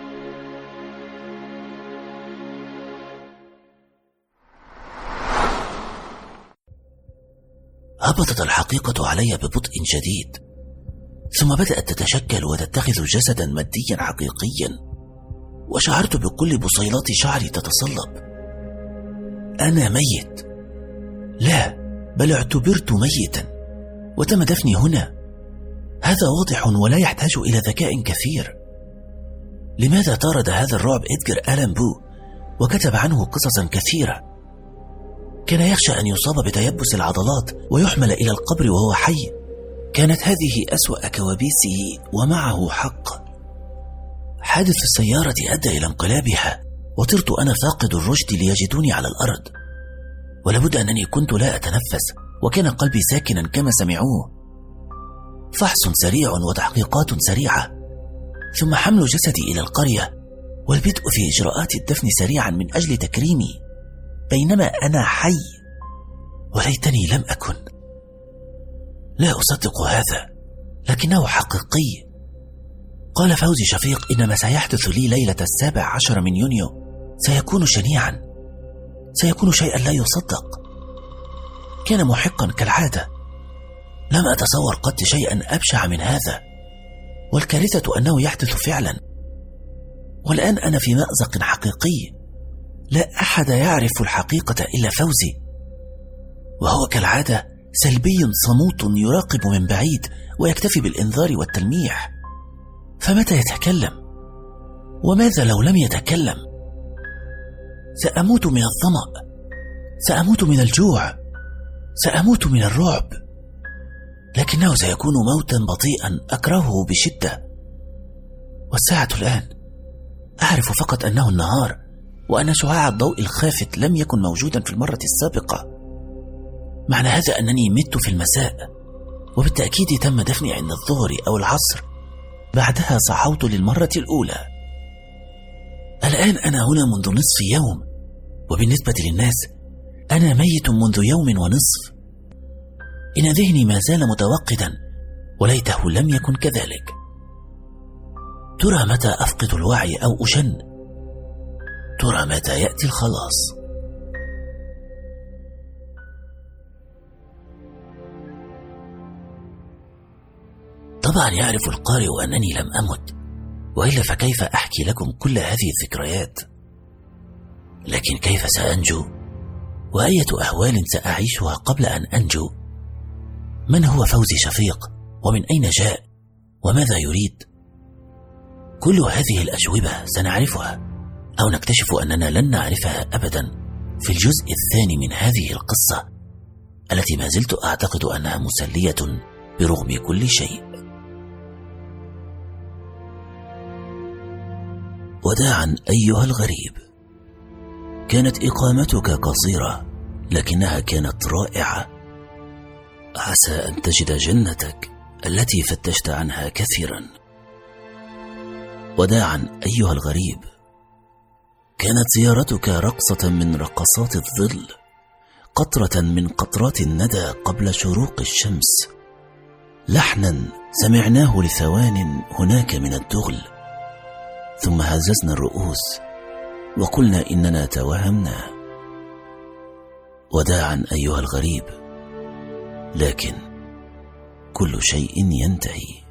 هبطت الحقيقة علي ببطء شديد، ثم بدأت تتشكل وتتخذ جسدا ماديا حقيقيا، وشعرت بكل بصيلات شعري تتصلب. أنا ميت. لا، بل اعتبرت ميتا، وتم دفني هنا. هذا واضح ولا يحتاج إلى ذكاء كثير. لماذا طارد هذا الرعب إدغار ألان بو وكتب عنه قصصا كثيرة؟ كان يخشى أن يصاب بتيبس العضلات ويحمل إلى القبر وهو حي. كانت هذه أسوأ كوابيسه، ومعه حق. حادث السيارة أدى إلى انقلابها، وطرت أنا فاقد الرشد ليجدوني على الأرض. ولابد أنني كنت لا أتنفس، وكان قلبي ساكنا كما سمعوه. فحص سريع وتحقيقات سريعة، ثم حمل جسدي إلى القرية، والبدء في إجراءات الدفن سريعا من أجل تكريمي بينما أنا حي. وليتني لم أكن. لا أصدق هذا، لكنه حقيقي. قال فوزي شفيق إن ما سيحدث لي ليلة السابع عشر من يونيو سيكون شنيعا، سيكون شيئا لا يصدق. كان محقا كالعادة. لم أتصور قط شيئا أبشع من هذا، والكارثة أنه يحدث فعلا. والآن أنا في مأزق حقيقي. لا أحد يعرف الحقيقة إلا فوزي، وهو كالعادة سلبي صموت يراقب من بعيد ويكتفي بالإنذار والتلميح. فمتى يتكلم؟ وماذا لو لم يتكلم؟ سأموت من الظمأ، سأموت من الجوع، سأموت من الرعب، لكنه سيكون موتا بطيئا أكرهه بشدة. والساعة الآن، أعرف فقط أنه النهار، وأن شعاع الضوء الخافت لم يكن موجودا في المرة السابقة. معنى هذا أنني مت في المساء، وبالتأكيد تم دفني عند الظهر أو العصر. بعدها صحوت للمرة الأولى. الآن أنا هنا منذ نصف يوم، وبالنسبة للناس أنا ميت منذ يوم ونصف. إن ذهني ما زال متوقدا، وليته لم يكن كذلك. ترى متى أفقد الوعي أو أشن؟ ترى متى يأتي الخلاص؟ طبعا يعرف القارئ أنني لم أمت، وإلا فكيف أحكي لكم كل هذه الذكريات؟ لكن كيف سأنجو وأية أهوال سأعيشها قبل أن أنجو؟ من هو فوزي شفيق؟ ومن أين جاء؟ وماذا يريد؟ كل هذه الأجوبة سنعرفها أو نكتشف أننا لن نعرفها أبدا في الجزء الثاني من هذه القصة التي ما زلت أعتقد أنها مسلية برغم كل شيء. وداعا أيها الغريب، كانت إقامتك قصيرة لكنها كانت رائعة. عسى أن تجد جنتك التي فتشت عنها كثيرا. وداعا أيها الغريب، كانت زيارتك رقصة من رقصات الظل، قطرة من قطرات الندى قبل شروق الشمس، لحنا سمعناه لثوان هناك من الدغل، ثم هززنا الرؤوس وقلنا إننا توهمنا. وداعا أيها الغريب، لكن كل شيء ينتهي.